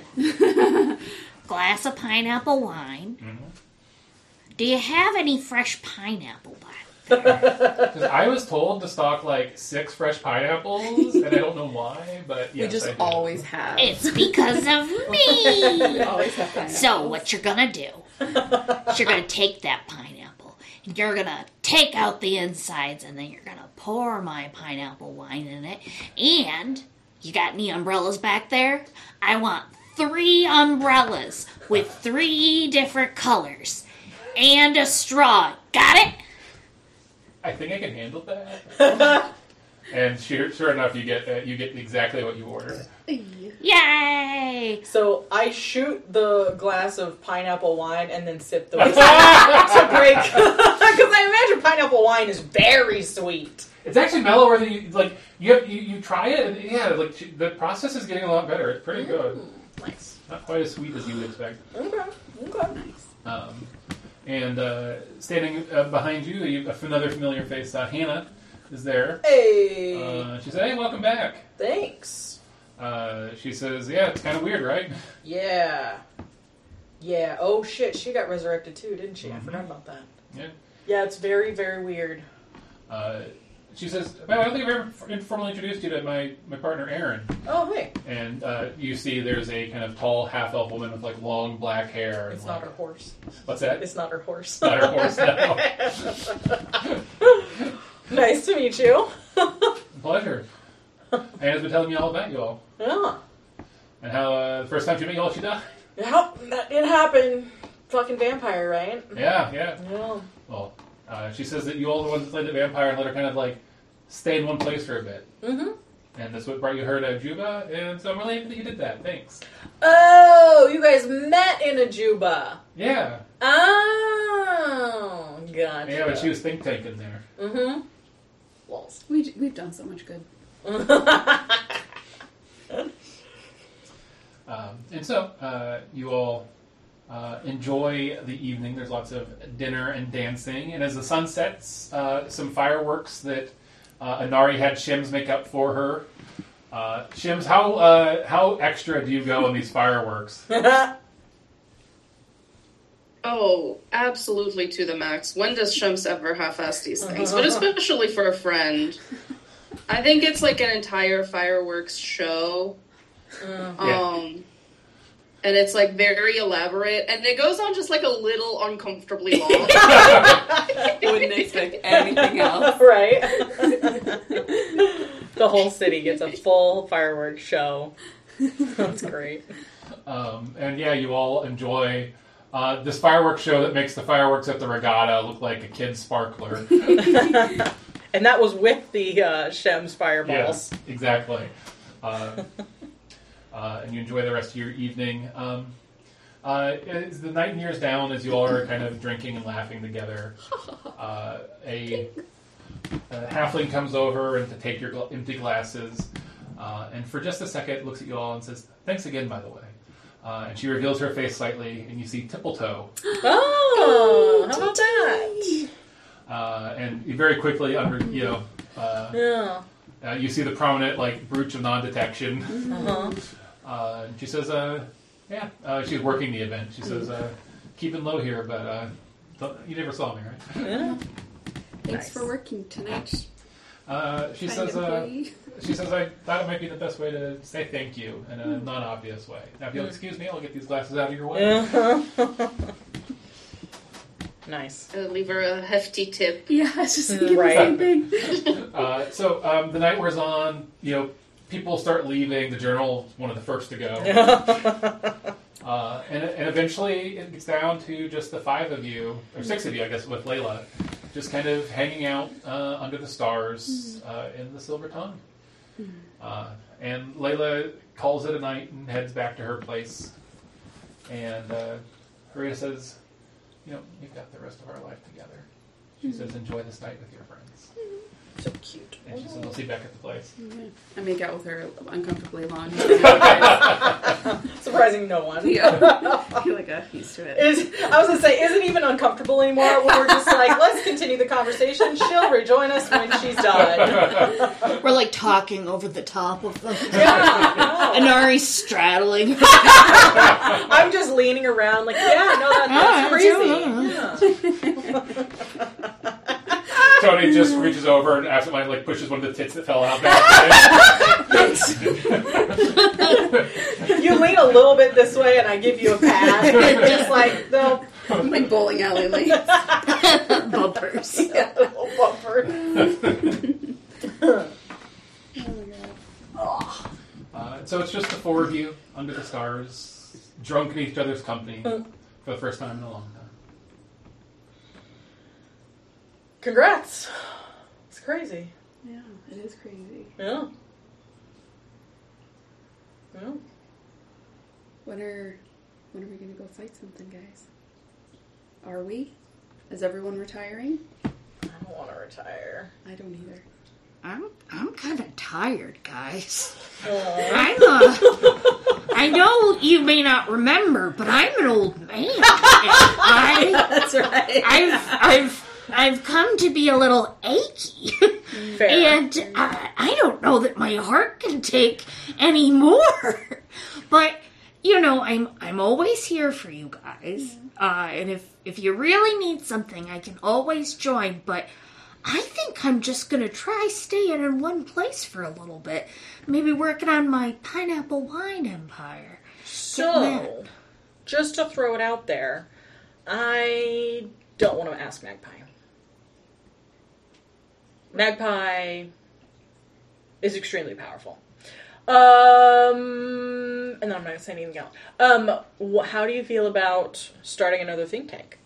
Speaker 1: glass of pineapple wine?
Speaker 2: Mm-hmm.
Speaker 1: Do you have any fresh pineapple by?
Speaker 2: Because I was told to stock like 6 fresh pineapples, and I don't know why, but yes,
Speaker 4: We just
Speaker 2: I do.
Speaker 4: always have.
Speaker 1: It's because of
Speaker 4: We
Speaker 1: me.
Speaker 4: always have pineapple.
Speaker 1: So what you're gonna do is you're gonna take that pineapple and you're gonna take out the insides and then you're gonna pour my pineapple wine in it. And you got any umbrellas back there? I want 3 umbrellas with 3 different colors and a straw. Got it?
Speaker 2: I think I can handle that. And sure enough, you get exactly what you ordered.
Speaker 1: Yay!
Speaker 3: So I shoot the glass of pineapple wine and then sip the whiskey to break. Because I imagine pineapple wine is very sweet.
Speaker 2: It's actually mellower than you like. You try it, and yeah, like the process is getting a lot better. It's pretty good.
Speaker 1: Nice.
Speaker 2: Not quite as sweet as you would expect.
Speaker 3: Okay.
Speaker 2: And standing behind you, another familiar face, Hannah, is there.
Speaker 3: Hey.
Speaker 2: She said, "Hey, welcome back."
Speaker 3: Thanks.
Speaker 2: She says, "Yeah, it's kind of weird, right?"
Speaker 3: Yeah. Yeah. Oh shit, she got resurrected too, didn't she? I forgot about that.
Speaker 2: Yeah.
Speaker 3: Yeah, it's very, very weird.
Speaker 2: She says, "Well, I don't think I've ever informally introduced you to my partner, Aaron."
Speaker 3: Oh hey.
Speaker 2: And you see there's a kind of tall half-elf woman with like long black hair.
Speaker 3: It's
Speaker 2: and,
Speaker 3: not
Speaker 2: like,
Speaker 3: her horse.
Speaker 2: What's that?
Speaker 3: It's not her horse.
Speaker 2: Not her horse, no.
Speaker 3: Nice to meet you.
Speaker 2: Pleasure. Hannah's been telling me all about you all.
Speaker 3: Yeah.
Speaker 2: And how the first time she met you all, she died.
Speaker 3: Yep, it happened. Fucking vampire, right?
Speaker 2: Yeah.
Speaker 3: Yeah.
Speaker 2: Well, she says that you all are the ones that played the vampire and let her kind of like stay in one place for a bit.
Speaker 3: Mm-hmm.
Speaker 2: And that's what brought you her to Juba, and so I'm really happy that you did that. Thanks.
Speaker 3: Oh, you guys met in Ajuba.
Speaker 2: Yeah.
Speaker 3: Oh, gotcha.
Speaker 2: Yeah, but she was think tanking there.
Speaker 3: Mm-hmm. Walls.
Speaker 4: We've done so much good.
Speaker 2: And so you all enjoy the evening. There's lots of dinner and dancing, and as the sun sets, some fireworks that Inari had Shims make up for her. Shims, how extra do you go on these fireworks?
Speaker 5: Oh, absolutely to the max. When does Shums ever half-ass these things? But especially for a friend. I think it's like an entire fireworks show. And it's like very elaborate. And it goes on just like a little uncomfortably long.
Speaker 4: Wouldn't expect anything else.
Speaker 3: Right. The whole city gets a full fireworks show. That's great.
Speaker 2: And yeah, you all enjoy this fireworks show that makes the fireworks at the regatta look like a kid's sparkler.
Speaker 3: And that was with the Shems fireballs.
Speaker 2: Yes, exactly. And you enjoy the rest of your evening. As the night nears down, as you all are kind of drinking and laughing together, a halfling comes over and to take your empty glasses. And for just a second, looks at you all and says, "Thanks again, by the way." And she reveals her face slightly, and you see Tippletoe.
Speaker 3: Oh, how about that?
Speaker 2: And very quickly, you see the prominent brooch of non-detection. And she says, she's working the event. She says, "Keeping low here, but you never saw me, right?"
Speaker 3: Yeah.
Speaker 4: Thanks for working tonight.
Speaker 2: She
Speaker 4: kind
Speaker 2: says,
Speaker 4: employee.
Speaker 2: "I thought it might be the best way to say thank you in a non-obvious way. Now, if you'll excuse me, I'll get these glasses out of your way."
Speaker 3: Nice.
Speaker 5: Leave her a hefty tip.
Speaker 4: Yeah, I was just thinking
Speaker 3: Right.
Speaker 4: the same thing.
Speaker 2: So the night wears on. People start leaving. The journal is one of the first to go. And eventually it gets down to just the 5 of you, or 6 of you, I guess, with Layla, just kind of hanging out under the stars in the Silver Tongue. And Layla calls it a night and heads back to her place. And Harita says, "You've got the rest of our life together." She says, "Enjoy this night with your friends."
Speaker 3: So cute.
Speaker 2: And she says, "We'll see you back at the place."
Speaker 4: I make out with her uncomfortably long.
Speaker 3: Surprising no one.
Speaker 4: Yeah. I feel like I'm used to it.
Speaker 3: I was going to say, is it even uncomfortable anymore when we're just like, let's continue the conversation. She'll rejoin us when she's done.
Speaker 1: We're talking over the top of them.
Speaker 3: Yeah.
Speaker 1: And Ari's straddling.
Speaker 3: I'm just leaning around like, that's crazy. Yeah.
Speaker 2: Tony just reaches over and absentmindedly pushes one of the tits that fell out back.
Speaker 3: You lean a little bit this way and I give you a pat. Just like, no.
Speaker 4: Like bowling alley lanes.
Speaker 1: Bumpers.
Speaker 3: Yeah, little bumper.
Speaker 2: So it's just the 4 of you under the stars, drunk in each other's company for the first time in a long time.
Speaker 3: Congrats. It's crazy.
Speaker 4: Yeah, it is crazy.
Speaker 3: Yeah. Yeah.
Speaker 4: When are we going to go fight something, guys? Are we? Is everyone retiring?
Speaker 3: I don't want to retire.
Speaker 4: I don't either.
Speaker 1: I'm kind of tired, guys.
Speaker 3: Aww.
Speaker 1: I know you may not remember, but I'm an old man.
Speaker 3: That's right.
Speaker 1: I've come to be a little achy.
Speaker 3: Fair.
Speaker 1: And I don't know that my heart can take any more. But, I'm always here for you guys. And if you really need something, I can always join. But I think I'm just going to try staying in one place for a little bit. Maybe working on my pineapple wine empire.
Speaker 3: So, just to throw it out there, I don't want to ask Magpie. Magpie is extremely powerful. And then I'm not going to say anything else. How do you feel about starting another think tank?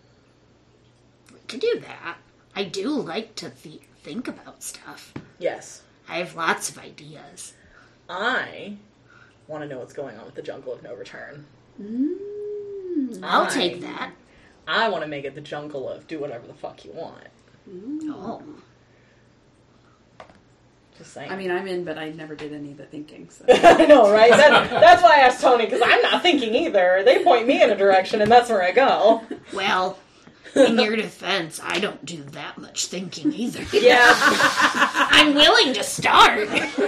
Speaker 1: To do that, I do like to think about stuff.
Speaker 3: Yes.
Speaker 1: I have lots of ideas.
Speaker 3: I want to know what's going on with the Jungle of No Return.
Speaker 1: I'll take that.
Speaker 3: I want to make it the Jungle of do whatever the fuck you want.
Speaker 1: Oh.
Speaker 3: Just saying.
Speaker 4: I mean, I'm in, but I never did any of the thinking. So.
Speaker 3: I know, right? That's why I asked Tony, because I'm not thinking either. They point me in a direction, and that's where I go.
Speaker 1: Well, in your defense, I don't do that much thinking either.
Speaker 3: Yeah.
Speaker 1: I'm willing to start.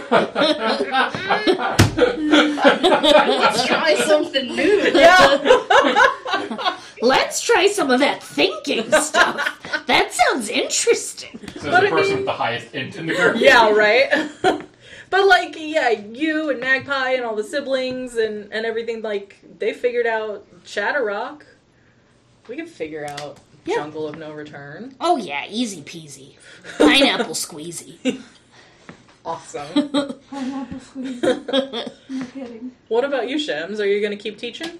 Speaker 5: Let's try something new.
Speaker 3: Yeah.
Speaker 1: Let's try some of that thinking stuff. That sounds interesting.
Speaker 2: So the person with the highest int in the group.
Speaker 3: Yeah, right? But, you and Magpie and all the siblings and everything, they figured out Shatterrock. We can figure out Jungle of No Return.
Speaker 1: Oh, yeah, easy peasy. Pineapple squeezy.
Speaker 3: Awesome.
Speaker 4: Pineapple squeeze. No kidding.
Speaker 3: What about you, Shems? Are you going to keep teaching?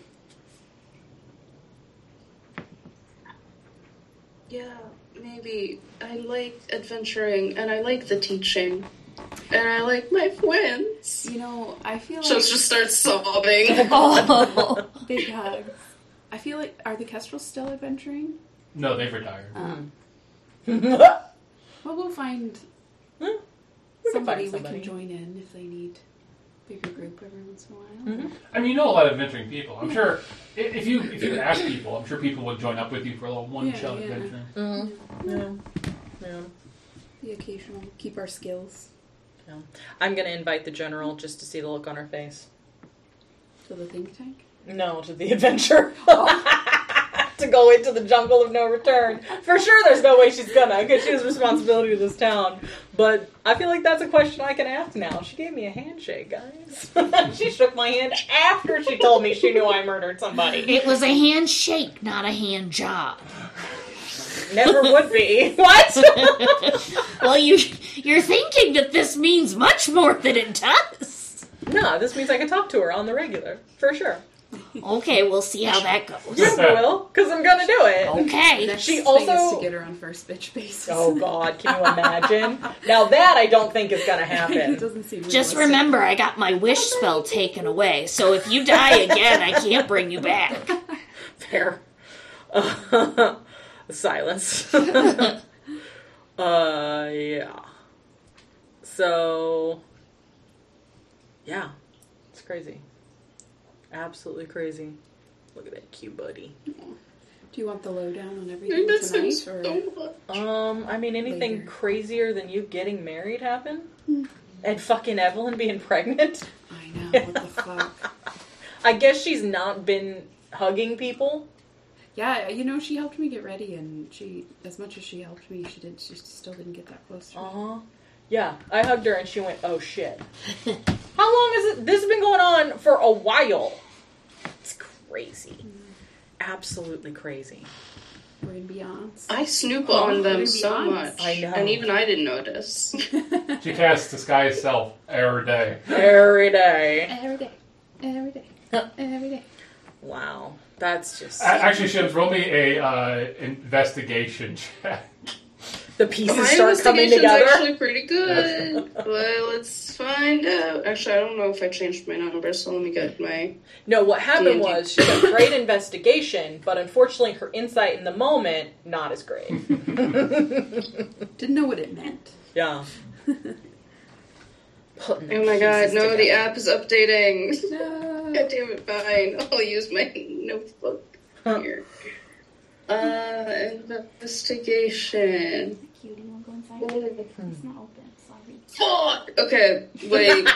Speaker 5: Yeah, maybe. I like adventuring, and I like the teaching, and I like my friends.
Speaker 4: I feel like...
Speaker 5: She'll just start sobbing.
Speaker 1: Oh.
Speaker 4: Big hugs. I feel like... Are the Kestrels still adventuring?
Speaker 2: No, they've retired.
Speaker 4: Well, we'll find somebody
Speaker 3: find
Speaker 4: we
Speaker 3: somebody.
Speaker 4: can join in if they need bigger group every once in a while.
Speaker 3: Mhm.
Speaker 2: I mean, you know a lot of adventuring people. I'm sure if you ask people, I'm sure people would join up with you for a little one-shot
Speaker 4: Yeah.
Speaker 2: adventure.
Speaker 3: Yeah.
Speaker 4: The occasional, keep our skills.
Speaker 3: Yeah. I'm going to invite the general just to see the look on her face.
Speaker 4: To the think tank.
Speaker 3: No, to the adventure. To go into the jungle of no return. For sure there's no way she's gonna, because she has responsibility to this town. But I feel like that's a question I can ask now. She gave me a handshake, guys. She shook my hand after she told me she knew I murdered somebody.
Speaker 1: It was a handshake, not a hand job.
Speaker 3: Never would be. What?
Speaker 1: Well, you're thinking that this means much more than it does.
Speaker 3: No, this means I can talk to her on the regular. For sure.
Speaker 1: Okay, we'll see how that goes.
Speaker 3: Yes, I will, because I'm gonna do it.
Speaker 1: Okay.
Speaker 4: Next
Speaker 3: She
Speaker 4: thing
Speaker 3: also-
Speaker 4: is to get her on first bitch basis.
Speaker 3: Oh God, can you imagine? Now that I don't think is gonna
Speaker 4: it
Speaker 3: happen.
Speaker 4: doesn't seem
Speaker 1: Just
Speaker 4: realistic.
Speaker 1: remember, I got my wish spell taken away, so if you die again, I can't bring you back.
Speaker 3: Fair. Silence. Yeah. So, yeah, it's crazy. Absolutely crazy. Look at that cute buddy.
Speaker 4: Do you want the lowdown on everything
Speaker 5: That
Speaker 4: tonight?
Speaker 5: sounds
Speaker 4: Or...
Speaker 5: so much.
Speaker 3: I mean, anything
Speaker 4: Later.
Speaker 3: crazier than you getting married happen? And fucking Evelyn being pregnant?
Speaker 4: I know, what the fuck.
Speaker 3: I guess she's not been hugging people.
Speaker 4: Yeah, you know, she helped me get ready, and she, as much as she helped me, she still didn't get that close to me.
Speaker 3: Uh-huh. Yeah, I hugged her and she went, oh shit. How long is it? This has been going on for a while. It's crazy. Absolutely crazy.
Speaker 4: We're in Beyonce.
Speaker 5: I snoop
Speaker 4: Oh,
Speaker 5: on them
Speaker 4: maybe
Speaker 5: so
Speaker 4: honest.
Speaker 5: much.
Speaker 3: I know.
Speaker 5: And even I didn't notice.
Speaker 2: She casts disguise self every day.
Speaker 3: Every day.
Speaker 4: Every day. Every day. Every day.
Speaker 3: Wow. That's just...
Speaker 2: Actually, Shims, roll me a investigation check.
Speaker 3: the pieces
Speaker 5: My
Speaker 3: start coming
Speaker 5: investigation's
Speaker 3: together.
Speaker 5: actually pretty good. Well, let's find out. Actually, I don't know if I changed my number, so let me get my...
Speaker 3: No, what happened
Speaker 5: D&D.
Speaker 3: was she got great investigation, but unfortunately her insight in the moment, not as great.
Speaker 4: Didn't know what it meant.
Speaker 3: Yeah. Putting the
Speaker 5: Oh my god,
Speaker 3: pieces
Speaker 5: no, the
Speaker 3: together.
Speaker 5: app is updating.
Speaker 4: No.
Speaker 5: God damn it, fine. I'll use my notebook here. Investigation.
Speaker 6: Cutie, you want to go inside? It's not open. Sorry.
Speaker 5: Fuck! Okay, wait.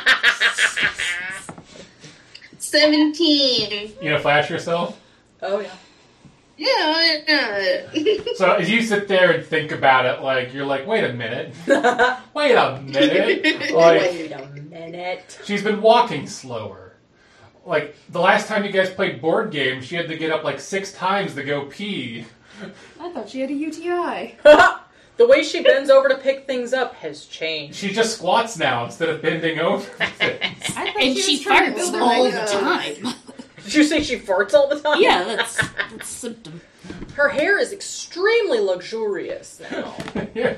Speaker 5: 17.
Speaker 2: You know, flash yourself.
Speaker 3: Oh, yeah.
Speaker 5: Yeah.
Speaker 2: So as you sit there and think about it, like you're like, wait a minute, wait a minute. Like
Speaker 3: Wait a minute.
Speaker 2: she's been walking slower. Like the last time you guys played board games, she had to get up like 6 times to go pee.
Speaker 4: I thought she had a UTI.
Speaker 3: The way she bends over to pick things up has changed.
Speaker 2: She just squats now instead of bending over things.
Speaker 4: I thought
Speaker 1: And
Speaker 4: was
Speaker 1: she
Speaker 4: trying to
Speaker 1: farts
Speaker 4: build her
Speaker 1: all
Speaker 4: leg
Speaker 1: the
Speaker 4: up.
Speaker 1: time.
Speaker 3: Did you say she farts all the time?
Speaker 1: Yeah, that's a symptom.
Speaker 3: Her hair is extremely luxurious now.
Speaker 2: Yeah.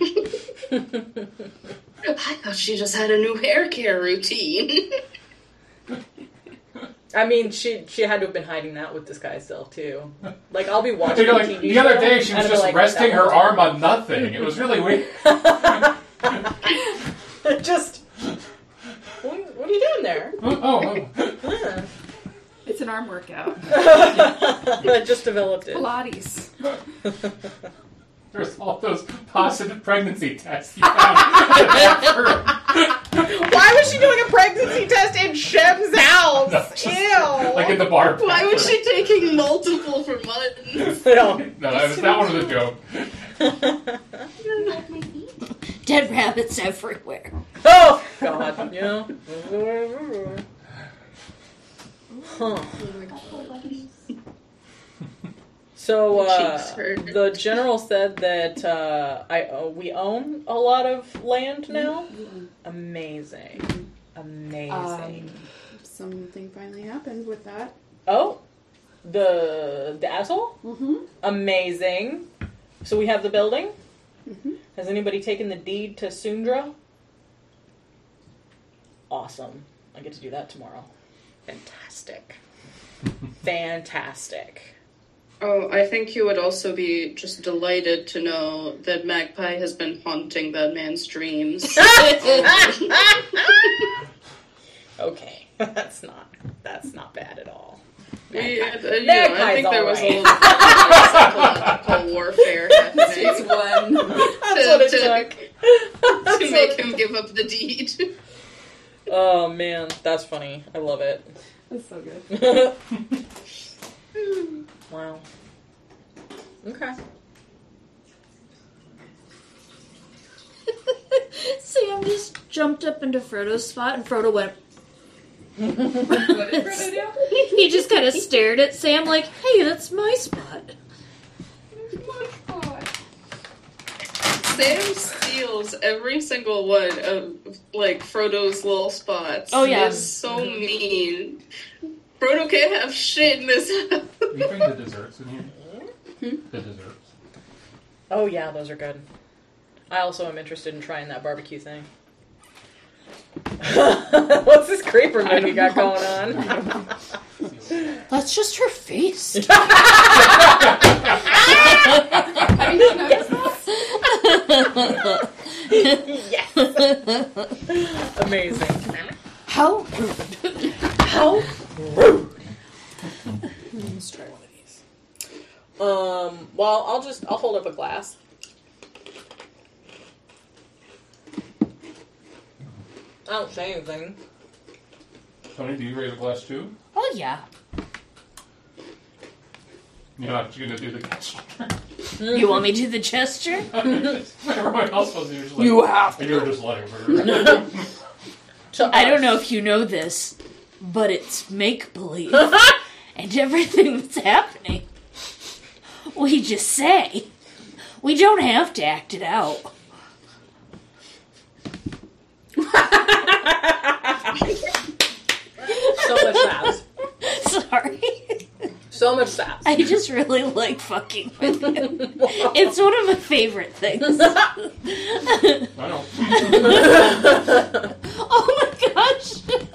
Speaker 5: I thought she just had a new hair care routine.
Speaker 3: I mean, she had to have been hiding that with disguise self too. Like I'll be watching
Speaker 2: You know,
Speaker 3: a
Speaker 2: like,
Speaker 3: TV
Speaker 2: the other
Speaker 3: show,
Speaker 2: day she
Speaker 3: and
Speaker 2: was
Speaker 3: I'll be
Speaker 2: just
Speaker 3: like,
Speaker 2: resting
Speaker 3: that
Speaker 2: her
Speaker 3: one's
Speaker 2: arm on nothing. It was really weird.
Speaker 3: just. What are you doing there?
Speaker 2: Oh.
Speaker 3: Yeah.
Speaker 4: It's an arm workout.
Speaker 3: I just developed it.
Speaker 4: Pilates.
Speaker 2: There's all those positive pregnancy tests you found.
Speaker 3: Why was she doing a pregnancy test in Shem's house?
Speaker 2: No, just-
Speaker 3: Ew.
Speaker 2: like in the bar.
Speaker 5: Why was she taking multiple for months?
Speaker 3: No.
Speaker 2: No, that one was a joke.
Speaker 6: You like my feet?
Speaker 1: Dead rabbits everywhere.
Speaker 3: Oh God. Yeah. Huh.
Speaker 6: Couple buddies.
Speaker 3: So
Speaker 5: Cheeks hurt.
Speaker 3: the general said that we own a lot of land now. Amazing. Amazing.
Speaker 4: Something finally happened with that.
Speaker 3: Oh, the asshole.
Speaker 4: Mm-hmm.
Speaker 3: Amazing. So we have the building.
Speaker 4: Mm-hmm.
Speaker 3: Has anybody taken the deed to Sundra? Awesome. I get to do that tomorrow. Fantastic. Fantastic.
Speaker 5: Oh, I think you would also be just delighted to know that Magpie has been haunting that man's dreams.
Speaker 3: Okay, that's not bad at all.
Speaker 5: I
Speaker 3: Magpie's
Speaker 5: think there was a
Speaker 3: alright.
Speaker 5: little psychological warfare happening
Speaker 4: It's one.
Speaker 3: That's what it took.
Speaker 5: to make him give up the deed.
Speaker 3: Oh man, that's funny. I love it.
Speaker 4: That's so good.
Speaker 3: Wow. Okay.
Speaker 1: Sam just jumped up into Frodo's spot, and Frodo went.
Speaker 4: What did Frodo do?
Speaker 1: He just kind of stared at Sam like, "Hey, that's my spot."
Speaker 5: Sam steals every single one of like Frodo's little spots.
Speaker 1: Oh, yeah.
Speaker 5: He's so mean. Frodo can't have shit in this house.
Speaker 2: Can you bring the desserts in here? The desserts.
Speaker 3: Oh yeah, those are good. I also am interested in trying that barbecue thing. What's this creeper mood you got going on?
Speaker 1: That's just her face.
Speaker 4: Have you not noticed
Speaker 3: Yes. Amazing.
Speaker 1: How rude.
Speaker 3: How rude. Let's try one of these. Well, I'll hold up a glass. I don't say anything.
Speaker 2: Tony, do you raise a glass too?
Speaker 1: Oh yeah.
Speaker 2: You're not going to do the gesture.
Speaker 1: You want me to do the gesture?
Speaker 2: Everyone else was usually.
Speaker 3: You have
Speaker 2: You're just letting her.
Speaker 1: I don't know if you know this, but it's make believe, and everything that's happening, we just say. We don't have to act it out.
Speaker 3: So much sass.
Speaker 1: Sorry.
Speaker 3: So much sass.
Speaker 1: I just really like fucking with him. It's one of my favorite things.
Speaker 2: I know.
Speaker 1: Oh my gosh.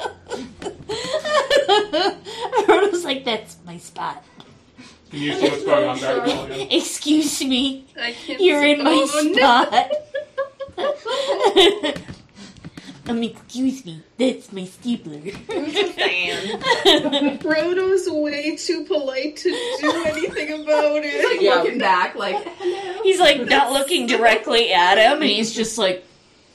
Speaker 1: Frodo's like, that's my spot.
Speaker 2: Can you see what's going on back there? Again?
Speaker 1: Excuse me.
Speaker 5: I can't
Speaker 1: You're in my spot.
Speaker 5: No.
Speaker 1: Excuse me. That's my stapler.
Speaker 5: Frodo's way too polite to do anything about it.
Speaker 3: Yeah.
Speaker 4: looking back like, hello.
Speaker 1: He's like not looking directly at him, and he's just like.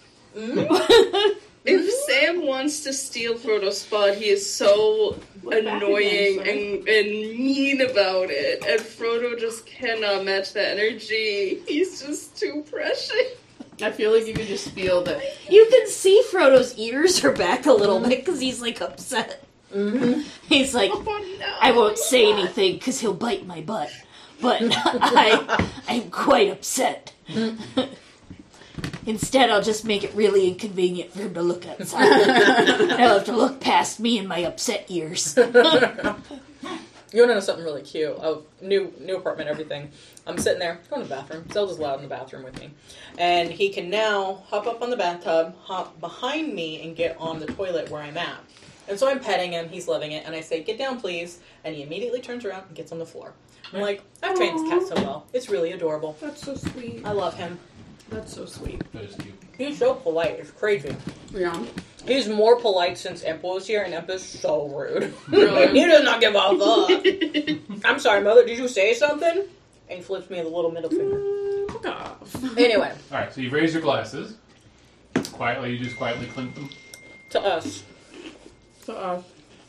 Speaker 5: If Sam wants to steal Frodo's spot, he is so
Speaker 4: Look back
Speaker 5: annoying
Speaker 4: again,
Speaker 5: and mean about it. And Frodo just cannot match that energy. He's just too precious.
Speaker 4: I feel like you could just feel that.
Speaker 1: You can see Frodo's ears are back a little bit because he's like upset.
Speaker 3: Mm-hmm.
Speaker 1: He's like,
Speaker 5: Oh, no.
Speaker 1: I won't say anything because he'll bite my butt, but I'm quite upset. Instead, I'll just make it really inconvenient for him to look outside. He'll have to look past me and my upset ears.
Speaker 3: You want to know something really cute? Oh, new apartment, everything. I'm sitting there, going to the bathroom. Zelda's loud in the bathroom with me. And he can now hop up on the bathtub, hop behind me, and get on the toilet where I'm at. And so I'm petting him, he's loving it, and I say, get down, please. And he immediately turns around and gets on the floor. I'm like, I've trained this cat so well. It's really adorable.
Speaker 4: That's so sweet.
Speaker 3: I love him.
Speaker 4: That's so sweet.
Speaker 2: That is cute.
Speaker 3: He's so polite, it's crazy.
Speaker 4: Yeah.
Speaker 3: He's more polite since Imp was here, and Imp is so rude.
Speaker 4: Really?
Speaker 3: He does not give a fuck. I'm sorry, Mother, did you say something? And he flips me the little middle finger.
Speaker 4: Fuck off.
Speaker 3: Anyway,
Speaker 2: Alright, so you've raised your glasses. Quietly, you just quietly clink them.
Speaker 3: to us.
Speaker 4: So,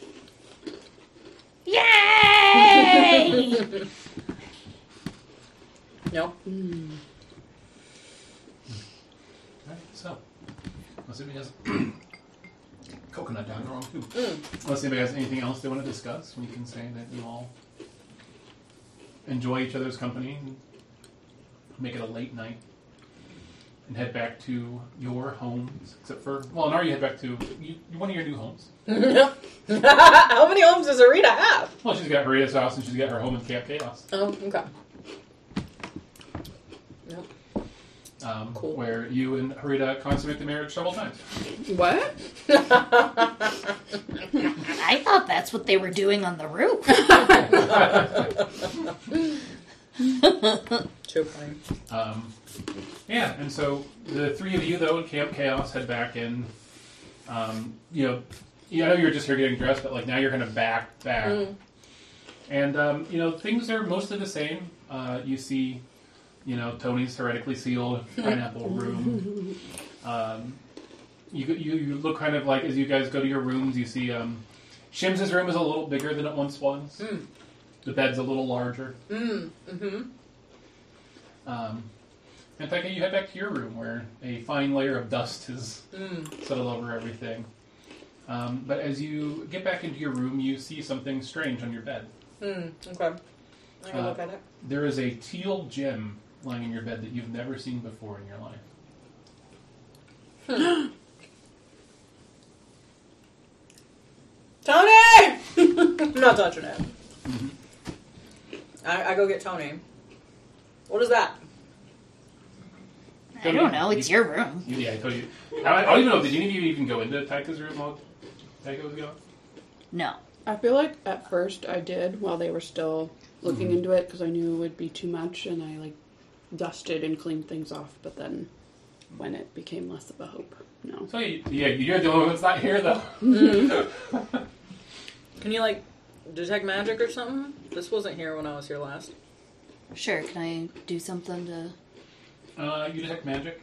Speaker 1: Yay!
Speaker 3: No?
Speaker 2: Alright, so. Unless anybody has coconut down the wrong tube. Unless anybody has anything else they want to discuss, we can say that you all enjoy each other's company and make it a late night and head back to your homes. Except for, well, now you head back to one of your new homes.
Speaker 3: How many homes does Arita have?
Speaker 2: Well, she's got Harita's house and she's got her home in Camp Chaos.
Speaker 3: Oh, okay. Cool.
Speaker 2: Where you and Harita consummate the marriage several times.
Speaker 4: what?
Speaker 1: I thought that's what they were doing on the roof.
Speaker 3: Too funny.
Speaker 2: Yeah, and so the three of you, though, in Camp Chaos, head back in. You know, I know you're just here getting dressed, but like now you're kind of back. And you know, things are mostly the same. You see, you know, Tony's heretically sealed pineapple room. You look kind of like, as you guys go to your rooms, you see Shim's room is a little bigger than it once was. The bed's a little larger. In fact, you head back to your room where a fine layer of dust has settled over everything. But as you get back into your room, you see something strange on your bed.
Speaker 3: Okay. I can look at it.
Speaker 2: There is a teal gem lying in your bed that you've never seen before in your life.
Speaker 3: Tony! I'm not touching it. I go get Tony. What is that?
Speaker 1: I don't know. It's your room.
Speaker 2: Yeah, I told you. I don't even know. Did any of you even go into Taika's room while Taika was gone?
Speaker 1: No.
Speaker 4: I feel like at first I did while they were still looking into it because I knew it would be too much and I like dusted and cleaned things off. But then when it became less of a hope, no.
Speaker 2: So yeah, you're the only one that's not here though.
Speaker 3: Can you like detect magic or something? This wasn't here when I was here last.
Speaker 1: Sure, can I do something to...
Speaker 2: You detect magic.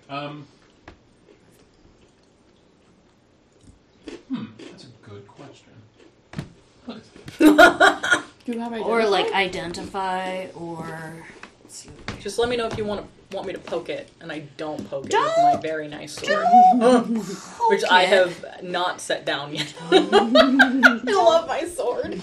Speaker 2: That's a good question. Look at
Speaker 4: Do you have ideas?
Speaker 1: Or like identify, or... Let's see.
Speaker 3: Just let me know if you want me to poke it, and I don't poke it with my very nice sword. Which I have not set down yet. I love my sword.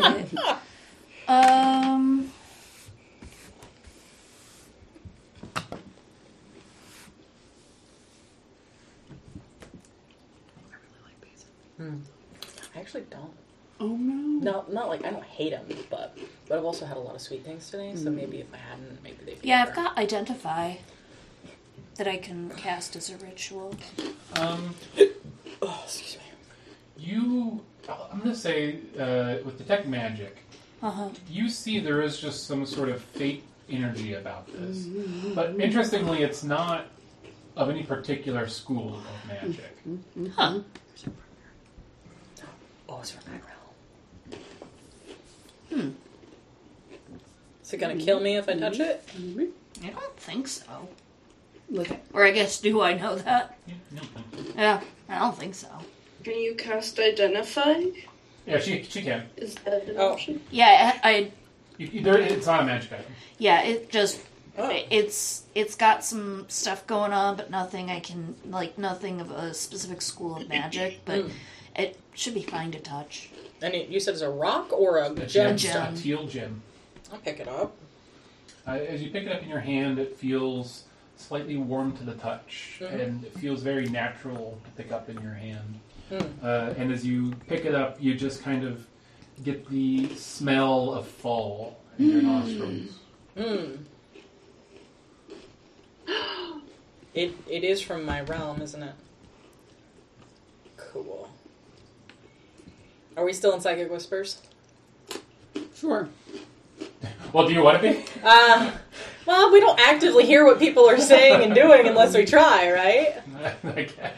Speaker 3: I actually don't.
Speaker 4: Oh no.
Speaker 3: No, not like I don't hate them, but I've also had a lot of sweet things today. So maybe if I hadn't, maybe they'd be
Speaker 1: Yeah,
Speaker 3: better.
Speaker 1: I've got identify that I can cast as a ritual.
Speaker 3: Oh, excuse me.
Speaker 2: I'm going to say, with detect magic, you see there is just some sort of fate energy about this. But interestingly, it's not of any particular school of magic.
Speaker 1: Huh.
Speaker 3: Oh, it's from my realm. Is it gonna kill me if I touch it?
Speaker 1: I don't think so.
Speaker 4: Look at
Speaker 1: Or I guess, do I know that?
Speaker 2: Yeah, no.
Speaker 1: Yeah, I don't think so.
Speaker 5: Can you cast Identify?
Speaker 2: Yeah, she can.
Speaker 5: Is that an
Speaker 3: Oh.
Speaker 5: option?
Speaker 1: Yeah,
Speaker 2: It's not a magic item.
Speaker 1: yeah, it just...
Speaker 3: Oh.
Speaker 1: It's got some stuff going on, but nothing I can... Like, nothing of a specific school of magic, but it should be fine to touch.
Speaker 3: And you said it's a rock or a
Speaker 2: A
Speaker 3: gem?
Speaker 1: gem.
Speaker 2: A teal gem.
Speaker 3: I'll pick it up.
Speaker 2: As you pick it up in your hand, it feels slightly warm to the touch, and it feels very natural to pick up in your hand. And as you pick it up, you just kind of get the smell of fall in your nostrils.
Speaker 3: It is from my realm, isn't it? Cool. Are we still in Psychic Whispers?
Speaker 4: Sure.
Speaker 2: Well, do you want to be?
Speaker 3: Well, we don't actively hear what people are saying and doing unless we try, right?
Speaker 2: I guess.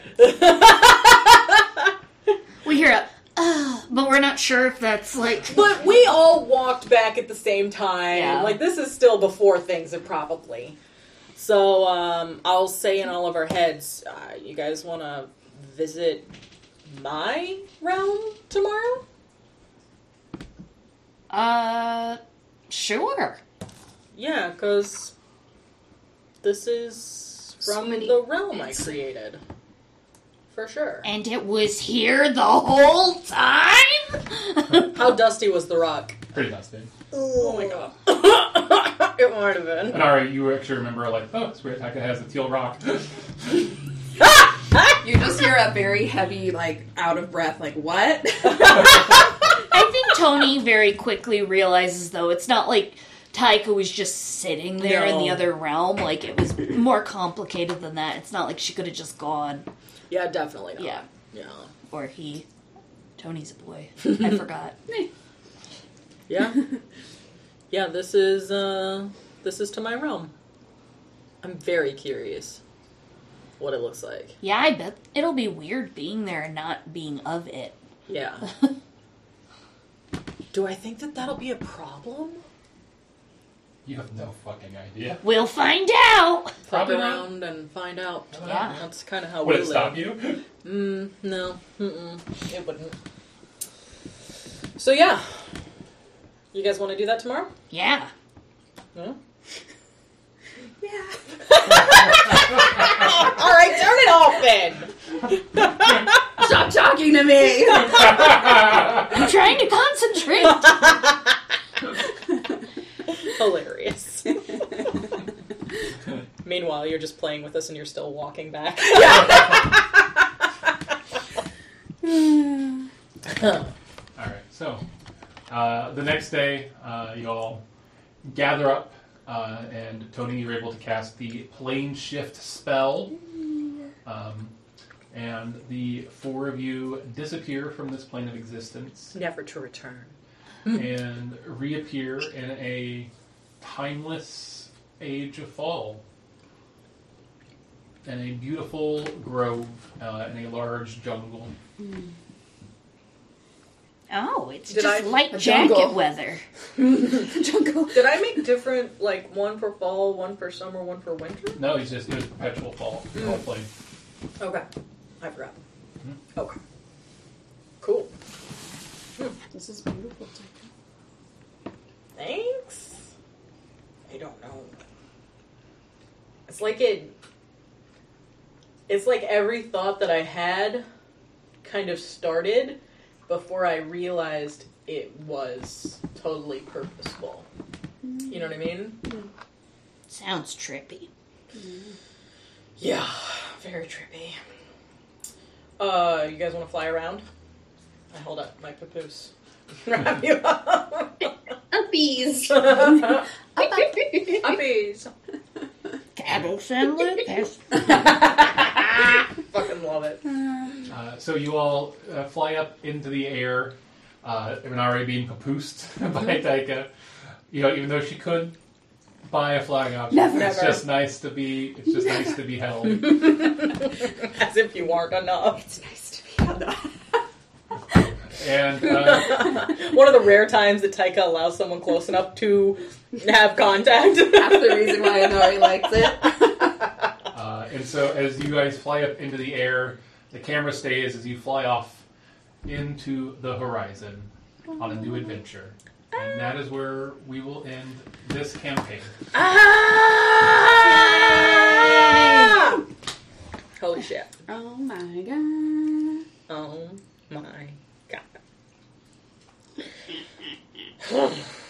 Speaker 1: We hear a... but we're not sure if that's like...
Speaker 3: But we all walked back at the same time.
Speaker 1: Yeah.
Speaker 3: Like, this is still before things have probably. So, I'll say in all of our heads, you guys want to visit my realm tomorrow?
Speaker 1: Sure.
Speaker 3: Yeah, because this is from the realm I created. For sure.
Speaker 1: And it was here the whole time?
Speaker 3: How dusty was the rock?
Speaker 2: Pretty dusty.
Speaker 3: Oh my god. It might have been.
Speaker 2: And alright, you actually remember, like, oh, it's weird, Taka has a teal rock.
Speaker 4: You just hear a very heavy, like, out of breath, like, what?
Speaker 1: I think Tony very quickly realizes, though, it's not like Taika was just sitting there in the
Speaker 3: No.
Speaker 1: other realm. Like, it was more complicated than that. It's not like she could have just gone.
Speaker 3: Yeah, definitely not.
Speaker 1: Yeah.
Speaker 3: Yeah.
Speaker 1: Or he Tony's a boy. I forgot.
Speaker 3: Yeah. Yeah, this is to my realm. I'm very curious what it looks like.
Speaker 1: Yeah, I bet it'll be weird being there and not being of it.
Speaker 3: Yeah. Do I think that that'll be a problem?
Speaker 2: You have no fucking idea.
Speaker 1: We'll find out!
Speaker 3: Fuck
Speaker 2: Probably not.
Speaker 3: around and find out.
Speaker 1: Yeah.
Speaker 3: That's kind of how
Speaker 2: Would
Speaker 3: we
Speaker 2: it
Speaker 3: live.
Speaker 2: stop you?
Speaker 3: No. It wouldn't. So yeah. You guys want to do that tomorrow?
Speaker 1: Yeah.
Speaker 3: No?
Speaker 4: Yeah.
Speaker 3: Alright, turn it off then!
Speaker 4: Stop talking to me.
Speaker 1: I'm trying to concentrate!
Speaker 3: Hilarious. Meanwhile, you're just playing with us and you're still walking back.
Speaker 2: Alright, so the next day, you all gather up, and Tony, you're able to cast the plane shift spell. And the four of you disappear from this plane of existence
Speaker 3: Never to return.
Speaker 2: and reappear in a timeless age of fall. In a beautiful grove in a large jungle.
Speaker 1: Oh, it's
Speaker 3: Did
Speaker 1: just
Speaker 3: I-
Speaker 1: light
Speaker 4: a
Speaker 1: jacket
Speaker 4: jungle.
Speaker 1: weather.
Speaker 4: Jungle.
Speaker 3: Did I make different, like, one for fall, one for summer, one for winter?
Speaker 2: No, it was perpetual fall. Fall plane.
Speaker 3: Okay. I forgot.
Speaker 2: Hmm.
Speaker 3: Okay. Cool.
Speaker 4: This is beautiful.
Speaker 3: Thanks. I don't know. It's like every thought that I had kind of started before I realized it was totally purposeful. You know what I mean?
Speaker 1: Sounds trippy.
Speaker 3: Yeah, very trippy. You guys want to fly around? I hold up my papoose. Wrap you up.
Speaker 5: Uppies.
Speaker 3: Uppies.
Speaker 1: Cabos and Lucas.
Speaker 3: Fucking love it.
Speaker 2: So you all fly up into the air, already being papoosed by Taika. You know, even though she could buy a flying object,
Speaker 4: Never.
Speaker 2: it's just nice to be. It's just nice to be held.
Speaker 3: As if you aren't enough.
Speaker 4: It's nice to be on the...
Speaker 2: And
Speaker 3: One of the rare times that Taika allows someone close enough to have contact.
Speaker 4: That's the reason why Inari likes it.
Speaker 2: and so as you guys fly up into the air, the camera stays as you fly off into the horizon on a new adventure. And that is where we will end this campaign.
Speaker 3: Ah! Holy shit.
Speaker 4: Oh my god.
Speaker 3: Oh my god.